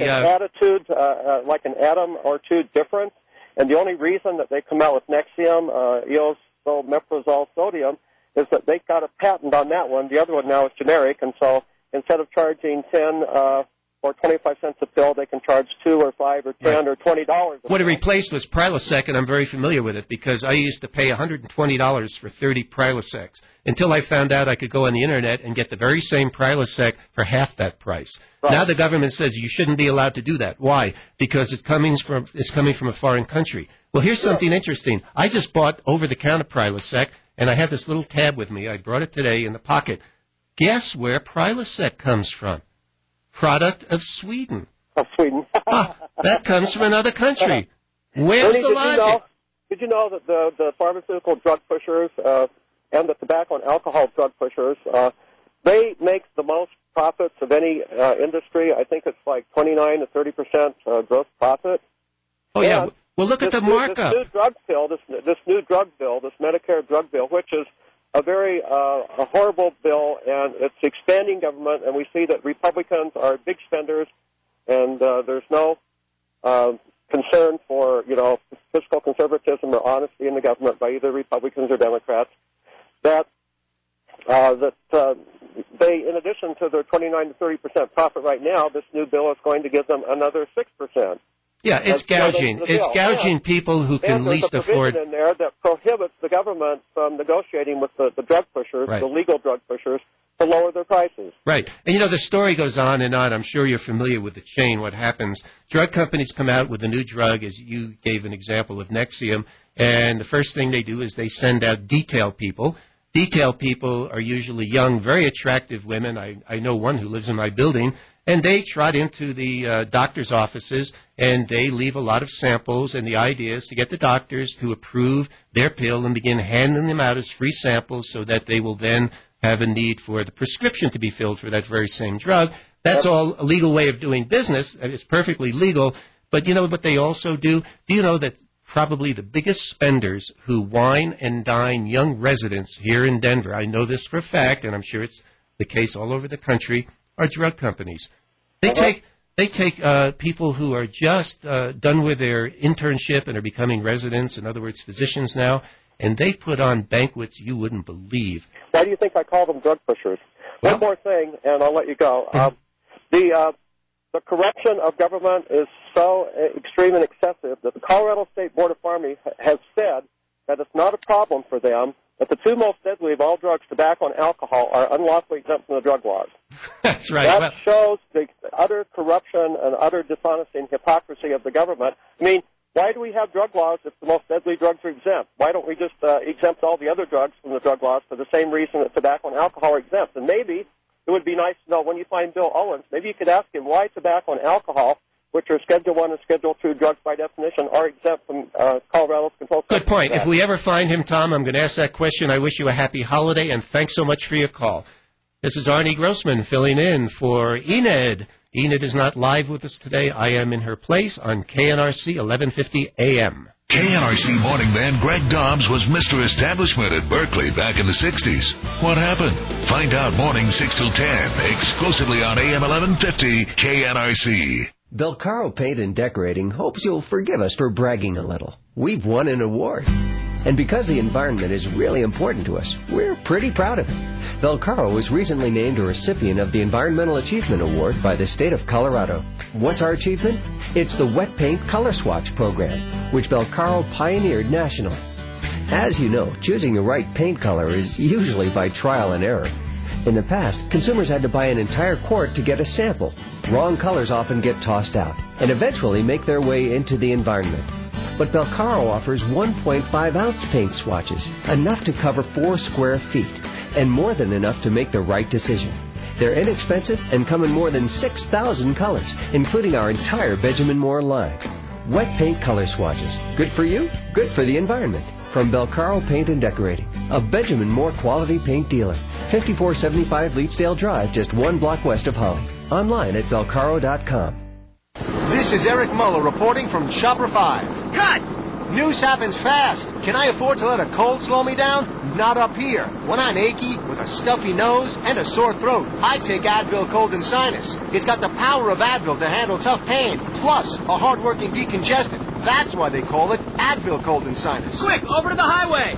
an atom or two difference. And the only reason that they come out with Nexium, esomeprazole sodium, is that they got a patent on that one. The other one now is generic, and so instead of charging 10 or 25 cents a pill, they can charge 2 or 5 or 10 or $20. What it replaced was Prilosec, and I'm very familiar with it because I used to pay $120 for 30 Prilosecs until I found out I could go on the Internet and get the very same Prilosec for half that price. Right. Now the government says you shouldn't be allowed to do that. Why? Because it's coming from a foreign country. Well, here's something interesting. I just bought over-the-counter Prilosec, and I had this little tab with me. I brought it today in the pocket. Guess where Prilosec comes from? Product of Sweden. Of Sweden. That comes from another country. Where's the logic? Did you know that the pharmaceutical drug pushers and the tobacco and alcohol drug pushers, they make the most profits of any industry? I think it's like 29 to 30% gross profit. Oh, and yeah. Well, look at the markup. This new drug bill, this Medicare drug bill, which is a very a horrible bill, and it's expanding government, and we see that Republicans are big spenders, and there's no concern for, fiscal conservatism or honesty in the government by either Republicans or Democrats. That they, in addition to their 29 to 30% profit right now, this new bill is going to give them another 6%. Yeah, it's gouging. It's gouging people who can least afford. There's a provision in there that prohibits the government from negotiating with the drug pushers, the legal drug pushers, to lower their prices. Right. And, the story goes on and on. I'm sure you're familiar with the chain, what happens. Drug companies come out with a new drug, as you gave an example of Nexium, and the first thing they do is they send out detail people. Detail people are usually young, very attractive women. I know one who lives in my building. And they trot into the doctor's offices, and they leave a lot of samples, and the idea is to get the doctors to approve their pill and begin handing them out as free samples so that they will then have a need for the prescription to be filled for that very same drug. That's all a legal way of doing business, and it's perfectly legal. But you know what they also do? Do you know that probably the biggest spenders who wine and dine young residents here in Denver, I know this for a fact, and I'm sure it's the case all over the country, are drug companies. They take people who are just done with their internship and are becoming residents, in other words, physicians now, and they put on banquets you wouldn't believe. Why do you think I call them drug pushers? Well, one more thing, and I'll let you go. The corruption of government is so extreme and excessive that the Colorado State Board of Pharmacy has said that it's not a problem for them that the two most deadly of all drugs, tobacco and alcohol, are unlawfully exempt from the drug laws. That's right. That shows the utter corruption and utter dishonesty and hypocrisy of the government. I mean, why do we have drug laws if the most deadly drugs are exempt? Why don't we just exempt all the other drugs from the drug laws for the same reason that tobacco and alcohol are exempt? And maybe it would be nice to know when you find Bill Owens, maybe you could ask him why tobacco and alcohol, which are Schedule 1 and Schedule 2 drugs by definition, are exempt from Colorado's control. Good point. If we ever find him, Tom, I'm going to ask that question. I wish you a happy holiday, and thanks so much for your call. This is Arnie Grossman filling in for Enid. Enid is not live with us today. I am in her place on KNRC 1150 AM. KNRC morning man Greg Dobbs was Mr. Establishment at Berkeley back in the 60s. What happened? Find out morning 6 till 10, exclusively on AM 1150 KNRC. Belcaro Paint and Decorating hopes you'll forgive us for bragging a little. We've won an award. And because the environment is really important to us, we're pretty proud of it. Belcaro was recently named a recipient of the Environmental Achievement Award by the state of Colorado. What's our achievement? It's the Wet Paint Color Swatch program, which Belcaro pioneered nationally. As you know, choosing the right paint color is usually by trial and error. In the past, consumers had to buy an entire quart to get a sample. Wrong colors often get tossed out and eventually make their way into the environment. But Belcaro offers 1.5-ounce paint swatches, enough to cover 4 square feet, and more than enough to make the right decision. They're inexpensive and come in more than 6,000 colors, including our entire Benjamin Moore line. Wet paint color swatches. Good for you, good for the environment. From Belcaro Paint and Decorating, a Benjamin Moore quality paint dealer. 5475 Leetsdale Drive, just 1 block west of Holly. Online at belcaro.com. This is Eric Muller reporting from Shopper 5. Cut! News happens fast. Can I afford to let a cold slow me down? Not up here. When I'm achy, with a stuffy nose, and a sore throat, I take Advil Cold and Sinus. It's got the power of Advil to handle tough pain, plus a hard-working decongestant. That's why they call it Advil Cold and Sinus. Quick, over to the highway!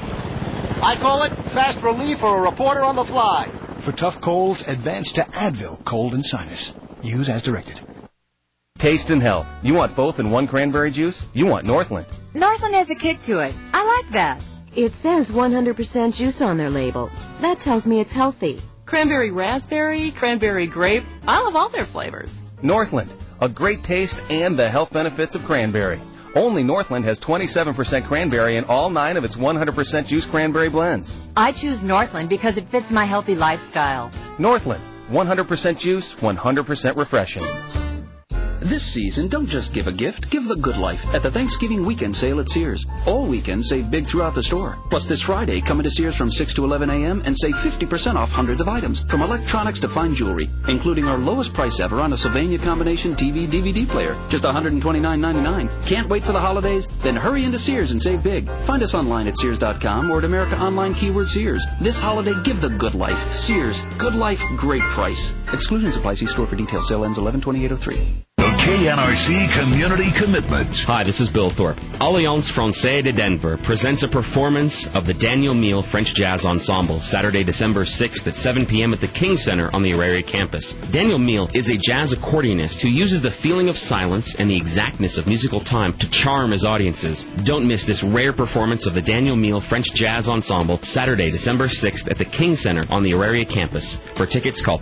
I call it fast relief for a reporter on the fly. For tough colds, advance to Advil Cold and Sinus. Use as directed. Taste and health. You want both in one cranberry juice? You want Northland. Northland has a kick to it. I like that. It says 100% juice on their label. That tells me it's healthy. Cranberry raspberry, cranberry grape. I love all their flavors. Northland. A great taste and the health benefits of cranberry. Only Northland has 27% cranberry in all 9 of its 100% juice cranberry blends. I choose Northland because it fits my healthy lifestyle. Northland. 100% juice, 100% refreshing. This season, don't just give a gift, give the good life at the Thanksgiving weekend sale at Sears. All weekend, save big throughout the store. Plus this Friday, come into Sears from 6 to 11 a.m. and save 50% off hundreds of items, from electronics to fine jewelry, including our lowest price ever on a Sylvania combination TV DVD player, just $129.99. Can't wait for the holidays? Then hurry into Sears and save big. Find us online at Sears.com or at America Online keyword Sears. This holiday, give the good life. Sears. Good life, great price. Exclusions apply. See store for details. Sale ends 11/28/03. KNRC Community Commitment. Hi, this is Bill Thorpe. Alliance Française de Denver presents a performance of the Daniel Meal French Jazz Ensemble Saturday, December 6th at 7 p.m. at the King Center on the Auraria campus. Daniel Meal is a jazz accordionist who uses the feeling of silence and the exactness of musical time to charm his audiences. Don't miss this rare performance of the Daniel Meal French Jazz Ensemble Saturday, December 6th at the King Center on the Auraria campus. For tickets, call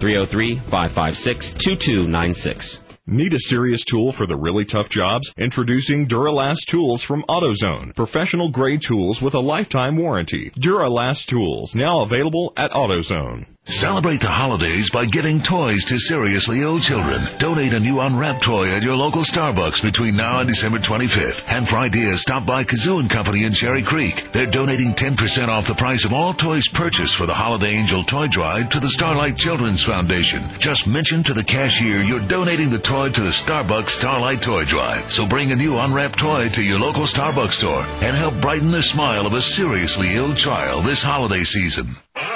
303-556-2296. Need a serious tool for the really tough jobs? Introducing Duralast Tools from AutoZone. Professional grade tools with a lifetime warranty. Duralast Tools, now available at AutoZone. Celebrate the holidays by giving toys to seriously ill children. Donate a new unwrapped toy at your local Starbucks between now and December 25th. And for ideas, stop by Kazoo & Company in Cherry Creek. They're donating 10% off the price of all toys purchased for the Holiday Angel Toy Drive to the Starlight Children's Foundation. Just mention to the cashier you're donating the toy to the Starbucks Starlight Toy Drive. So bring a new unwrapped toy to your local Starbucks store and help brighten the smile of a seriously ill child this holiday season.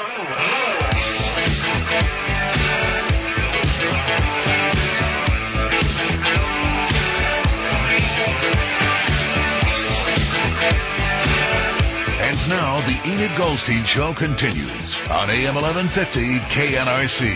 Now, the Enid Goldstein Show continues on AM 1150 KNRC.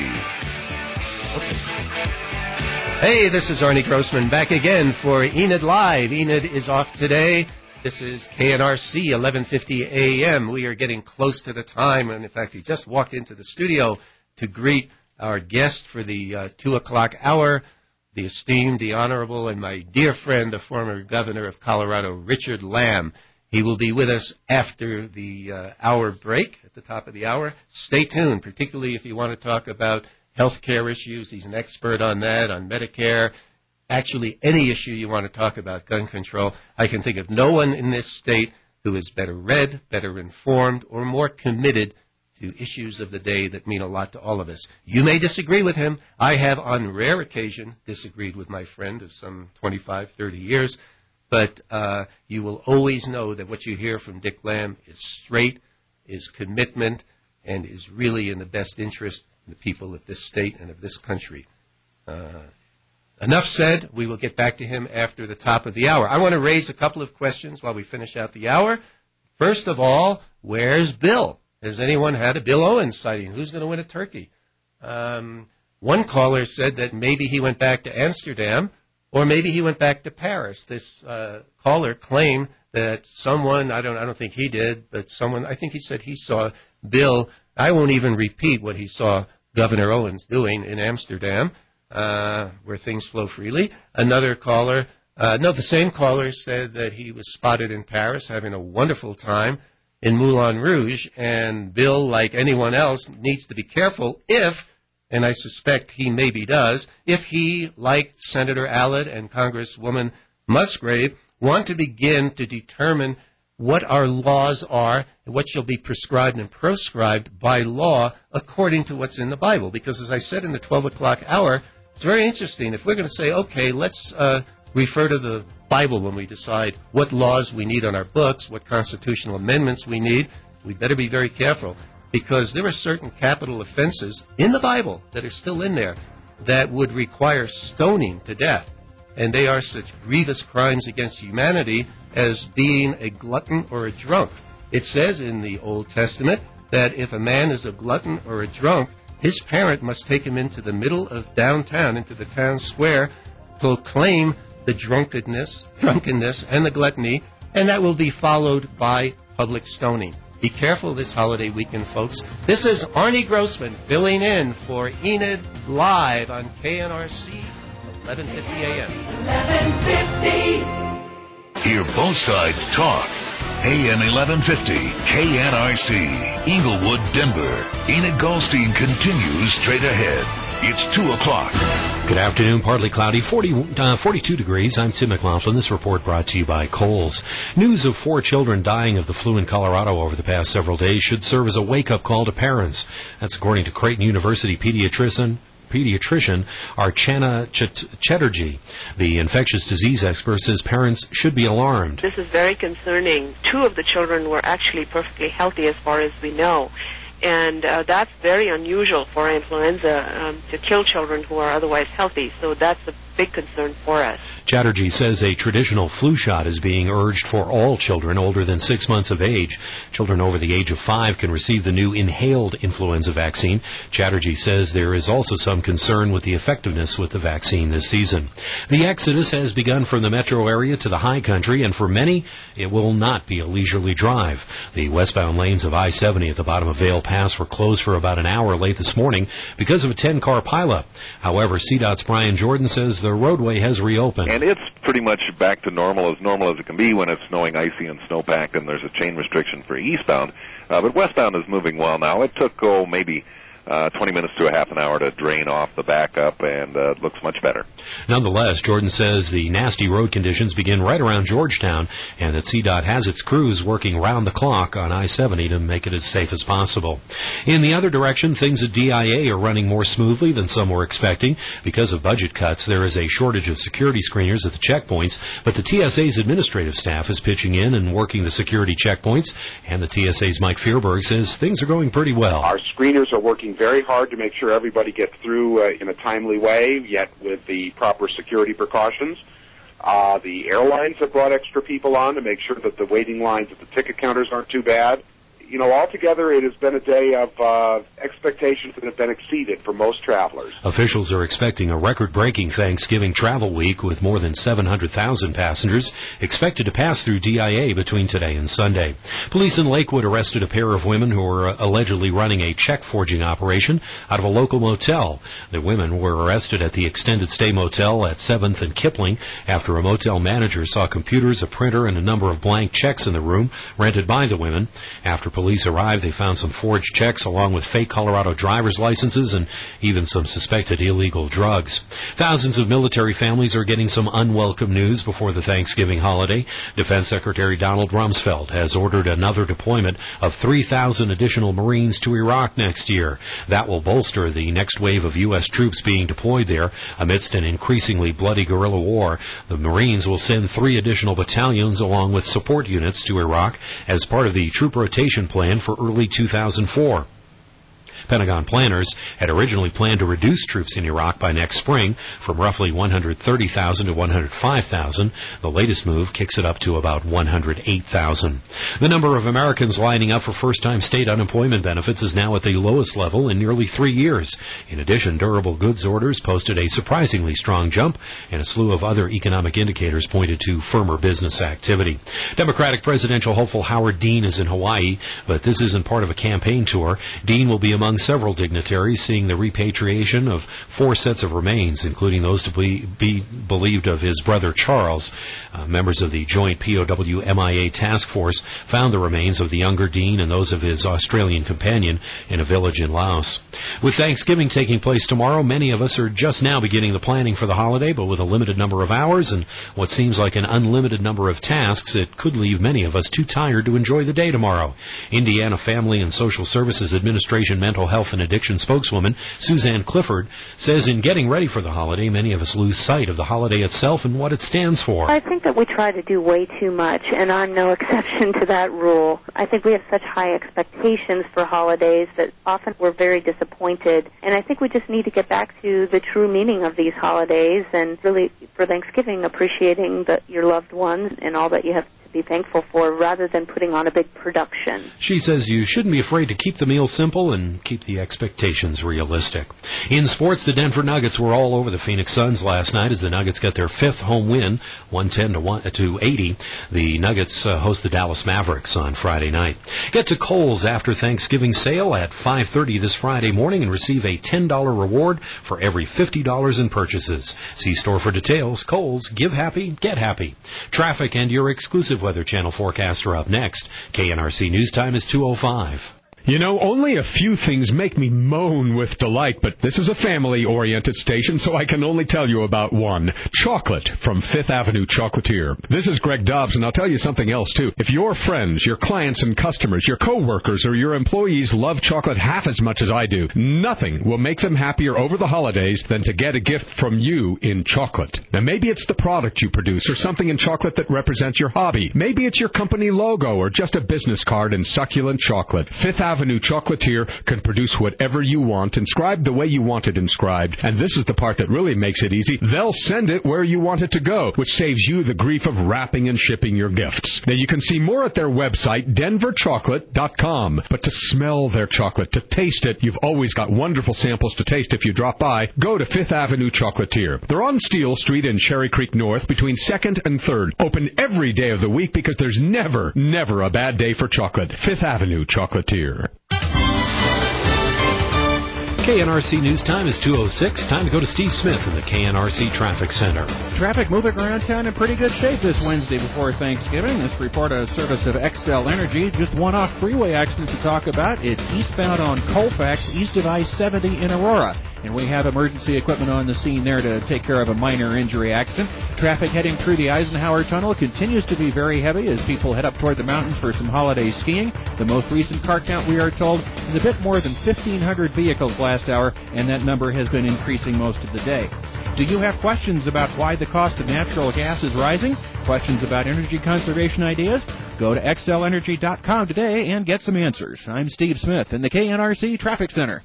Hey, this is Arnie Grossman back again for Enid Live. Enid is off today. This is KNRC 1150 AM. We are getting close to the time, and in fact, we just walked into the studio to greet our guest for the 2 o'clock hour, the esteemed, the honorable, and my dear friend, the former governor of Colorado, Richard Lamb. He will be with us after the hour break, at the top of the hour. Stay tuned, particularly if you want to talk about health care issues. He's an expert on that, on Medicare. Actually, any issue you want to talk about, gun control. I can think of no one in this state who is better read, better informed, or more committed to issues of the day that mean a lot to all of us. You may disagree with him. I have, on rare occasion, disagreed with my friend of some 25, 30 years. But you will always know that what you hear from Dick Lamb is straight, is commitment, and is really in the best interest of the people of this state and of this country. Enough said. We will get back to him after the top of the hour. I want to raise a couple of questions while we finish out the hour. First of all, where's Bill? Has anyone had a Bill Owens sighting? Who's going to win a turkey? One caller said that maybe he went back to Amsterdam. Or maybe he went back to Paris. This caller claimed that someone, I don't think he did, but someone, I think he said he saw Bill. I won't even repeat what he saw Governor Owens doing in Amsterdam, where things flow freely. Another caller, the same caller said that he was spotted in Paris having a wonderful time in Moulin Rouge, and Bill, like anyone else, needs to be careful if, and I suspect he maybe does, if he, like Senator Allard and Congresswoman Musgrave, want to begin to determine what our laws are and what shall be prescribed and proscribed by law according to what's in the Bible. Because as I said in the 12 o'clock hour, it's very interesting. If we're going to say, okay, let's refer to the Bible when we decide what laws we need on our books, what constitutional amendments we need, we better be very careful. Because there are certain capital offenses in the Bible that are still in there that would require stoning to death. And they are such grievous crimes against humanity as being a glutton or a drunk. It says in the Old Testament that if a man is a glutton or a drunk, his parent must take him into the middle of downtown, into the town square, proclaim the drunkenness, and the gluttony, and that will be followed by public stoning. Be careful this holiday weekend, folks. This is Arnie Grossman filling in for Enid live on KNRC, 11:50 a.m. 11:50. Hear both sides talk. AM 1150, KNRC, Inglewood, Denver. Enid Goldstein continues straight ahead. It's 2 o'clock. Good afternoon. Partly cloudy, 42 degrees. I'm Tim McLaughlin. This report brought to you by Kohl's. News of 4 children dying of the flu in Colorado over the past several days should serve as a wake-up call to parents. That's according to Creighton University pediatrician Archana Chatterjee. The infectious disease expert says parents should be alarmed. This is very concerning. 2 of the children were actually perfectly healthy as far as we know. And that's very unusual for influenza to kill children who are otherwise healthy. So that's a big concern for us. Chatterjee says a traditional flu shot is being urged for all children older than 6 months of age. Children over the age of 5 can receive the new inhaled influenza vaccine. Chatterjee says there is also some concern with the effectiveness with the vaccine this season. The exodus has begun from the metro area to the high country, and for many, it will not be a leisurely drive. The westbound lanes of I-70 at the bottom of Vail Pass were closed for about an hour late this morning because of a 10-car pileup. However, CDOT's Brian Jordan says the roadway has reopened. And it's pretty much back to normal as it can be when it's snowing, icy, and snowpacked, and there's a chain restriction for eastbound. But westbound is moving well now. It took, maybe 20 minutes to a half an hour to drain off the backup, and it looks much better. Nonetheless, Jordan says the nasty road conditions begin right around Georgetown, and that CDOT has its crews working round the clock on I-70 to make it as safe as possible. In the other direction, things at DIA are running more smoothly than some were expecting. Because of budget cuts, there is a shortage of security screeners at the checkpoints, but the TSA's administrative staff is pitching in and working the security checkpoints, and the TSA's Mike Fearberg says things are going pretty well. Our screeners are working very hard to make sure everybody gets through in a timely way, yet with the proper security precautions. The airlines have brought extra people on to make sure that the waiting lines at the ticket counters aren't too bad. Altogether, it has been a day of expectations that have been exceeded for most travelers. Officials are expecting a record-breaking Thanksgiving travel week with more than 700,000 passengers expected to pass through DIA between today and Sunday. Police in Lakewood arrested a pair of women who were allegedly running a check-forging operation out of a local motel. The women were arrested at the extended stay motel at 7th and Kipling after a motel manager saw computers, a printer, and a number of blank checks in the room rented by the women. After police arrived, they found some forged checks along with fake Colorado driver's licenses and even some suspected illegal drugs. Thousands of military families are getting some unwelcome news before the Thanksgiving holiday. Defense Secretary Donald Rumsfeld has ordered another deployment of 3,000 additional Marines to Iraq next year. That will bolster the next wave of U.S. troops being deployed there amidst an increasingly bloody guerrilla war. The Marines will send 3 additional battalions along with support units to Iraq as part of the troop rotation plan for early 2004. Pentagon planners had originally planned to reduce troops in Iraq by next spring from roughly 130,000 to 105,000. The latest move kicks it up to about 108,000. The number of Americans lining up for first-time state unemployment benefits is now at the lowest level in nearly 3 years. In addition, durable goods orders posted a surprisingly strong jump, and a slew of other economic indicators pointed to firmer business activity. Democratic presidential hopeful Howard Dean is in Hawaii, but this isn't part of a campaign tour. Dean will be among several dignitaries seeing the repatriation of 4 sets of remains, including those to be believed of his brother Charles. Members of the joint POW-MIA task force found the remains of the younger Dean and those of his Australian companion in a village in Laos. With Thanksgiving taking place tomorrow, many of us are just now beginning the planning for the holiday, but with a limited number of hours and what seems like an unlimited number of tasks, it could leave many of us too tired to enjoy the day tomorrow. Indiana Family and Social Services Administration Mental Health and Addiction spokeswoman Suzanne Clifford says in getting ready for the holiday, many of us lose sight of the holiday itself and what it stands for. I think that we try to do way too much, and I'm no exception to that rule. I think we have such high expectations for holidays that often we're very disappointed, and I think we just need to get back to the true meaning of these holidays and really, for Thanksgiving, appreciating your loved ones and all that you have to be thankful for rather than putting on a big production. She says you shouldn't be afraid to keep the meal simple and keep the expectations realistic. In sports, the Denver Nuggets were all over the Phoenix Suns last night as the Nuggets got their 5th home win, 110 to 80. The Nuggets host the Dallas Mavericks on Friday night. Get to Kohl's after Thanksgiving sale at 5:30 this Friday morning and receive a $10 reward for every $50 in purchases. See store for details. Kohl's, give happy, get happy. Traffic and your exclusive Weather Channel forecast are up next. KNRC News Time is 2:05. You know, only a few things make me moan with delight, but this is a family-oriented station, so I can only tell you about one. Chocolate from Fifth Avenue Chocolatier. This is Greg Dobbs, and I'll tell you something else, too. If your friends, your clients and customers, your coworkers, or your employees love chocolate half as much as I do, nothing will make them happier over the holidays than to get a gift from you in chocolate. Now, maybe it's the product you produce or something in chocolate that represents your hobby. Maybe it's your company logo or just a business card in succulent chocolate. Fifth Avenue Chocolatier can produce whatever you want, inscribed the way you want it inscribed, and this is the part that really makes it easy. They'll send it where you want it to go, which saves you the grief of wrapping and shipping your gifts. Now, you can see more at their website, denverchocolate.com, but to smell their chocolate, to taste it, you've always got wonderful samples to taste if you drop by. Go to Fifth Avenue Chocolatier. They're on Steel Street in Cherry Creek North between 2nd and 3rd. Open every day of the week because there's never a bad day for chocolate. Fifth Avenue Chocolatier. KNRC News Time is 2:06. Time to go to Steve Smith in the KNRC Traffic Center. Traffic moving around town in pretty good shape this Wednesday before Thanksgiving. This report out of service of Xcel Energy. Just one-off freeway accident to talk about. It's eastbound on Colfax, east of I-70 in Aurora. And we have emergency equipment on the scene there to take care of a minor injury accident. Traffic heading through the Eisenhower Tunnel continues to be very heavy as people head up toward the mountains for some holiday skiing. The most recent car count, we are told, is a bit more than 1,500 vehicles last hour, and that number has been increasing most of the day. Do you have questions about why the cost of natural gas is rising? Questions about energy conservation ideas? Go to xlenergy.com today and get some answers. I'm Steve Smith in the KNRC Traffic Center.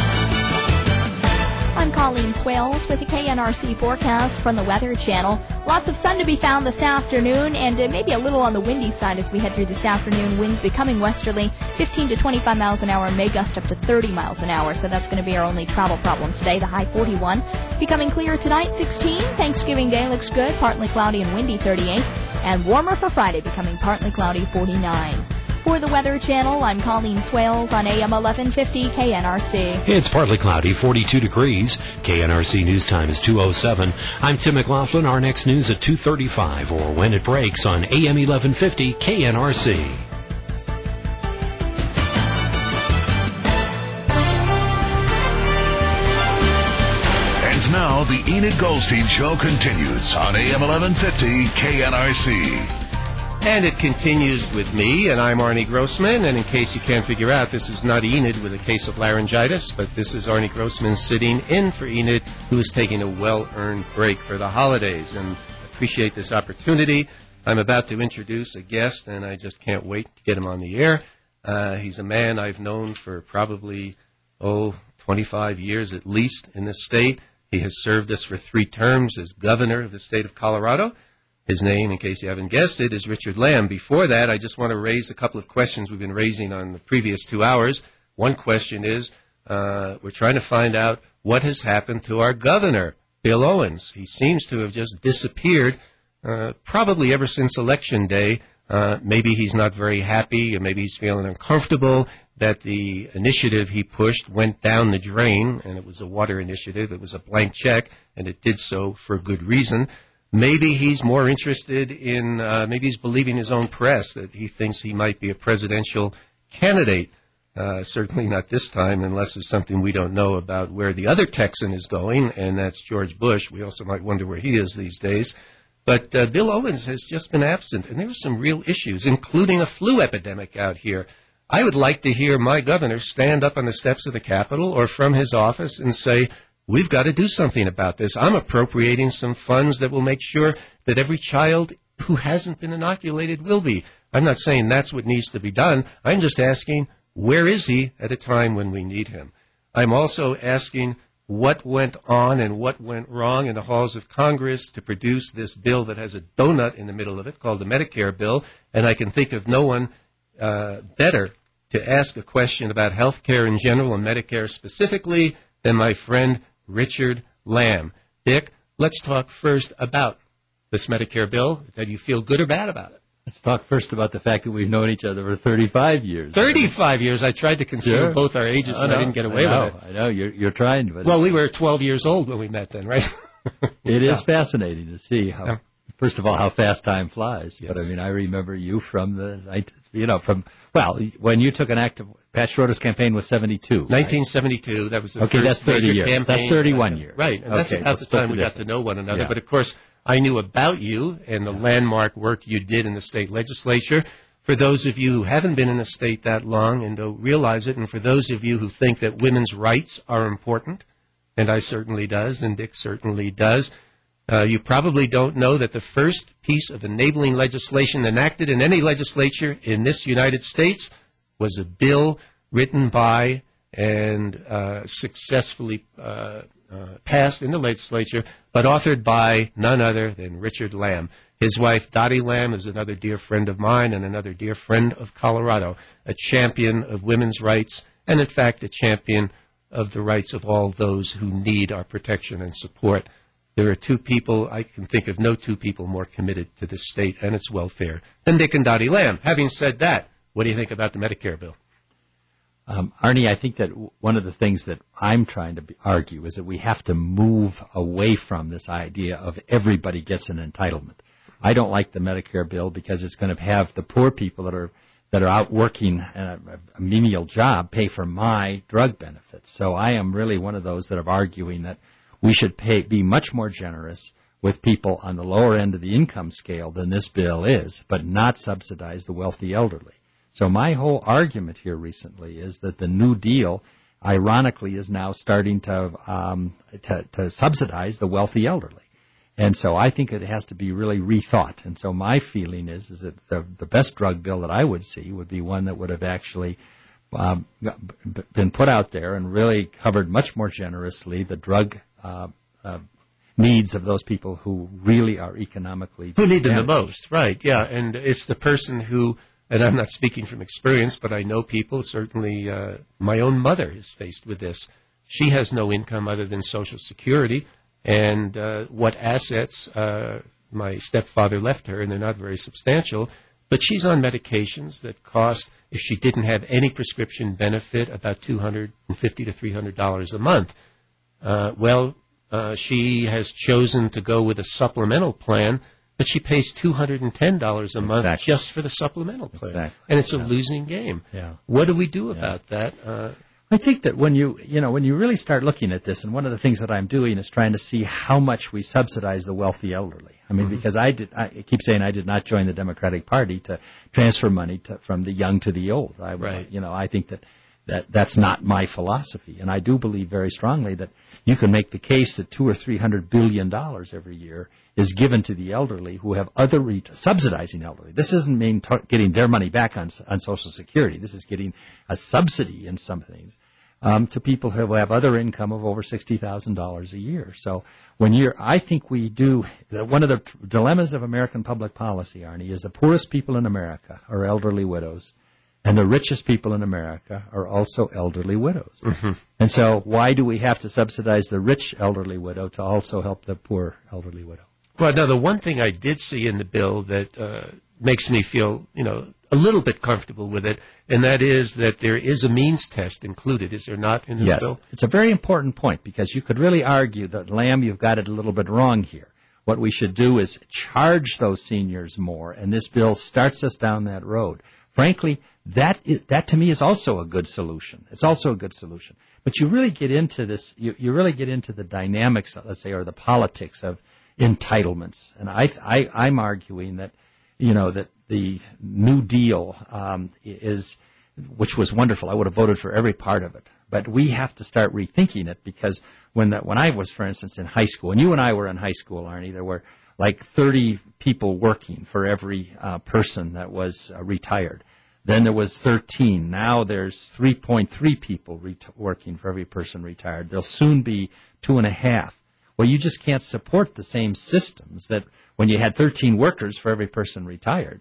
I'm Colleen Swales with the KNRC forecast from the Weather Channel. Lots of sun to be found this afternoon, and maybe a little on the windy side as we head through this afternoon. Winds becoming westerly, 15 to 25 miles an hour, may gust up to 30 miles an hour, so that's going to be our only travel problem today. The high 41. Becoming clear tonight, 16. Thanksgiving Day looks good, partly cloudy and windy, 38. And warmer for Friday, becoming partly cloudy, 49. For the Weather Channel, I'm Colleen Swales on AM 1150 KNRC. It's partly cloudy, 42 degrees. KNRC News Time is 2:07. I'm Tim McLaughlin. Our next news at 2:35 or when it breaks on AM 1150 KNRC. And now the Enid Goldstein Show continues on AM 1150 KNRC. And it continues with me, and I'm Arnie Grossman, and in case you can't figure out, this is not Enid with a case of laryngitis, but this is Arnie Grossman sitting in for Enid, who is taking a well-earned break for the holidays, and appreciate this opportunity. I'm about to introduce a guest, and I just can't wait to get him on the air. He's a man I've known for probably 25 years at least in this state. He has served us for 3 terms as governor of the state of Colorado. His name, in case you haven't guessed it, is Richard Lamb. Before that, I just want to raise a couple of questions we've been raising on the previous 2 hours. One question is, we're trying to find out what has happened to our governor, Bill Owens. He seems to have just disappeared, probably ever since Election Day. Maybe he's not very happy, or maybe he's feeling uncomfortable that the initiative he pushed went down the drain, and it was a water initiative. It was a blank check, and it did so for good reason. Maybe he's more interested in, maybe he's believing his own press that he thinks he might be a presidential candidate. Certainly not this time, unless there's something we don't know about where the other Texan is going, and that's George Bush. We also might wonder where he is these days. But Bill Owens has just been absent, and there are some real issues, including a flu epidemic out here. I would like to hear my governor stand up on the steps of the Capitol or from his office and say, we've got to do something about this. I'm appropriating some funds that will make sure that every child who hasn't been inoculated will be. I'm not saying that's what needs to be done. I'm just asking, where is he at a time when we need him? I'm also asking what went on and what went wrong in the halls of Congress to produce this bill that has a donut in the middle of it called the Medicare bill, and I can think of no one better to ask a question about health care in general and Medicare specifically than my friend Richard Lamb. Dick, let's talk first about this Medicare bill. Do you feel good or bad about it? Let's talk first about the fact that we've known each other for 35 years. 35 years. I tried to conceal both our ages, and I didn't get away with it. I know. You're trying. But well, we were 12 years old when we met then, right? It is fascinating to see how, first of all, how fast time flies. Yes. But, I mean, I remember you from when you took an active, Pat Schroeder's campaign was 72. 1972. Right? That was the okay, first that's 30 years. campaign. That's 31 years. Right. And that's about the time we got to know one another. Yeah. But, of course, I knew about you and the landmark work you did in the state legislature. For those of you who haven't been in a state that long and don't realize it, and for those of you who think that women's rights are important, and I certainly does, and Dick certainly does, you probably don't know that the first piece of enabling legislation enacted in any legislature in this United States was a bill written by and successfully passed in the legislature, but authored by none other than Richard Lamb. His wife, Dottie Lamb, is another dear friend of mine and another dear friend of Colorado, a champion of women's rights and, in fact, a champion of the rights of all those who need our protection and support. There are 2 people, I can think of no 2 people more committed to this state and its welfare than Dick and Dottie Lamb. Having said that, what do you think about the Medicare bill? Arnie, I think that one of the things that I'm trying to argue is that we have to move away from this idea of everybody gets an entitlement. I don't like the Medicare bill because it's going to have the poor people that are out working a menial job pay for my drug benefits. So I am really one of those that are arguing that we should be much more generous with people on the lower end of the income scale than this bill is, but not subsidize the wealthy elderly. So my whole argument here recently is that the New Deal, ironically, is now starting to subsidize the wealthy elderly. And so I think it has to be really rethought. And so my feeling is that the best drug bill that I would see would be one that would have actually been put out there and really covered much more generously the drug needs of those people who really are economically who need them the most. Right, yeah. And it's the person who, and I'm not speaking from experience, but I know people, certainly my own mother is faced with this. She has no income other than Social Security, and what assets my stepfather left her, and they're not very substantial, but she's on medications that cost, if she didn't have any prescription benefit, about $250 to $300 a month. She has chosen to go with a supplemental plan, but she pays $210 a month just for the supplemental plan. Exactly. And it's a losing game. Yeah. What do we do about that? I think that when you really start looking at this, and one of the things that I'm doing is trying to see how much we subsidize the wealthy elderly. I mean, because I keep saying I did not join the Democratic Party to transfer money from the young to the old. I think that's not my philosophy, and I do believe very strongly that you can make the case that $200 or $300 billion every year is given to the elderly who have other subsidizing elderly. This doesn't mean getting their money back on Social Security. This is getting a subsidy in some things to people who have other income of over $60,000 a year. So I think we do, one of the dilemmas of American public policy, Arnie, is the poorest people in America are elderly widows, and the richest people in America are also elderly widows. Mm-hmm. And so why do we have to subsidize the rich elderly widow to also help the poor elderly widow? Well, now, the one thing I did see in the bill that makes me feel, a little bit comfortable with it, and that is that there is a means test included, is there not, in the bill? Yes, it's a very important point, because you could really argue that, Lamb, you've got it a little bit wrong here. What we should do is charge those seniors more, and this bill starts us down that road. Frankly, that to me is also a good solution. It's also a good solution. But you really get into this, you really get into the dynamics, let's say, or the politics of entitlements. And I'm arguing that, that the New Deal which was wonderful. I would have voted for every part of it. But we have to start rethinking it, because when I was, for instance, in high school, and you and I were in high school, Arnie, there were like 30 people working for every person that was retired. Then there was 13. Now there's 3.3 people working for every person retired. There'll soon be 2.5. Well, you just can't support the same systems that when you had 13 workers for every person retired,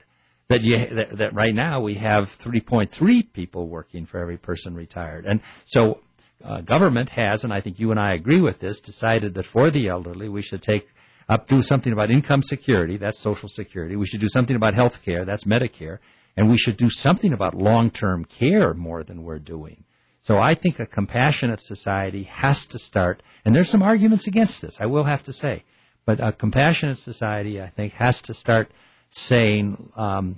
that right now we have 3.3 people working for every person retired. And so government has, and I think you and I agree with this, decided that for the elderly we should do something about income security, that's Social Security. We should do something about health care, that's Medicare. And we should do something about long-term care more than we're doing. So I think a compassionate society has to start, and there's some arguments against this, I will have to say, but a compassionate society, I think, has to start saying,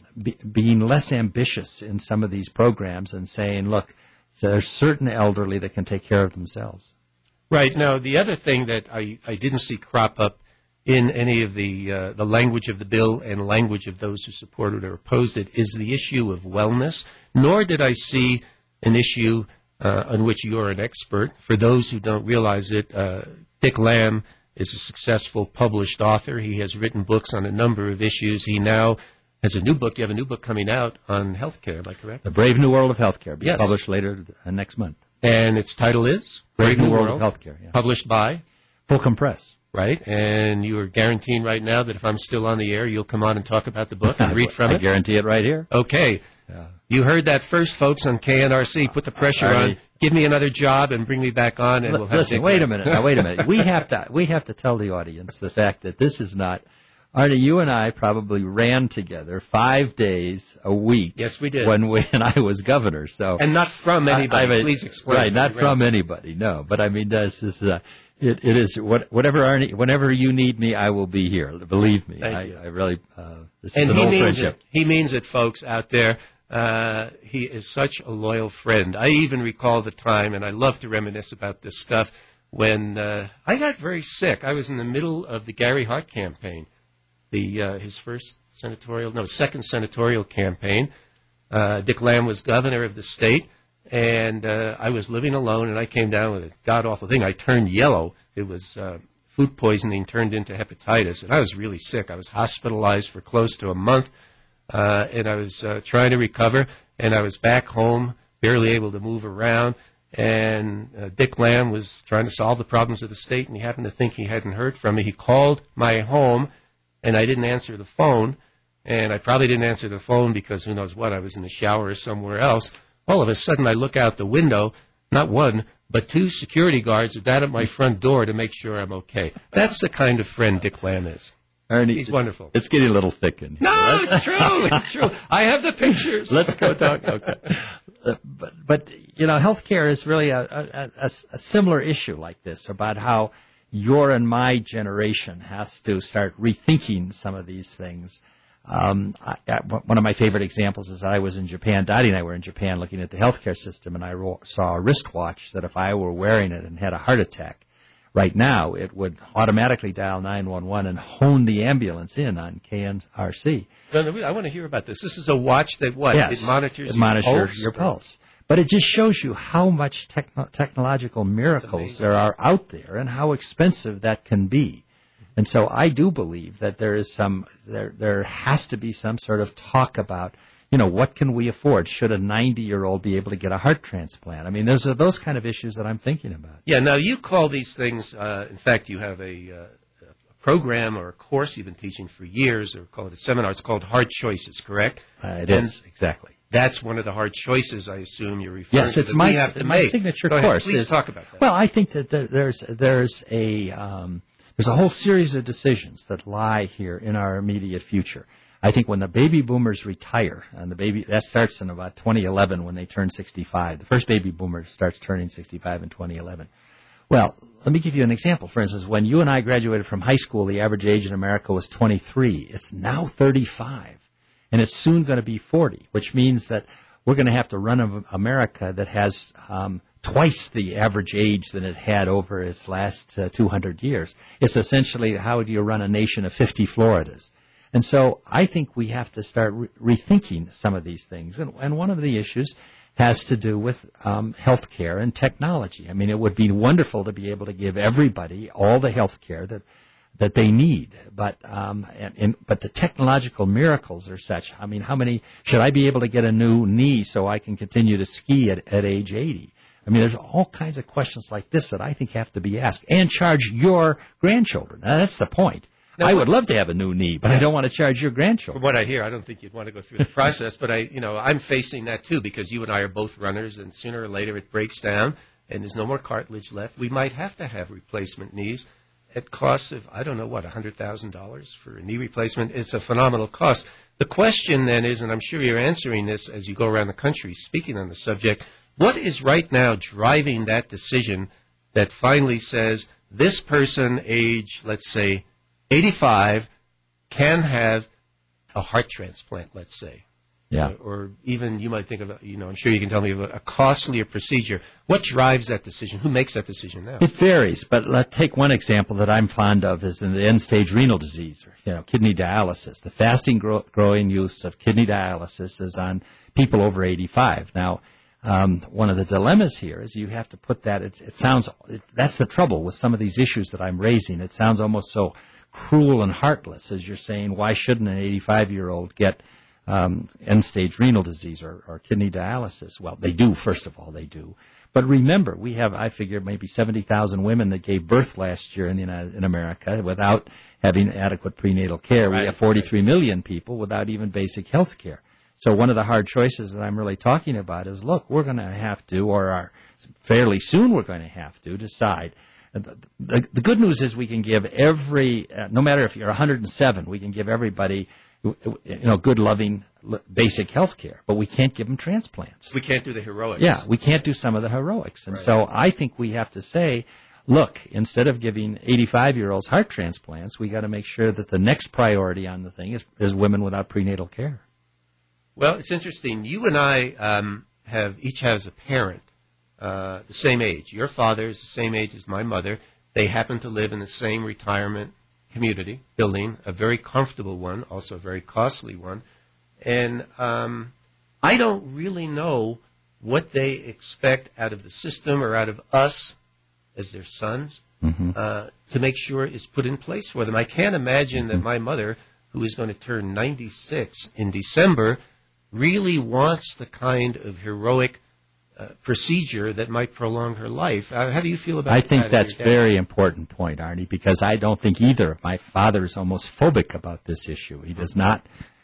being less ambitious in some of these programs and saying, look, there's certain elderly that can take care of themselves. Right. Now, the other thing that I didn't see crop up in any of the language of the bill and language of those who supported or opposed it is the issue of wellness, nor did I see an issue on which you're an expert. For those who don't realize it, Dick Lamb is a successful published author. He has written books on a number of issues. He now has a new book. You have a new book coming out on healthcare, am I correct? The Brave New World of Healthcare, being published later next month. And its title is? Brave New World of Healthcare, yeah. Published by? Fulcrum Press. Right, and you are guaranteeing right now that if I'm still on the air, you'll come on and talk about the book and read from it? I guarantee it right here. Okay. Yeah. You heard that first, folks, on KNRC. Put the pressure on. Give me another job and bring me back on, and we'll have Listen, wait a minute. Now, wait a minute. We have to tell the audience the fact that this is not... Arnie, you and I probably ran together 5 days a week. Yes, we did. When I was governor. So, and not from anybody. Please explain. Right, not from anybody, no. But I mean, this is... It is whatever, Arnie. Whenever you need me, I will be here. Believe me. I really. This is an old friendship. He means it, folks out there. He is such a loyal friend. I even recall the time, and I love to reminisce about this stuff, when I got very sick. I was in the middle of the Gary Hart campaign, his second senatorial campaign. Dick Lamb was governor of the state. And I was living alone, and I came down with a god-awful thing. I turned yellow. It was food poisoning turned into hepatitis, and I was really sick. I was hospitalized for close to a month, and I was trying to recover, and I was back home, barely able to move around, and Dick Lamb was trying to solve the problems of the state, and he happened to think he hadn't heard from me. He called my home, and I didn't answer the phone, and I probably didn't answer the phone because who knows what, I was in the shower or somewhere else. All of a sudden, I look out the window, not one, but 2 security guards are down at my front door to make sure I'm okay. That's the kind of friend Dick Lamb is. Ernie, he's wonderful. It's getting a little thick in here. No, it's true. It's true. I have the pictures. Let's go talk. Okay. But healthcare is really a similar issue like this, about how your and my generation has to start rethinking some of these things. One of my favorite examples is I was in Japan. Dottie and I were in Japan looking at the healthcare system, and I saw a wristwatch that if I were wearing it and had a heart attack, right now it would automatically dial 911 and hone the ambulance in on KNRC. I want to hear about this. This is a watch that what? Yes, it monitors your pulse. But it just shows you how much technological miracles there are out there and how expensive that can be. And so I do believe that there has to be some sort of talk about what can we afford? Should a 90-year-old be able to get a heart transplant? I mean, there's those kind of issues that I'm thinking about. Yeah, now you call these things, in fact, you have a program or a course you've been teaching for years, or call it a seminar. It's called Hard Choices, correct? It is, exactly. That's one of the hard choices, I assume you're referring to. Yes, it's my signature course. Please talk about that. Well, I think that there's a whole series of decisions that lie here in our immediate future. I think when the baby boomers retire, and that starts in about 2011 when they turn 65. The first baby boomer starts turning 65 in 2011. Well, let me give you an example. For instance, when you and I graduated from high school, the average age in America was 23. It's now 35. And it's soon going to be 40, which means that we're going to have to run America that has twice the average age that it had over its last 200 years. It's essentially, how do you run a nation of 50 Floridas? And so I think we have to start rethinking some of these things. And one of the issues has to do with health care and technology. I mean, it would be wonderful to be able to give everybody all the health care that they need, but the technological miracles are such. I mean, should I be able to get a new knee so I can continue to ski at age 80? I mean, there's all kinds of questions like this that I think have to be asked, and charge your grandchildren. Now, that's the point. Now, I would love to have a new knee, but I don't want to charge your grandchildren. From what I hear, I don't think you'd want to go through the process, but I'm facing that too, because you and I are both runners, and sooner or later it breaks down, and there's no more cartilage left. We might have to have replacement knees. It costs $100,000 for a knee replacement. It's a phenomenal cost. The question then is, and I'm sure you're answering this as you go around the country speaking on the subject, what is right now driving that decision that finally says this person age, let's say, 85 can have a heart transplant, let's say? Yeah. Or even you might think of, I'm sure you can tell me of a costlier procedure. What drives that decision? Who makes that decision now? It varies, but let's take one example that I'm fond of is in the end-stage renal disease, or kidney dialysis. The fasting growing use of kidney dialysis is on people over 85. Now, one of the dilemmas here is you have to put that. That's the trouble with some of these issues that I'm raising. It sounds almost so cruel and heartless as you're saying, why shouldn't an 85-year-old get end-stage renal disease or kidney dialysis? Well, they do, first of all, they do. But remember, we have, I figure, maybe 70,000 women that gave birth last year in America without having adequate prenatal care. Right. We have 43 million people without even basic health care. So one of the hard choices that I'm really talking about is, look, we're going to have to, fairly soon we're going to have to decide. The good news is we can give no matter if you're 107, we can give everybody good, loving, basic health care, but we can't give them transplants. We can't do the heroics. Yeah, we can't do some of the heroics. And so I think we have to say, look, instead of giving 85-year-olds heart transplants, we got to make sure that the next priority on the thing is women without prenatal care. Well, it's interesting. You and I each has a parent the same age. Your father is the same age as my mother. They happen to live in the same retirement community building, a very comfortable one, also a very costly one. And I don't really know what they expect out of the system or out of us as their sons to make sure is put in place for them. I can't imagine that my mother, who is going to turn 96 in December, really wants the kind of heroic procedure that might prolong her life. How do you feel about that? I think that's a very important point, Arnie, because I don't think either. My father is almost phobic about this issue. He does not.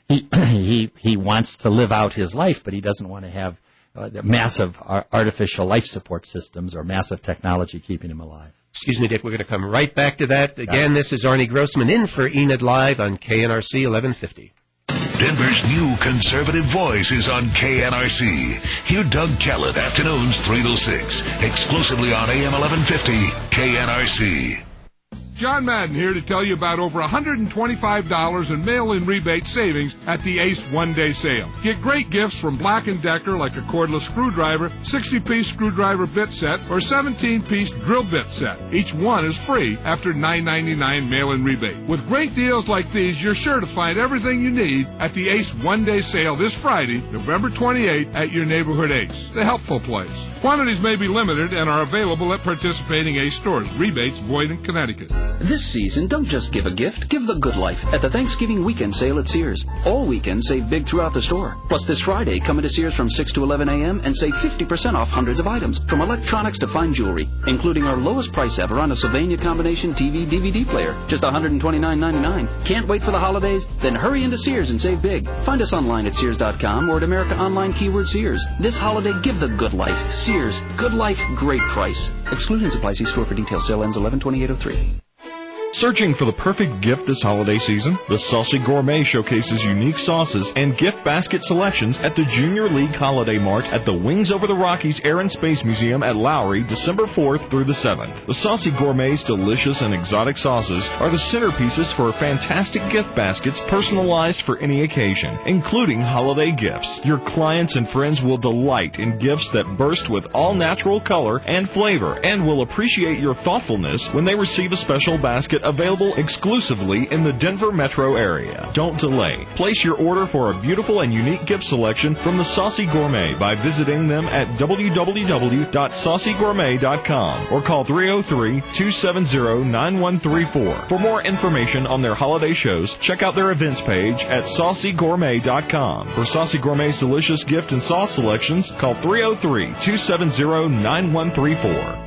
He wants to live out his life, but he doesn't want to have massive artificial life support systems or massive technology keeping him alive. Excuse me, Dick. We're going to come right back to that. Again, this is Arnie Grossman in for Enid Live on KNRC 1150. Denver's new conservative voice is on KNRC. Hear Doug Kellett afternoons 3 to 6, exclusively on AM 1150 KNRC. John Madden here to tell you about over $125 in mail-in rebate savings at the Ace One-Day Sale. Get great gifts from Black & Decker like a cordless screwdriver, 60-piece screwdriver bit set, or 17-piece drill bit set. Each one is free after $9.99 mail-in rebate. With great deals like these, you're sure to find everything you need at the Ace One-Day Sale this Friday, November 28th at your neighborhood Ace, the helpful place. Quantities may be limited and are available at participating Ace stores. Rebates void in Connecticut. This season, don't just give a gift, give the good life at the Thanksgiving weekend sale at Sears. All weekend, save big throughout the store. Plus, this Friday, come into Sears from 6 to 11 a.m. and save 50% off hundreds of items, from electronics to fine jewelry, including our lowest price ever on a Sylvania combination TV DVD player, just $129.99. Can't wait for the holidays? Then hurry into Sears and save big. Find us online at Sears.com or at America Online keyword Sears. This holiday, give the good life. Sears. Good life, great price. Exclusions apply. See store for details. Sale ends 11/28/03. Searching for the perfect gift this holiday season? The Saucy Gourmet showcases unique sauces and gift basket selections at the Junior League Holiday Mart at the Wings Over the Rockies Air and Space Museum at Lowry, December 4th through the 7th. The Saucy Gourmet's delicious and exotic sauces are the centerpieces for fantastic gift baskets personalized for any occasion, including holiday gifts. Your clients and friends will delight in gifts that burst with all-natural color and flavor and will appreciate your thoughtfulness when they receive a special basket available exclusively in the Denver metro area. Don't delay. Place your order for a beautiful and unique gift selection from the Saucy Gourmet by visiting them at www.saucygourmet.com or call 303-270-9134. For more information on their holiday shows, check out their events page at saucygourmet.com. For Saucy Gourmet's delicious gift and sauce selections, call 303-270-9134.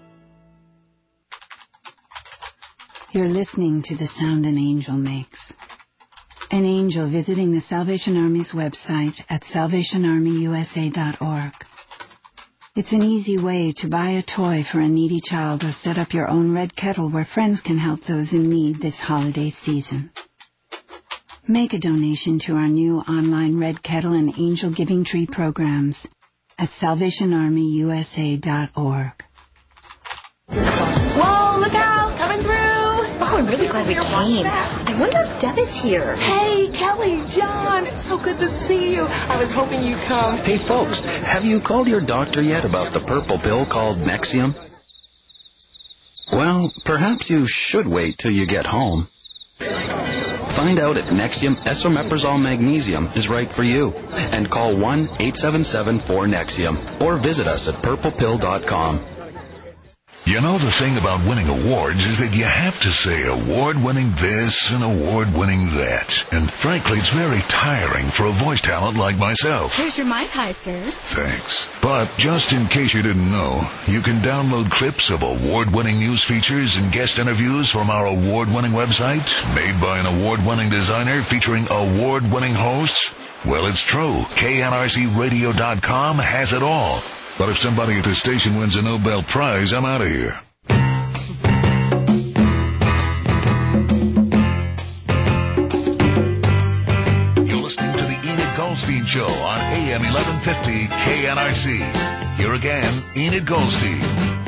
You're listening to the sound an angel makes. An angel visiting the Salvation Army's website at salvationarmyusa.org. It's an easy way to buy a toy for a needy child or set up your own red kettle where friends can help those in need this holiday season. Make a donation to our new online Red Kettle and Angel Giving Tree programs at salvationarmyusa.org. Whoa, look out! Coming through! Oh, I'm really glad we came. I wonder if Deb is here. Hey, Kelly, John, it's so good to see you. I was hoping you'd come. Hey, folks, have you called your doctor yet about the purple pill called Nexium? Well, perhaps you should wait till you get home. Find out if Nexium Esomeprazole Magnesium is right for you and call 1-877-4-NEXIUM or visit us at purplepill.com. You know, the thing about winning awards is that you have to say award-winning this and award-winning that. And frankly, it's very tiring for a voice talent like myself. Here's your Mai Tai, sir. Thanks. But just in case you didn't know, you can download clips of award-winning news features and guest interviews from our award-winning website, made by an award-winning designer featuring award-winning hosts. Well, it's true. KNRCradio.com has it all. But if somebody at the station wins a Nobel Prize, I'm out of here. You're listening to the Enid Goldstein Show on AM 1150 KNRC. Here again, Enid Goldstein.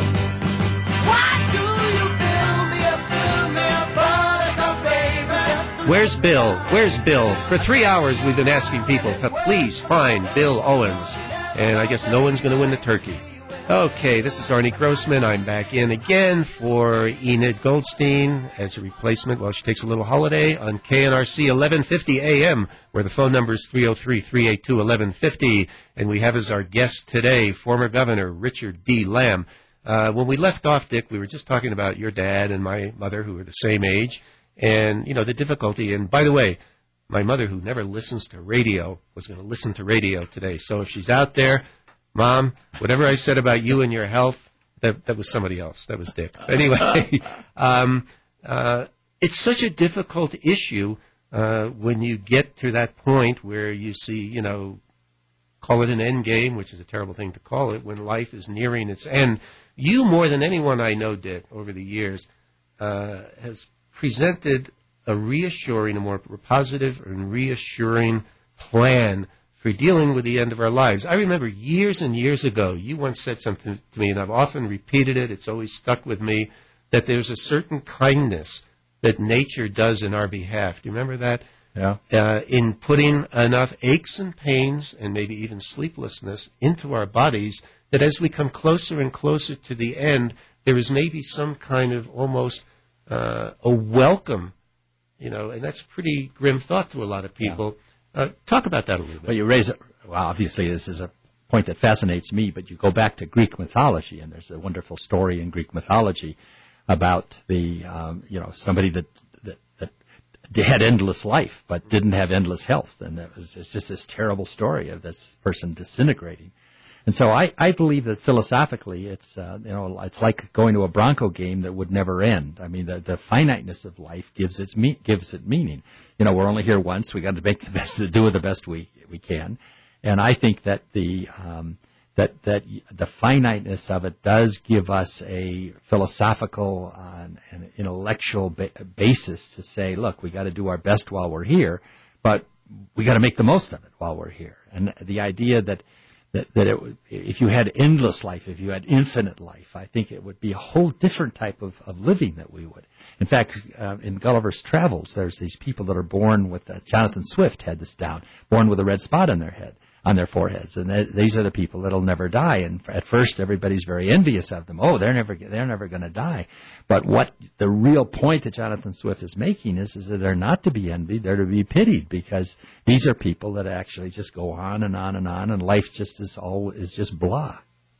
Where's Bill? Where's Bill? For 3 hours we've been asking people to please find Bill Owens. And I guess no one's going to win the turkey. Okay, this is Arnie Grossman. I'm back in again for Enid Goldstein as a replacement while she takes a little holiday on KNRC 1150 AM, where the phone number is 303-382-1150. And we have as our guest today former Governor Richard B. Lamm. When we left off, Dick, we were just talking about your dad and my mother, who are the same age, and, you know, the difficulty. And by the way, my mother, who never listens to radio, was going to listen to radio today. So if she's out there, Mom, whatever I said about you and your health, that was somebody else. That was Dick. Anyway, it's such a difficult issue when you get to that point where you see, you know, call it an end game, which is a terrible thing to call it, when life is nearing its end. You, more than anyone I know, Dick, over the years, has presented a more positive and reassuring plan for dealing with the end of our lives. I remember years and years ago, you once said something to me, and I've often repeated it, it's always stuck with me, that there's a certain kindness that nature does in our behalf. Do you remember that? Yeah. In putting enough aches and pains and maybe even sleeplessness into our bodies that as we come closer and closer to the end, there is maybe some kind of almost a welcome. You know, and that's a pretty grim thought to a lot of people. Yeah. Talk about that a little bit. Well, you raise it. Well, obviously, this is a point that fascinates me, but you go back to Greek mythology, and there's a wonderful story in Greek mythology about the somebody that had endless life but didn't have endless health, and it's just this terrible story of this person disintegrating. And so I believe that philosophically it's it's like going to a Bronco game that would never end. I mean, the finiteness of life gives it meaning. We're only here once. We got to make do the best we can. And I think that the finiteness of it does give us a philosophical and intellectual basis to say, look, we got to do our best while we're here, but we got to make the most of it while we're here. And the idea that if you had endless life, if you had infinite life, I think it would be a whole different type of living that we would. In fact, in Gulliver's Travels, there's these people that are born with, Jonathan Swift had this down, born with a red spot on their foreheads, and these are the people that'll never die. And at first, everybody's very envious of them. Oh, they're never going to die. But what the real point that Jonathan Swift is making is that they're not to be envied; they're to be pitied, because these are people that actually just go on and on and on, and life just is just blah.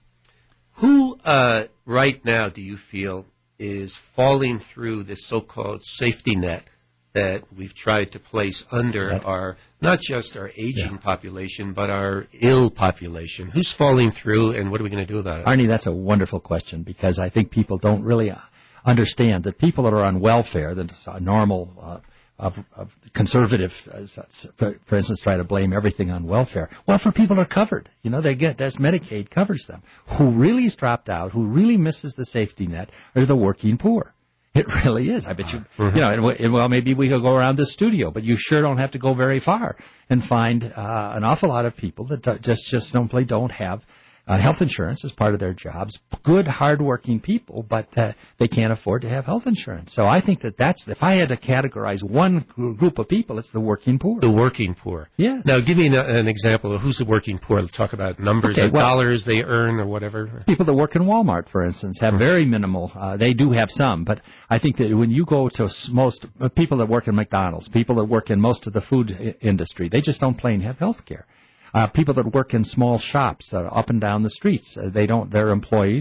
Who right now do you feel is falling through this so-called safety net that we've tried to place under our, not just our aging population, but our ill population? Who's falling through, and what are we going to do about it? Arnie, that's a wonderful question, because I think people don't really understand that people that are on welfare, that normal of conservative, for instance, try to blame everything on welfare. Well, for people that are covered, that's Medicaid covers them. Who really is dropped out, who really misses the safety net, are the working poor. It really is. I bet you, well, maybe we could go around this studio, but you sure don't have to go very far and find an awful lot of people that just simply don't have health insurance as part of their jobs. Good, hard-working people, but they can't afford to have health insurance. So I think that's, if I had to categorize one group of people, it's the working poor. The working poor. Yeah. Now, give me an example of who's the working poor. Let's talk about numbers of dollars they earn or whatever. People that work in Walmart, for instance, have very minimal. They do have some, but I think that when you go to most people that work in McDonald's, people that work in most of the food industry, they just don't plain have health care. People that work in small shops up and down the streets, their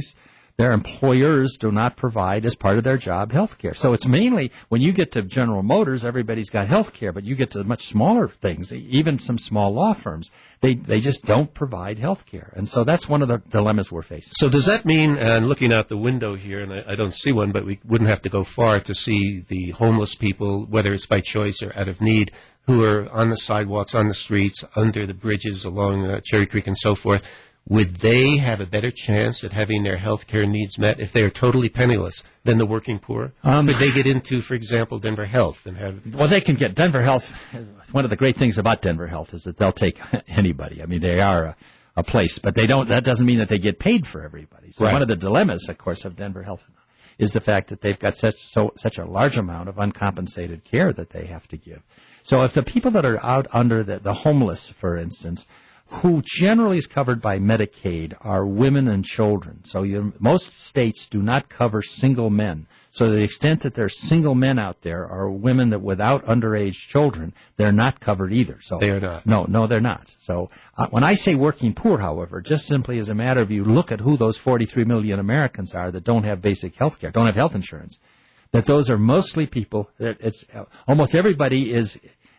employers do not provide as part of their job health care. So it's mainly, when you get to General Motors, everybody's got health care, but you get to much smaller things, even some small law firms, they just don't provide health care. And so that's one of the dilemmas we're facing. So does that mean, and looking out the window here, and I don't see one, but we wouldn't have to go far to see the homeless people, whether it's by choice or out of need, who are on the sidewalks, on the streets, under the bridges along Cherry Creek and so forth, would they have a better chance at having their health care needs met if they are totally penniless than the working poor? Could they get into, for example, Denver Health and have... Well, they can get Denver Health. One of the great things about Denver Health is that they'll take anybody. I mean, they are a place, but that doesn't mean that they get paid for everybody. So One of the dilemmas, of course, of Denver Health is the fact that they've got such a large amount of uncompensated care that they have to give. So if the people that are out under the homeless, for instance, who generally is covered by Medicaid, are women and children. So most states do not cover single men. So to the extent that there's single men out there, or women that without underage children, they're not covered either. So they are not. No, they're not. So when I say working poor, however, just simply as a matter of you look at who those 43 million Americans are that don't have basic health care, don't have health insurance, that those are mostly people, it's almost everybody is...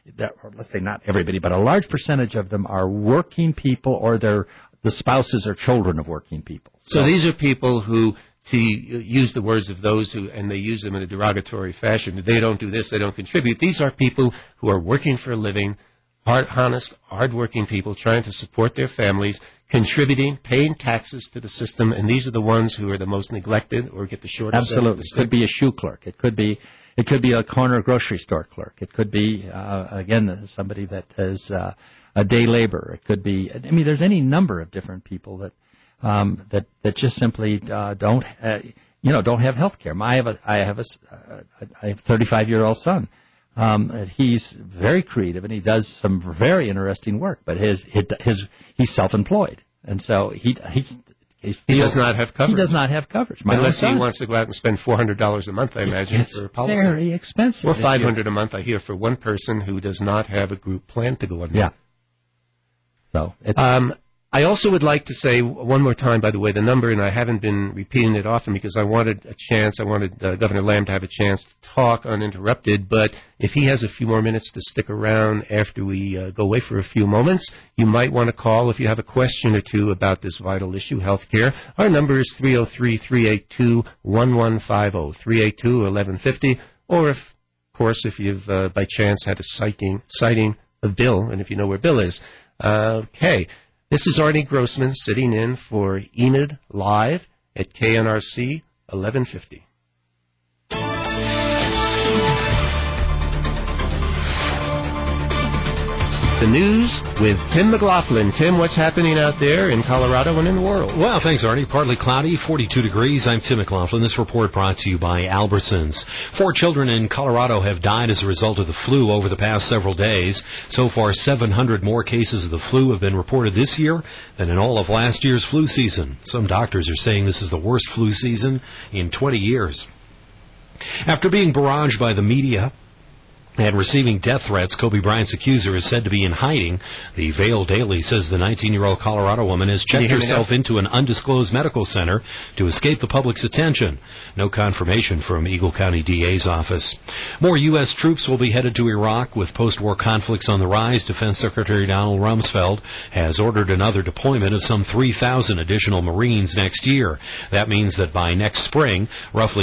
or let's say not everybody, but a large percentage of them are working people, or the spouses or children of working people. So these are people who, to use the words of those who, and they use them in a derogatory fashion, they don't do this, they don't contribute. These are people who are working for a living, honest, hard-working people trying to support their families, contributing, paying taxes to the system, and these are the ones who are the most neglected or get the shortest. Absolutely. It could be a shoe clerk. It could be a corner grocery store clerk. It could be, again, somebody that is a day laborer. It could be, there's any number of different people that just simply don't have health care. I have a 35-year-old son. He's very creative, and he does some very interesting work, but he's self-employed, and so he does not have coverage. He does not have coverage. Unless he wants to go out and spend $400 a month, I imagine, for a policy. It's very expensive. Or $500 a month, I hear, for one person who does not have a group plan to go on. Yeah. So I also would like to say one more time, by the way, the number, and I haven't been repeating it often because I wanted Governor Lamb to have a chance to talk uninterrupted, but if he has a few more minutes to stick around after we go away for a few moments, you might want to call if you have a question or two about this vital issue, health care. Our number is 303-382-1150, 382-1150, or of course, if you've by chance had a sighting of Bill, and if you know where Bill is. Okay. This is Arnie Grossman sitting in for Enid Live at KNRC 1150. The news with Tim McLaughlin. Tim, what's happening out there in Colorado and in the world? Well, thanks, Arnie. Partly cloudy, 42 degrees. I'm Tim McLaughlin. This report brought to you by Albertsons. 4 children in Colorado have died as a result of the flu over the past several days. So far, 700 more cases of the flu have been reported this year than in all of last year's flu season. Some doctors are saying this is the worst flu season in 20 years. After being barraged by the media and receiving death threats, Kobe Bryant's accuser is said to be in hiding. The Vail Daily says the 19-year-old Colorado woman has checked herself into an undisclosed medical center to escape the public's attention. No confirmation from Eagle County DA's office. More U.S. troops will be headed to Iraq with post-war conflicts on the rise. Defense Secretary Donald Rumsfeld has ordered another deployment of some 3,000 additional Marines next year. That means that by next spring, roughly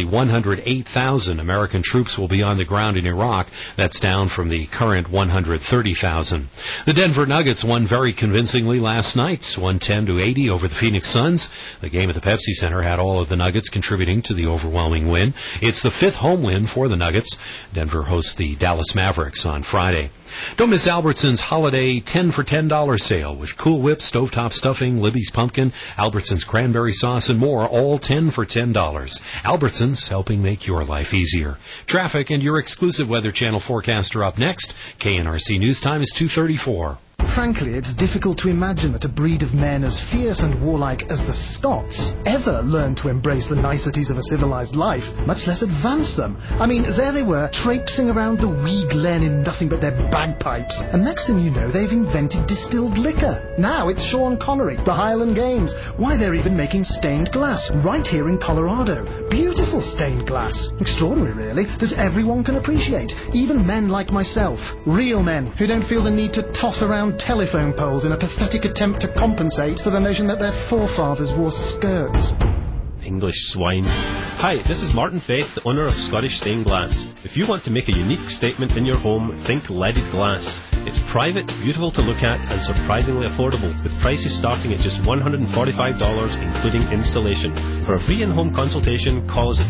108,000 American troops will be on the ground in Iraq. That's down from the current 130,000. The Denver Nuggets won very convincingly last night, 110-80 over the Phoenix Suns. The game at the Pepsi Center had all of the Nuggets contributing to the overwhelming win. It's the 5th home win for the Nuggets. Denver hosts the Dallas Mavericks on Friday. Don't miss Albertsons' holiday 10 for $10 sale with Cool Whip, stovetop stuffing, Libby's pumpkin, Albertsons cranberry sauce, and more, all 10 for $10. Albertsons, helping make your life easier. Traffic and your exclusive Weather Channel forecast are up next. KNRC News Time is 2:34. Frankly, it's difficult to imagine that a breed of men as fierce and warlike as the Scots ever learned to embrace the niceties of a civilized life, much less advance them. I mean, there they were, traipsing around the wee glen in nothing but their bagpipes, and next thing you know, they've invented distilled liquor. Now it's Sean Connery, the Highland Games. Why, they're even making stained glass right here in Colorado. Beautiful stained glass. Extraordinary, really, that everyone can appreciate, even men like myself. Real men who don't feel the need to toss around telephone poles in a pathetic attempt to compensate for the notion that their forefathers wore skirts. English swine. Hi, this is Martin Faith, the owner of Scottish Stained Glass. If you want to make a unique statement in your home, think leaded glass. It's private, beautiful to look at, and surprisingly affordable, with prices starting at just $145, including installation. For a free in-home consultation, call us at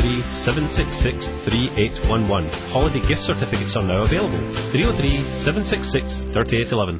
303-766-3811. Holiday gift certificates are now available. 303-766-3811.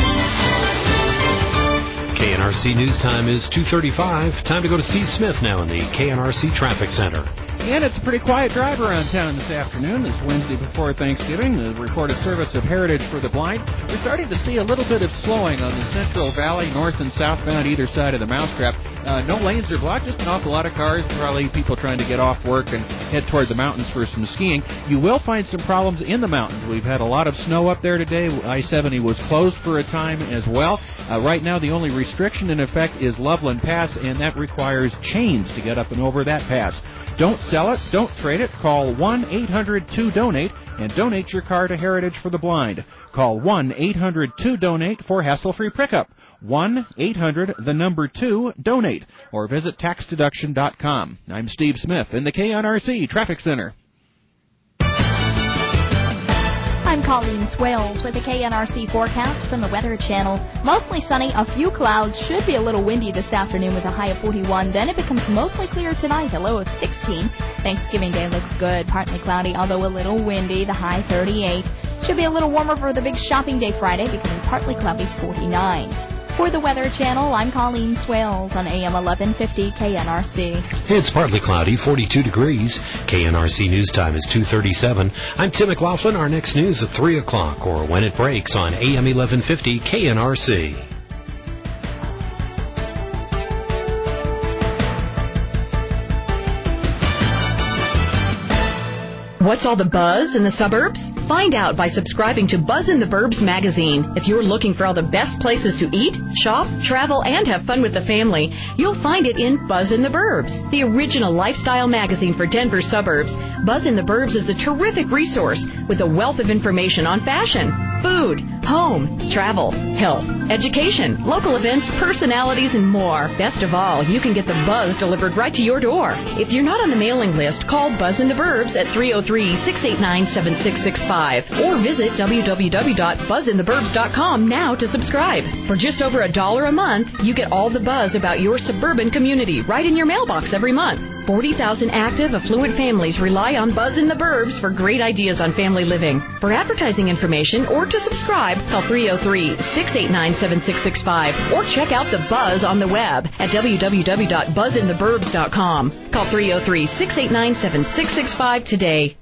KNRC News Time is 2:35. Time to go to Steve Smith now in the KNRC Traffic Center. And it's a pretty quiet drive around town this afternoon. It's Wednesday before Thanksgiving. The reported service of Heritage for the Blind. We're starting to see a little bit of slowing on the Central Valley, north and southbound, either side of the Mousetrap. No lanes are blocked, just an awful lot of cars, probably people trying to get off work and head toward the mountains for some skiing. You will find some problems in the mountains. We've had a lot of snow up there today. I-70 was closed for a time as well. Right now, the only restriction in effect is Loveland Pass, and that requires chains to get up and over that pass. Don't sell it. Don't trade it. Call 1-800-2DONATE and donate your car to Heritage for the Blind. Call 1-800-2DONATE for hassle-free pickup. 1-800-2-DONATE or visit taxdeduction.com. I'm Steve Smith in the KNRC Traffic Center. I'm Colleen Swales with the KNRC forecast from the Weather Channel. Mostly sunny, a few clouds, should be a little windy this afternoon with a high of 41. Then it becomes mostly clear tonight, a low of 16. Thanksgiving Day looks good, partly cloudy, although a little windy, the high 38. Should be a little warmer for the big shopping day Friday, becoming partly cloudy, 49. For the Weather Channel, I'm Colleen Swales on AM 1150 KNRC. It's partly cloudy, 42 degrees. KNRC News Time is 2:37. I'm Tim McLaughlin. Our next news at 3 o'clock or when it breaks on AM 1150 KNRC. What's all the buzz in the suburbs? Find out by subscribing to Buzz in the Burbs magazine. If you're looking for all the best places to eat, shop, travel, and have fun with the family, you'll find it in Buzz in the Burbs, the original lifestyle magazine for Denver suburbs. Buzz in the Burbs is a terrific resource with a wealth of information on fashion, food, home, travel, health, education, local events, personalities, and more. Best of all, you can get the buzz delivered right to your door. If you're not on the mailing list, call Buzz in the Burbs at 303-689-7665 or visit www.buzzintheburbs.com now to subscribe. For just over $1 a month, you get all the buzz about your suburban community right in your mailbox every month. 40,000 active, affluent families rely on Buzz in the Burbs for great ideas on family living. For advertising information or to subscribe, call 303-689-7665 or check out the buzz on the web at www.buzzintheburbs.com. Call 303-689-7665 today.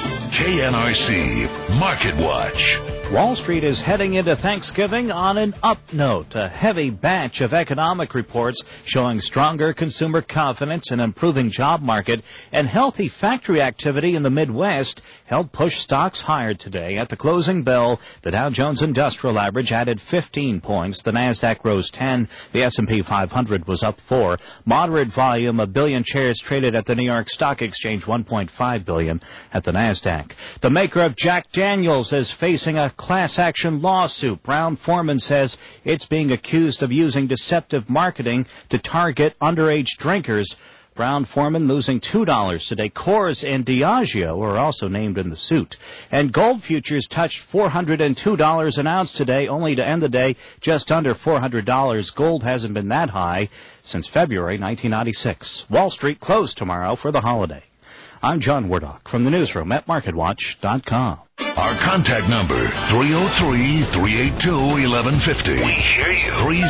KNRC Market Watch. Wall Street is heading into Thanksgiving on an up note. A heavy batch of economic reports showing stronger consumer confidence, an improving job market, and healthy factory activity in the Midwest helped push stocks higher today. At the closing bell, the Dow Jones Industrial Average added 15 points. The Nasdaq rose 10. The S&P 500 was up 4. Moderate volume, 1 billion shares traded at the New York Stock Exchange, 1.5 billion at the Nasdaq. The maker of Jack Daniels is facing a class action lawsuit. Brown-Forman says it's being accused of using deceptive marketing to target underage drinkers. Brown-Forman losing $2 today. Coors and Diageo are also named in the suit. And gold futures touched $402 an ounce today, only to end the day just under $400. Gold hasn't been that high since February 1996. Wall Street closed tomorrow for the holiday. I'm John Wardock from the newsroom at MarketWatch.com. Our contact number, 303-382-1150. We hear you.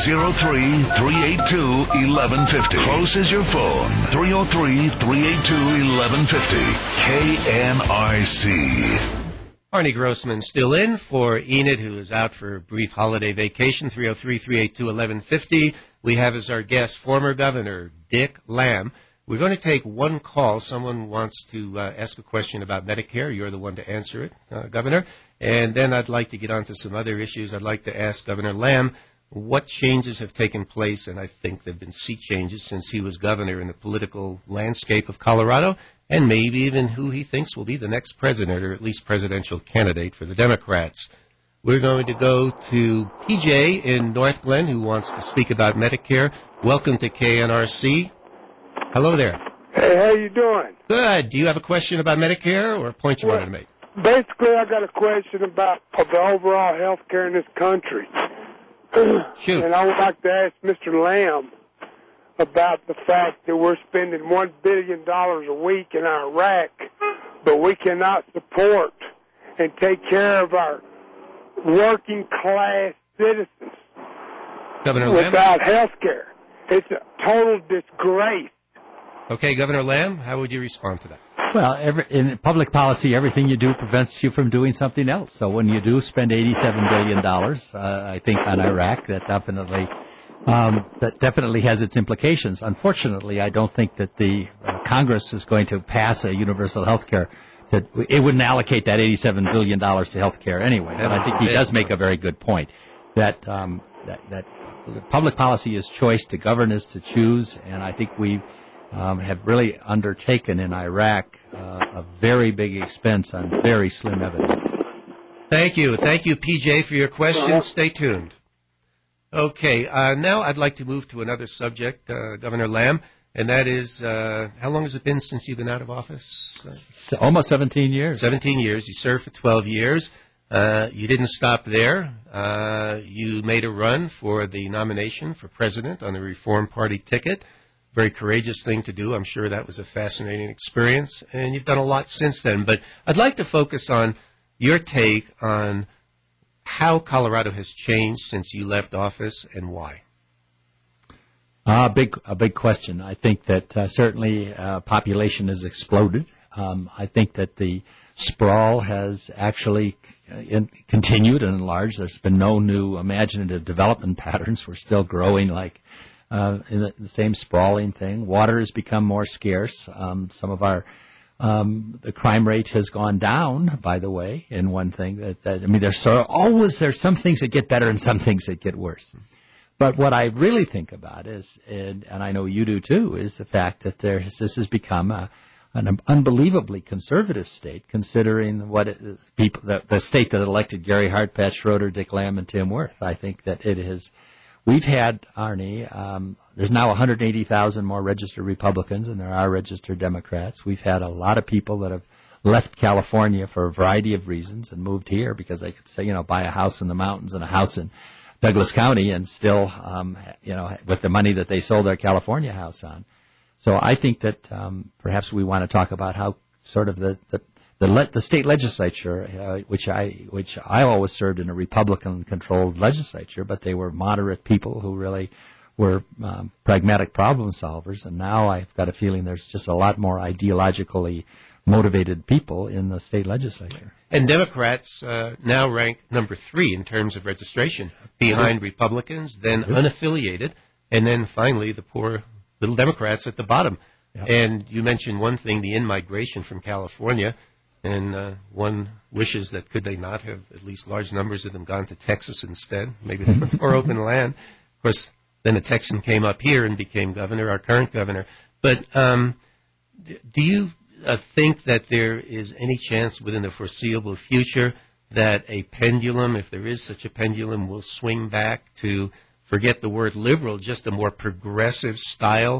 303-382-1150. Close as your phone. 303-382-1150. KNRC. Arnie Grossman still in for Enid, who is out for a brief holiday vacation. 303-382-1150. We have as our guest former Governor Dick Lamb. We're going to take one call. Someone wants to ask a question about Medicare. You're the one to answer it, Governor. And then I'd like to get on to some other issues. I'd like to ask Governor Lamb what changes have taken place, and I think there have been sea changes since he was governor in the political landscape of Colorado, and maybe even who he thinks will be the next president, or at least presidential candidate for the Democrats. We're going to go to PJ in North Glen, who wants to speak about Medicare. Welcome to KNRC. Hello there. Hey, how you doing? Good. Do you have a question about Medicare or a point you wanted to make? Basically, I got a question about the overall health care in this country. Shoot. And I would like to ask Mr. Lamb about the fact that we're spending $1 billion a week in Iraq, but we cannot support and take care of our working class citizens Governor Lamb? Without health care. It's a total disgrace. Okay, Governor Lamb, how would you respond to that? Well, in public policy, everything you do prevents you from doing something else. So when you do spend $87 billion, I think, on Iraq, that definitely has its implications. Unfortunately, I don't think that the Congress is going to pass a universal health care. That it wouldn't allocate that $87 billion to health care anyway. And I think he does make a very good point that public policy is choice, to govern is to choose, and I think we have really undertaken in Iraq a very big expense on very slim evidence. Thank you. Thank you, PJ, for your question. Stay tuned. Okay, now I'd like to move to another subject, Governor Lamb, and that is, how long has it been since you've been out of office? Almost 17 years. 17 years. You served for 12 years. You didn't stop there. You made a run for the nomination for president on the Reform Party ticket. Very courageous thing to do. I'm sure that was a fascinating experience, and you've done a lot since then. But I'd like to focus on your take on how Colorado has changed since you left office and why. A big question. I think that certainly population has exploded. I think that the sprawl has actually continued and enlarged. There's been no new imaginative development patterns. We're still growing like in the same sprawling thing. Water has become more scarce. Some of our The crime rate has gone down, by the way, in one thing. There's some things that get better and some things that get worse. But what I really think about is, and I know you do too, is the fact that this has become an unbelievably conservative state, considering what the state that elected Gary Hart, Pat Schroeder, Dick Lamb, and Tim Wirth. I think that it has. We've had, Arnie, there's now 180,000 more registered Republicans than there are registered Democrats. We've had a lot of people that have left California for a variety of reasons and moved here because they could say, buy a house in the mountains and a house in Douglas County and still, with the money that they sold their California house on. So I think that perhaps we want to talk about how sort of the state legislature, which I always served in a Republican-controlled legislature, but they were moderate people who really were pragmatic problem solvers, and now I've got a feeling there's just a lot more ideologically motivated people in the state legislature. And Democrats now rank number 3 in terms of registration, behind Republicans, then unaffiliated, and then finally the poor little Democrats at the bottom. Yep. And you mentioned one thing, the in-migration from California. And one wishes that could they not have at least large numbers of them gone to Texas instead? Maybe they prefer open land. Of course, then a Texan came up here and became governor, our current governor. But do you think that there is any chance within the foreseeable future that a pendulum, if there is such a pendulum, will swing back to, forget the word liberal, just a more progressive style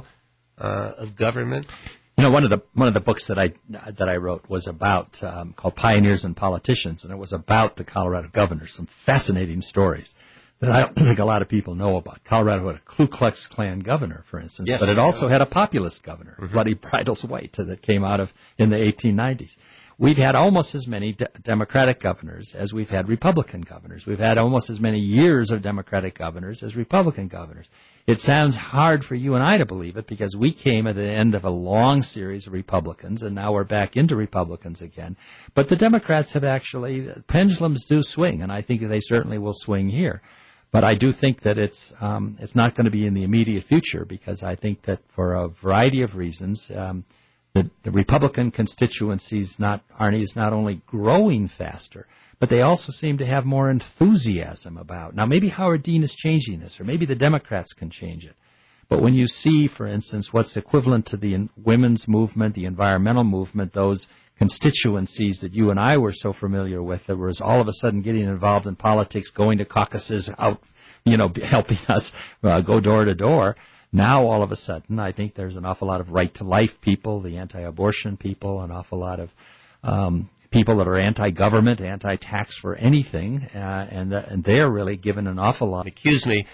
of government? One of the books that I wrote was about called Pioneers and Politicians, and it was about the Colorado governors. Some fascinating stories that I don't think a lot of people know about. Colorado had a Ku Klux Klan governor, for instance, yes, but it also had a populist governor, Bloody Bridles White, that came out of in the 1890s. We've had almost as many Democratic governors as we've had Republican governors. We've had almost as many years of Democratic governors as Republican governors. It sounds hard for you and I to believe it because we came at the end of a long series of Republicans, and now we're back into Republicans again. But the Democrats have actually, pendulums do swing, and I think they certainly will swing here. But I do think that it's not going to be in the immediate future because I think that for a variety of reasons, the Republican constituency is not only growing faster, but they also seem to have more enthusiasm about. Now, maybe Howard Dean is changing this, or maybe the Democrats can change it. But when you see, for instance, what's equivalent to the women's movement, the environmental movement, those constituencies that you and I were so familiar with, that was all of a sudden getting involved in politics, going to caucuses, out, helping us go door to door. Now, all of a sudden, I think there's an awful lot of right-to-life people, the anti-abortion people, an awful lot of people that are anti-government, anti-tax for anything, and they're really given an awful lot. Excuse me,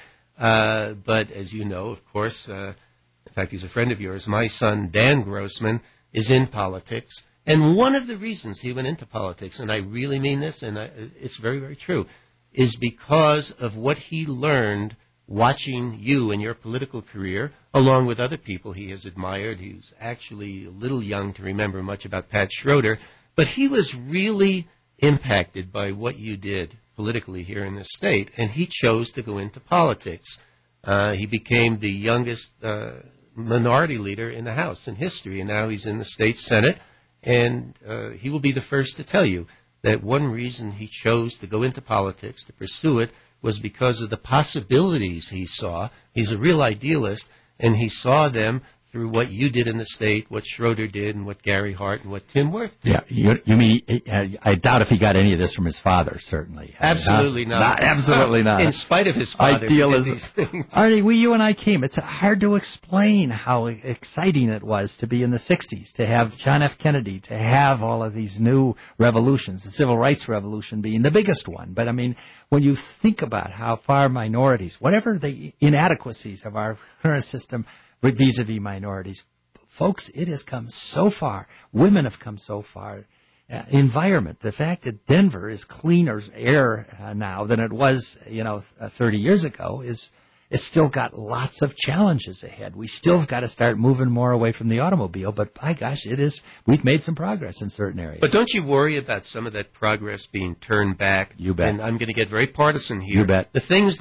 but as you know, of course, in fact, he's a friend of yours, my son, Dan Grossman, is in politics, and one of the reasons he went into politics, and I really mean this, and it's very, very true, is because of what he learned watching you in your political career, along with other people he has admired. He was actually a little young to remember much about Pat Schroeder, but he was really impacted by what you did politically here in the state, and he chose to go into politics. He became the youngest minority leader in the House in history, and now he's in the state Senate, and he will be the first to tell you that one reason he chose to go into politics, to pursue it, was because of the possibilities he saw. He's a real idealist, and he saw them through what you did in the state, what Schroeder did, and what Gary Hart and what Tim Wirth did. Yeah, you mean, I doubt if he got any of this from his father, certainly. Absolutely not. Absolutely not. In spite of his father. Idealism. Arnie, you and I came. It's hard to explain how exciting it was to be in the 60s, to have John F. Kennedy, to have all of these new revolutions, the Civil Rights Revolution being the biggest one. But, I mean, when you think about how far minorities, whatever the inadequacies of our current system, vis-a-vis minorities, folks, it has come so far. Women have come so far. Environment, the fact that Denver is cleaner air now than it was, 30 years ago, it's still got lots of challenges ahead. We still have got to start moving more away from the automobile, but by gosh, we've made some progress in certain areas. But don't you worry about some of that progress being turned back? You bet. And I'm going to get very partisan here. You bet. The things that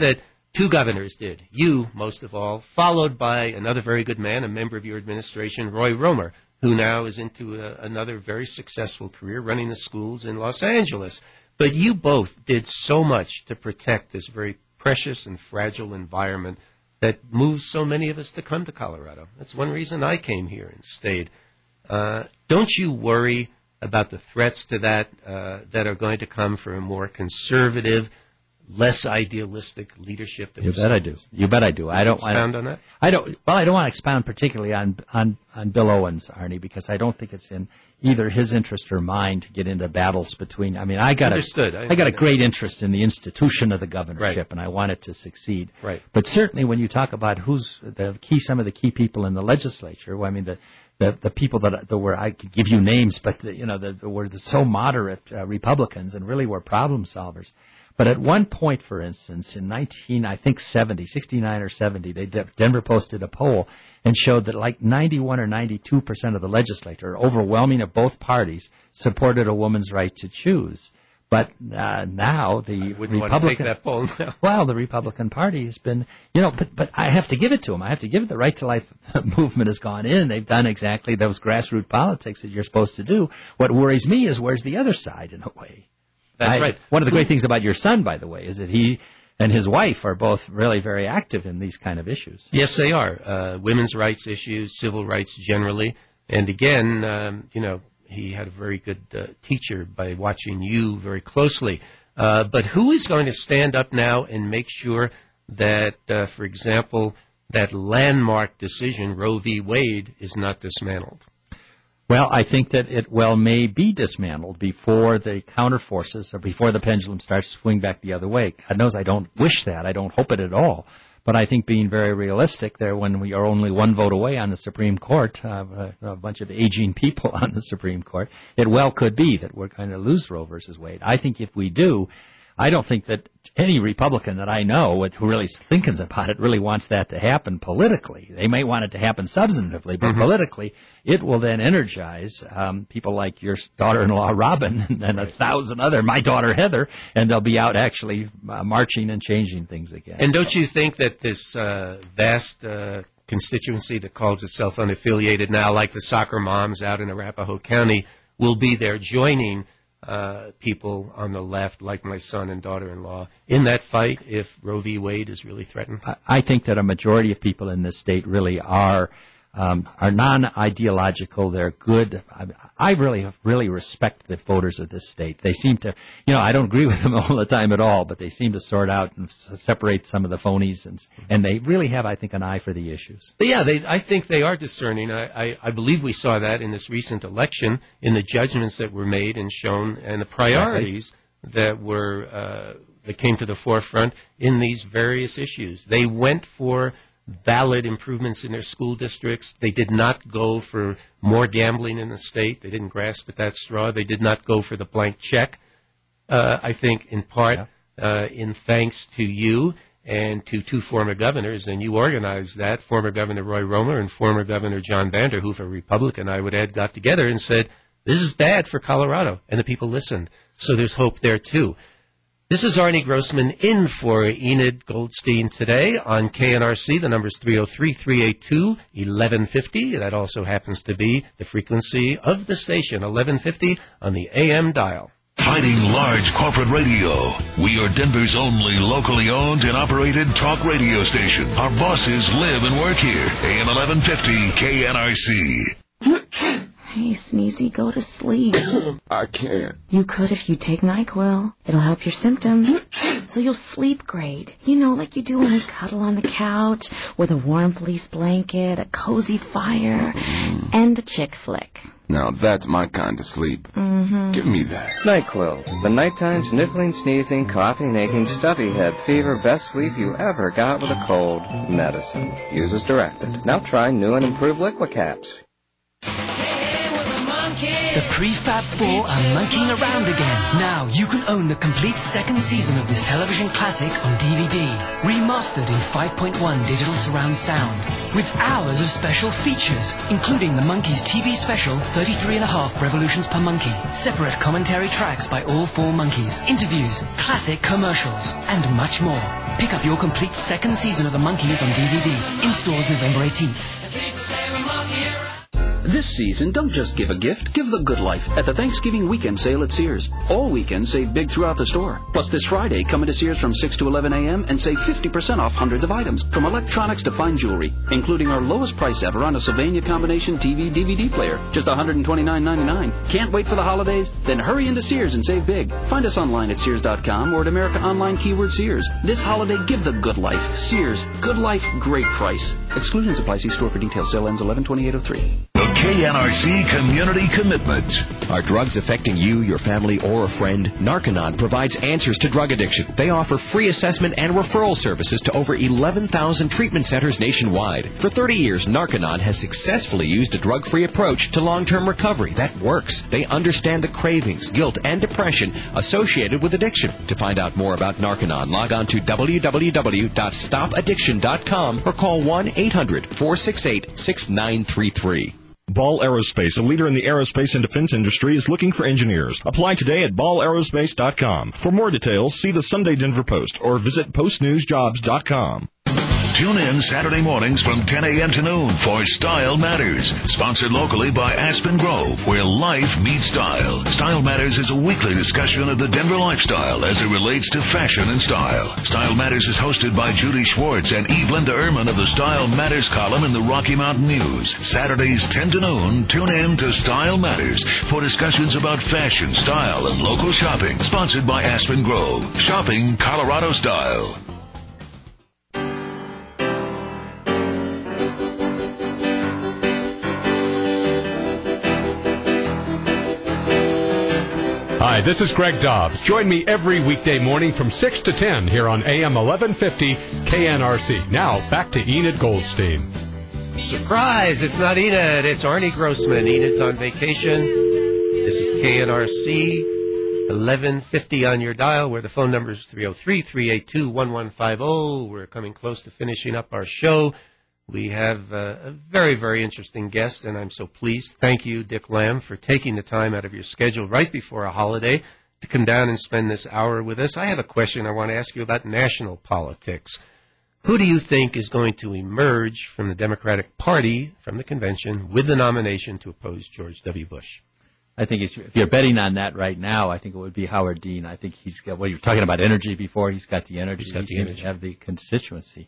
2 governors did. You, most of all, followed by another very good man, a member of your administration, Roy Romer, who now is into another very successful career running the schools in Los Angeles. But you both did so much to protect this very precious and fragile environment that moves so many of us to come to Colorado. That's one reason I came here and stayed. Don't you worry about the threats to that that are going to come from a more conservative, less idealistic leadership? You bet I do. You bet I do. I don't want to expound on that. I don't want to expound particularly on Bill Owens, Arnie, because I don't think it's in either his interest or mine to get into battles between. I mean, I got a great interest in the institution of the governorship, and I want it to succeed. Right. But certainly, when you talk about who's some of the key people in the legislature, well, I mean the people that were, I could give you names, but that were so moderate Republicans and really were problem solvers. But at one point, for instance, in 69 or 70, Denver posted a poll and showed that like 91 or 92% of the legislature, overwhelming of both parties, supported a woman's right to choose. But now the Republican, that poll now. Well, the Republican Party has been, but I have to give it to them. I have to give it. The Right to Life movement has gone in. They've done exactly those grassroots politics that you're supposed to do. What worries me is where's the other side in a way. That's right. One of the great things about your son, by the way, is that he and his wife are both really very active in these kind of issues. Yes, they are. Women's rights issues, civil rights generally. And again, he had a very good teacher by watching you very closely. But who is going to stand up now and make sure that, for example, that landmark decision, Roe v. Wade, is not dismantled? Well, I think that it may be dismantled before the counterforces or before the pendulum starts to swing back the other way. God knows I don't wish that. I don't hope it at all. But I think being very realistic there, when we are only one vote away on the Supreme Court, a bunch of aging people on the Supreme Court, it well could be that we're going to lose Roe versus Wade. I think if we do, I don't think that any Republican that I know who really is thinking about it really wants that to happen politically. They may want it to happen substantively, but politically, it will then energize people like your daughter-in-law Robin and 1,000 other, my daughter Heather, and they'll be out actually marching and changing things again. And don't you think that this vast constituency that calls itself unaffiliated now, like the soccer moms out in Arapahoe County, will be there joining people on the left, like my son and daughter-in-law, in that fight if Roe v. Wade is really threatened? I think that a majority of people in this state really are non-ideological. They're good. I really respect the voters of this state. They seem to, I don't agree with them all the time at all, but they seem to sort out and separate some of the phonies, and they really have, I think, an eye for the issues. But yeah, I think they are discerning. I believe we saw that in this recent election, in the judgments that were made and shown, and the priorities that were that came to the forefront in these various issues. They went for valid improvements in their school districts. They did not go for more gambling in the state. They didn't grasp at that straw. They did not go for the blank check. I think in part in thanks to you and to 2 former governors, and you organized that, former Governor Roy Romer and former Governor John Vanderhoof, a Republican, I would add, got together and said, this is bad for Colorado, and the people listened. So there's hope there, too. This is Arnie Grossman in for Enid Goldstein today on KNRC. The number is 303-382-1150. That also happens to be the frequency of the station, 1150 on the AM dial. Fighting large corporate radio. We are Denver's only locally owned and operated talk radio station. Our bosses live and work here. AM 1150 KNRC. Hey, Sneezy, go to sleep. I can't. You could if you take NyQuil. It'll help your symptoms, so you'll sleep great. Like you do when you cuddle on the couch with a warm fleece blanket, a cozy fire, and a chick flick. Now that's my kind of sleep. Give me that. NyQuil, the nighttime sniffling, sneezing, coughing, aching, stuffy head, fever, best sleep you ever got with a cold. Medicine. Use as directed. Now try new and improved Liqui Caps. The Prefab Four are monkeying around again. Now you can own the complete second season of this television classic on DVD, remastered in 5.1 digital surround sound, with hours of special features, including the Monkees TV special 33.5 revolutions per monkey, separate commentary tracks by all 4 Monkees, interviews, classic commercials, and much more. Pick up your complete second season of The Monkees on DVD. In stores November 18th. This season, don't just give a gift, give the good life at the Thanksgiving weekend sale at Sears. All weekend, save big throughout the store. Plus, this Friday, come into Sears from 6 to 11 a.m. and save 50% off hundreds of items, from electronics to fine jewelry, including our lowest price ever on a Sylvania combination TV/DVD player, just $129.99. Can't wait for the holidays? Then hurry into Sears and save big. Find us online at Sears.com or at America Online keyword Sears. This holiday, give the good life. Sears. Good life, great price. Exclusions apply. See store for details. Sale ends 11/28/03. The KNRC Community Commitment. Are drugs affecting you, your family, or a friend? Narconon provides answers to drug addiction. They offer free assessment and referral services to over 11,000 treatment centers nationwide. For 30 years, Narconon has successfully used a drug-free approach to long-term recovery that works. They understand the cravings, guilt, and depression associated with addiction. To find out more about Narconon, log on to www.stopaddiction.com or call 1-800-468-6933. Ball Aerospace, a leader in the aerospace and defense industry, is looking for engineers. Apply today at ballaerospace.com. For more details, see the Sunday Denver Post or visit postnewsjobs.com. Tune in Saturday mornings from 10 a.m. to noon for Style Matters, sponsored locally by Aspen Grove, where life meets style. Style Matters is a weekly discussion of the Denver lifestyle as it relates to fashion and style. Style Matters is hosted by Judy Schwartz and Eve Linda Ehrman of the Style Matters column in the Rocky Mountain News. Saturdays 10 to noon, tune in to Style Matters for discussions about fashion, style, and local shopping, sponsored by Aspen Grove. Shopping Colorado style. Hi, this is Greg Dobbs. Join me every weekday morning from 6 to 10 here on AM 1150 KNRC. Now, back to Enid Goldstein. Surprise! It's not Enid, it's Arnie Grossman. Enid's on vacation. This is KNRC 1150 on your dial, where the phone number is 303-382-1150. We're coming close to finishing up our show. We have a very, very interesting guest, and I'm so pleased. Thank you, Dick Lamb, for taking the time out of your schedule right before a holiday to come down and spend this hour with us. I have a question I want to ask you about national politics. Who do you think is going to emerge from the Democratic Party, from the convention, with the nomination to oppose George W. Bush? I think if you're betting on that right now, I think it would be Howard Dean. I think he's got, well, you were talking about energy before. He's got the energy. He seems to have the constituency.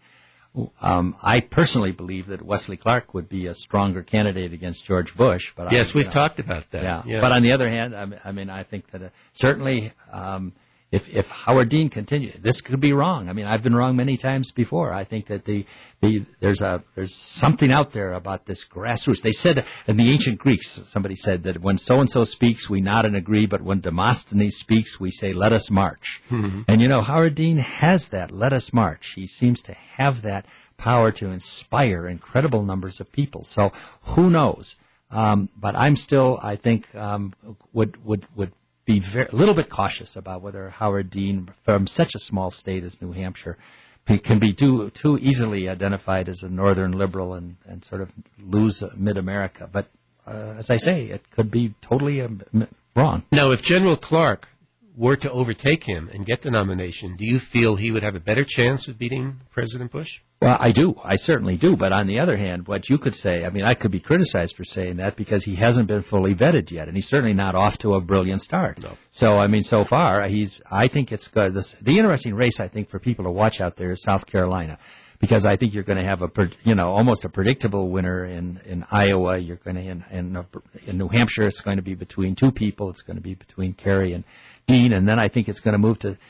I personally believe that Wesley Clark would be a stronger candidate against George Bush. But yes, we've talked about that. Yeah. But on the other hand, I mean, I think that certainly if Howard Dean continues, this could be wrong. I mean, I've been wrong many times before. I think that there's something out there about this grassroots. They said in the ancient Greeks, somebody said that when so-and-so speaks, we nod and agree, but when Demosthenes speaks, we say, let us march. Mm-hmm. And, Howard Dean has that, let us march. He seems to have that power to inspire incredible numbers of people. So who knows? But I'm still, I think, would be a little bit cautious about whether Howard Dean, from such a small state as New Hampshire, can be too easily identified as a northern liberal and sort of lose mid-America. But as I say, it could be totally wrong. Now, if General Clark were to overtake him and get the nomination, do you feel he would have a better chance of beating President Bush? Well, I do. I certainly do. But on the other hand, what you could say, I mean, I could be criticized for saying that because he hasn't been fully vetted yet, and he's certainly not off to a brilliant start. No. So, I mean, so far, I think it's good. The interesting race, I think, for people to watch out there is South Carolina, because I think you're going to have almost a predictable winner in Iowa. You're going to in New Hampshire, it's going to be between two people. It's going to be between Kerry and Dean, and then I think it's going to move to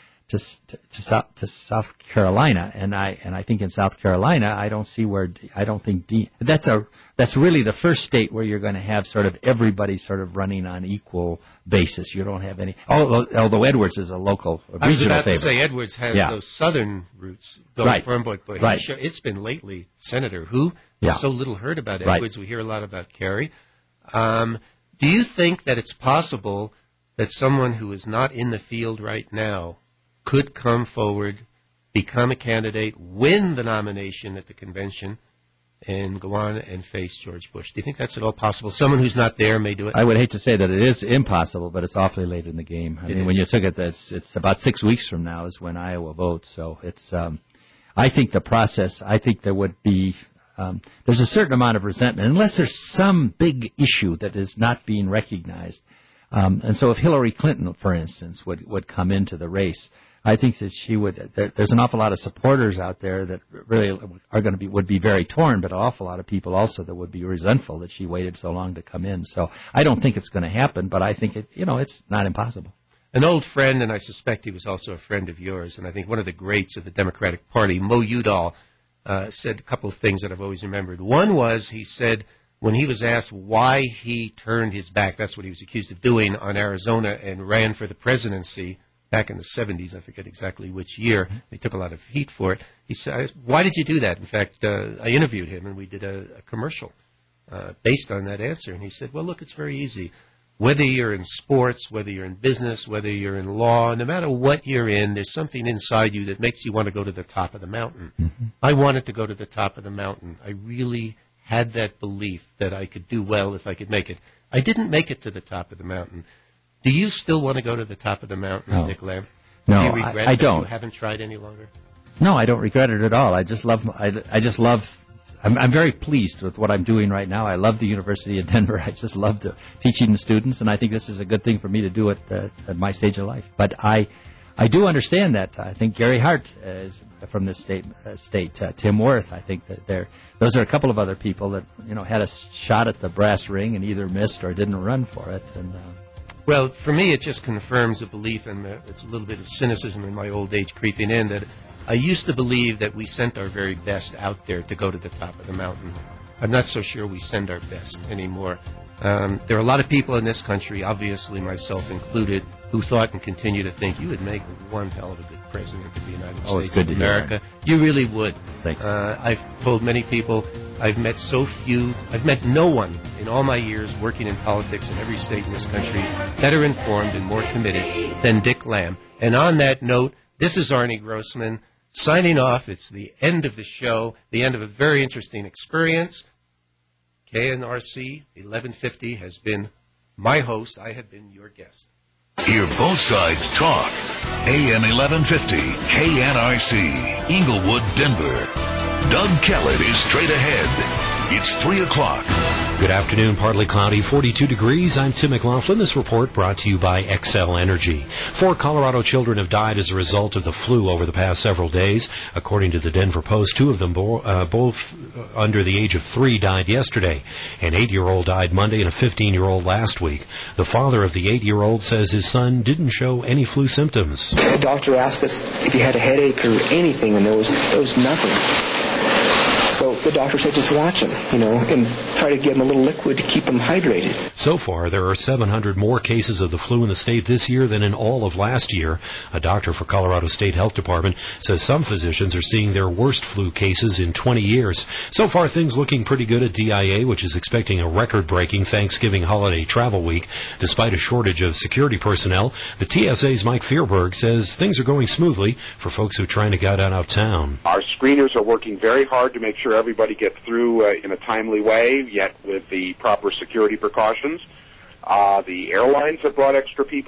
South Carolina, and I think in South Carolina I don't think Dean. That's really the first state where you're going to have sort of everybody sort of running on equal basis. You don't have any, although Edwards is a local regional favorite. I was about to say Edwards has those southern roots going for him, but it's been lately Senator who so little heard about Edwards. We hear a lot about Kerry. Do you think that it's possible that someone who is not in the field right now could come forward, become a candidate, win the nomination at the convention, and go on and face George Bush? Do you think that's at all possible? Someone who's not there may do it? I would hate to say that it is impossible, but it's awfully late in the game. I mean, when you took it, it's about 6 weeks from now is when Iowa votes, so it's I think there would be, there's a certain amount of resentment, unless there's some big issue that is not being recognized. And so if Hillary Clinton, for instance, would come into the race, I think that she would. There's an awful lot of supporters out there that really would be very torn, but an awful lot of people also that would be resentful that she waited so long to come in. So I don't think it's going to happen, but I think it's not impossible. An old friend, and I suspect he was also a friend of yours, and I think one of the greats of the Democratic Party, Mo Udall, said a couple of things that I've always remembered. One was he said when he was asked why he turned his back, that's what he was accused of doing, on Arizona and ran for the presidency back in the 70s, I forget exactly which year. They took a lot of heat for it. He said, why did you do that? In fact, I interviewed him, and we did a commercial based on that answer. And he said, well, look, it's very easy. Whether you're in sports, whether you're in business, whether you're in law, no matter what you're in, there's something inside you that makes you want to go to the top of the mountain. Mm-hmm. I wanted to go to the top of the mountain. I really had that belief that I could do well if I could make it. I didn't make it to the top of the mountain. Do you still want to go to the top of the mountain, No. Dick Lamb? No, do you regret I that don't. You haven't tried any longer? No, I don't regret it at all. I just love. I'm very pleased with what I'm doing right now. I love the University of Denver. I just love teaching the students, and I think this is a good thing for me to do at my stage of life. But I do understand that. I think Gary Hart is from this state. Tim Wirth. I think that those are a couple of other people that had a shot at the brass ring and either missed or didn't run for it. And well, for me, it just confirms a belief, and it's a little bit of cynicism in my old age creeping in, that I used to believe that we sent our very best out there to go to the top of the mountain. I'm not so sure we send our best anymore. There are a lot of people in this country, obviously myself included, who thought and continue to think you would make one hell of a good president of the United States of America. You really would. Thanks. I've told many people, I've met no one in all my years working in politics in every state in this country better informed and more committed than Dick Lamb. And on that note, this is Arnie Grossman signing off. It's the end of the show, the end of a very interesting experience. KNRC 1150 has been my host. I have been your guest. Hear both sides talk. AM 1150, KNRC, Inglewood, Denver. Doug Kellett is straight ahead. It's 3 o'clock. Good afternoon, partly cloudy, 42 degrees. I'm Tim McLaughlin. This report brought to you by Xcel Energy. 4 Colorado children have died as a result of the flu over the past several days. According to the Denver Post, 2 of them, both under the age of 3, died yesterday. An 8-year-old died Monday and a 15-year-old last week. The father of the 8-year-old says his son didn't show any flu symptoms. The doctor asked us if he had a headache or anything, and there was nothing. So the doctor said just watch him, and try to give him a little liquid to keep him hydrated. So far, there are 700 more cases of the flu in the state this year than in all of last year. A doctor for Colorado State Health Department says some physicians are seeing their worst flu cases in 20 years. So far, things looking pretty good at DIA, which is expecting a record-breaking Thanksgiving holiday travel week. Despite a shortage of security personnel, the TSA's Mike Fearberg says things are going smoothly for folks who are trying to get out of town. Our screeners are working very hard to make sure everybody gets through in a timely way, yet with the proper security precautions. The airlines have brought extra people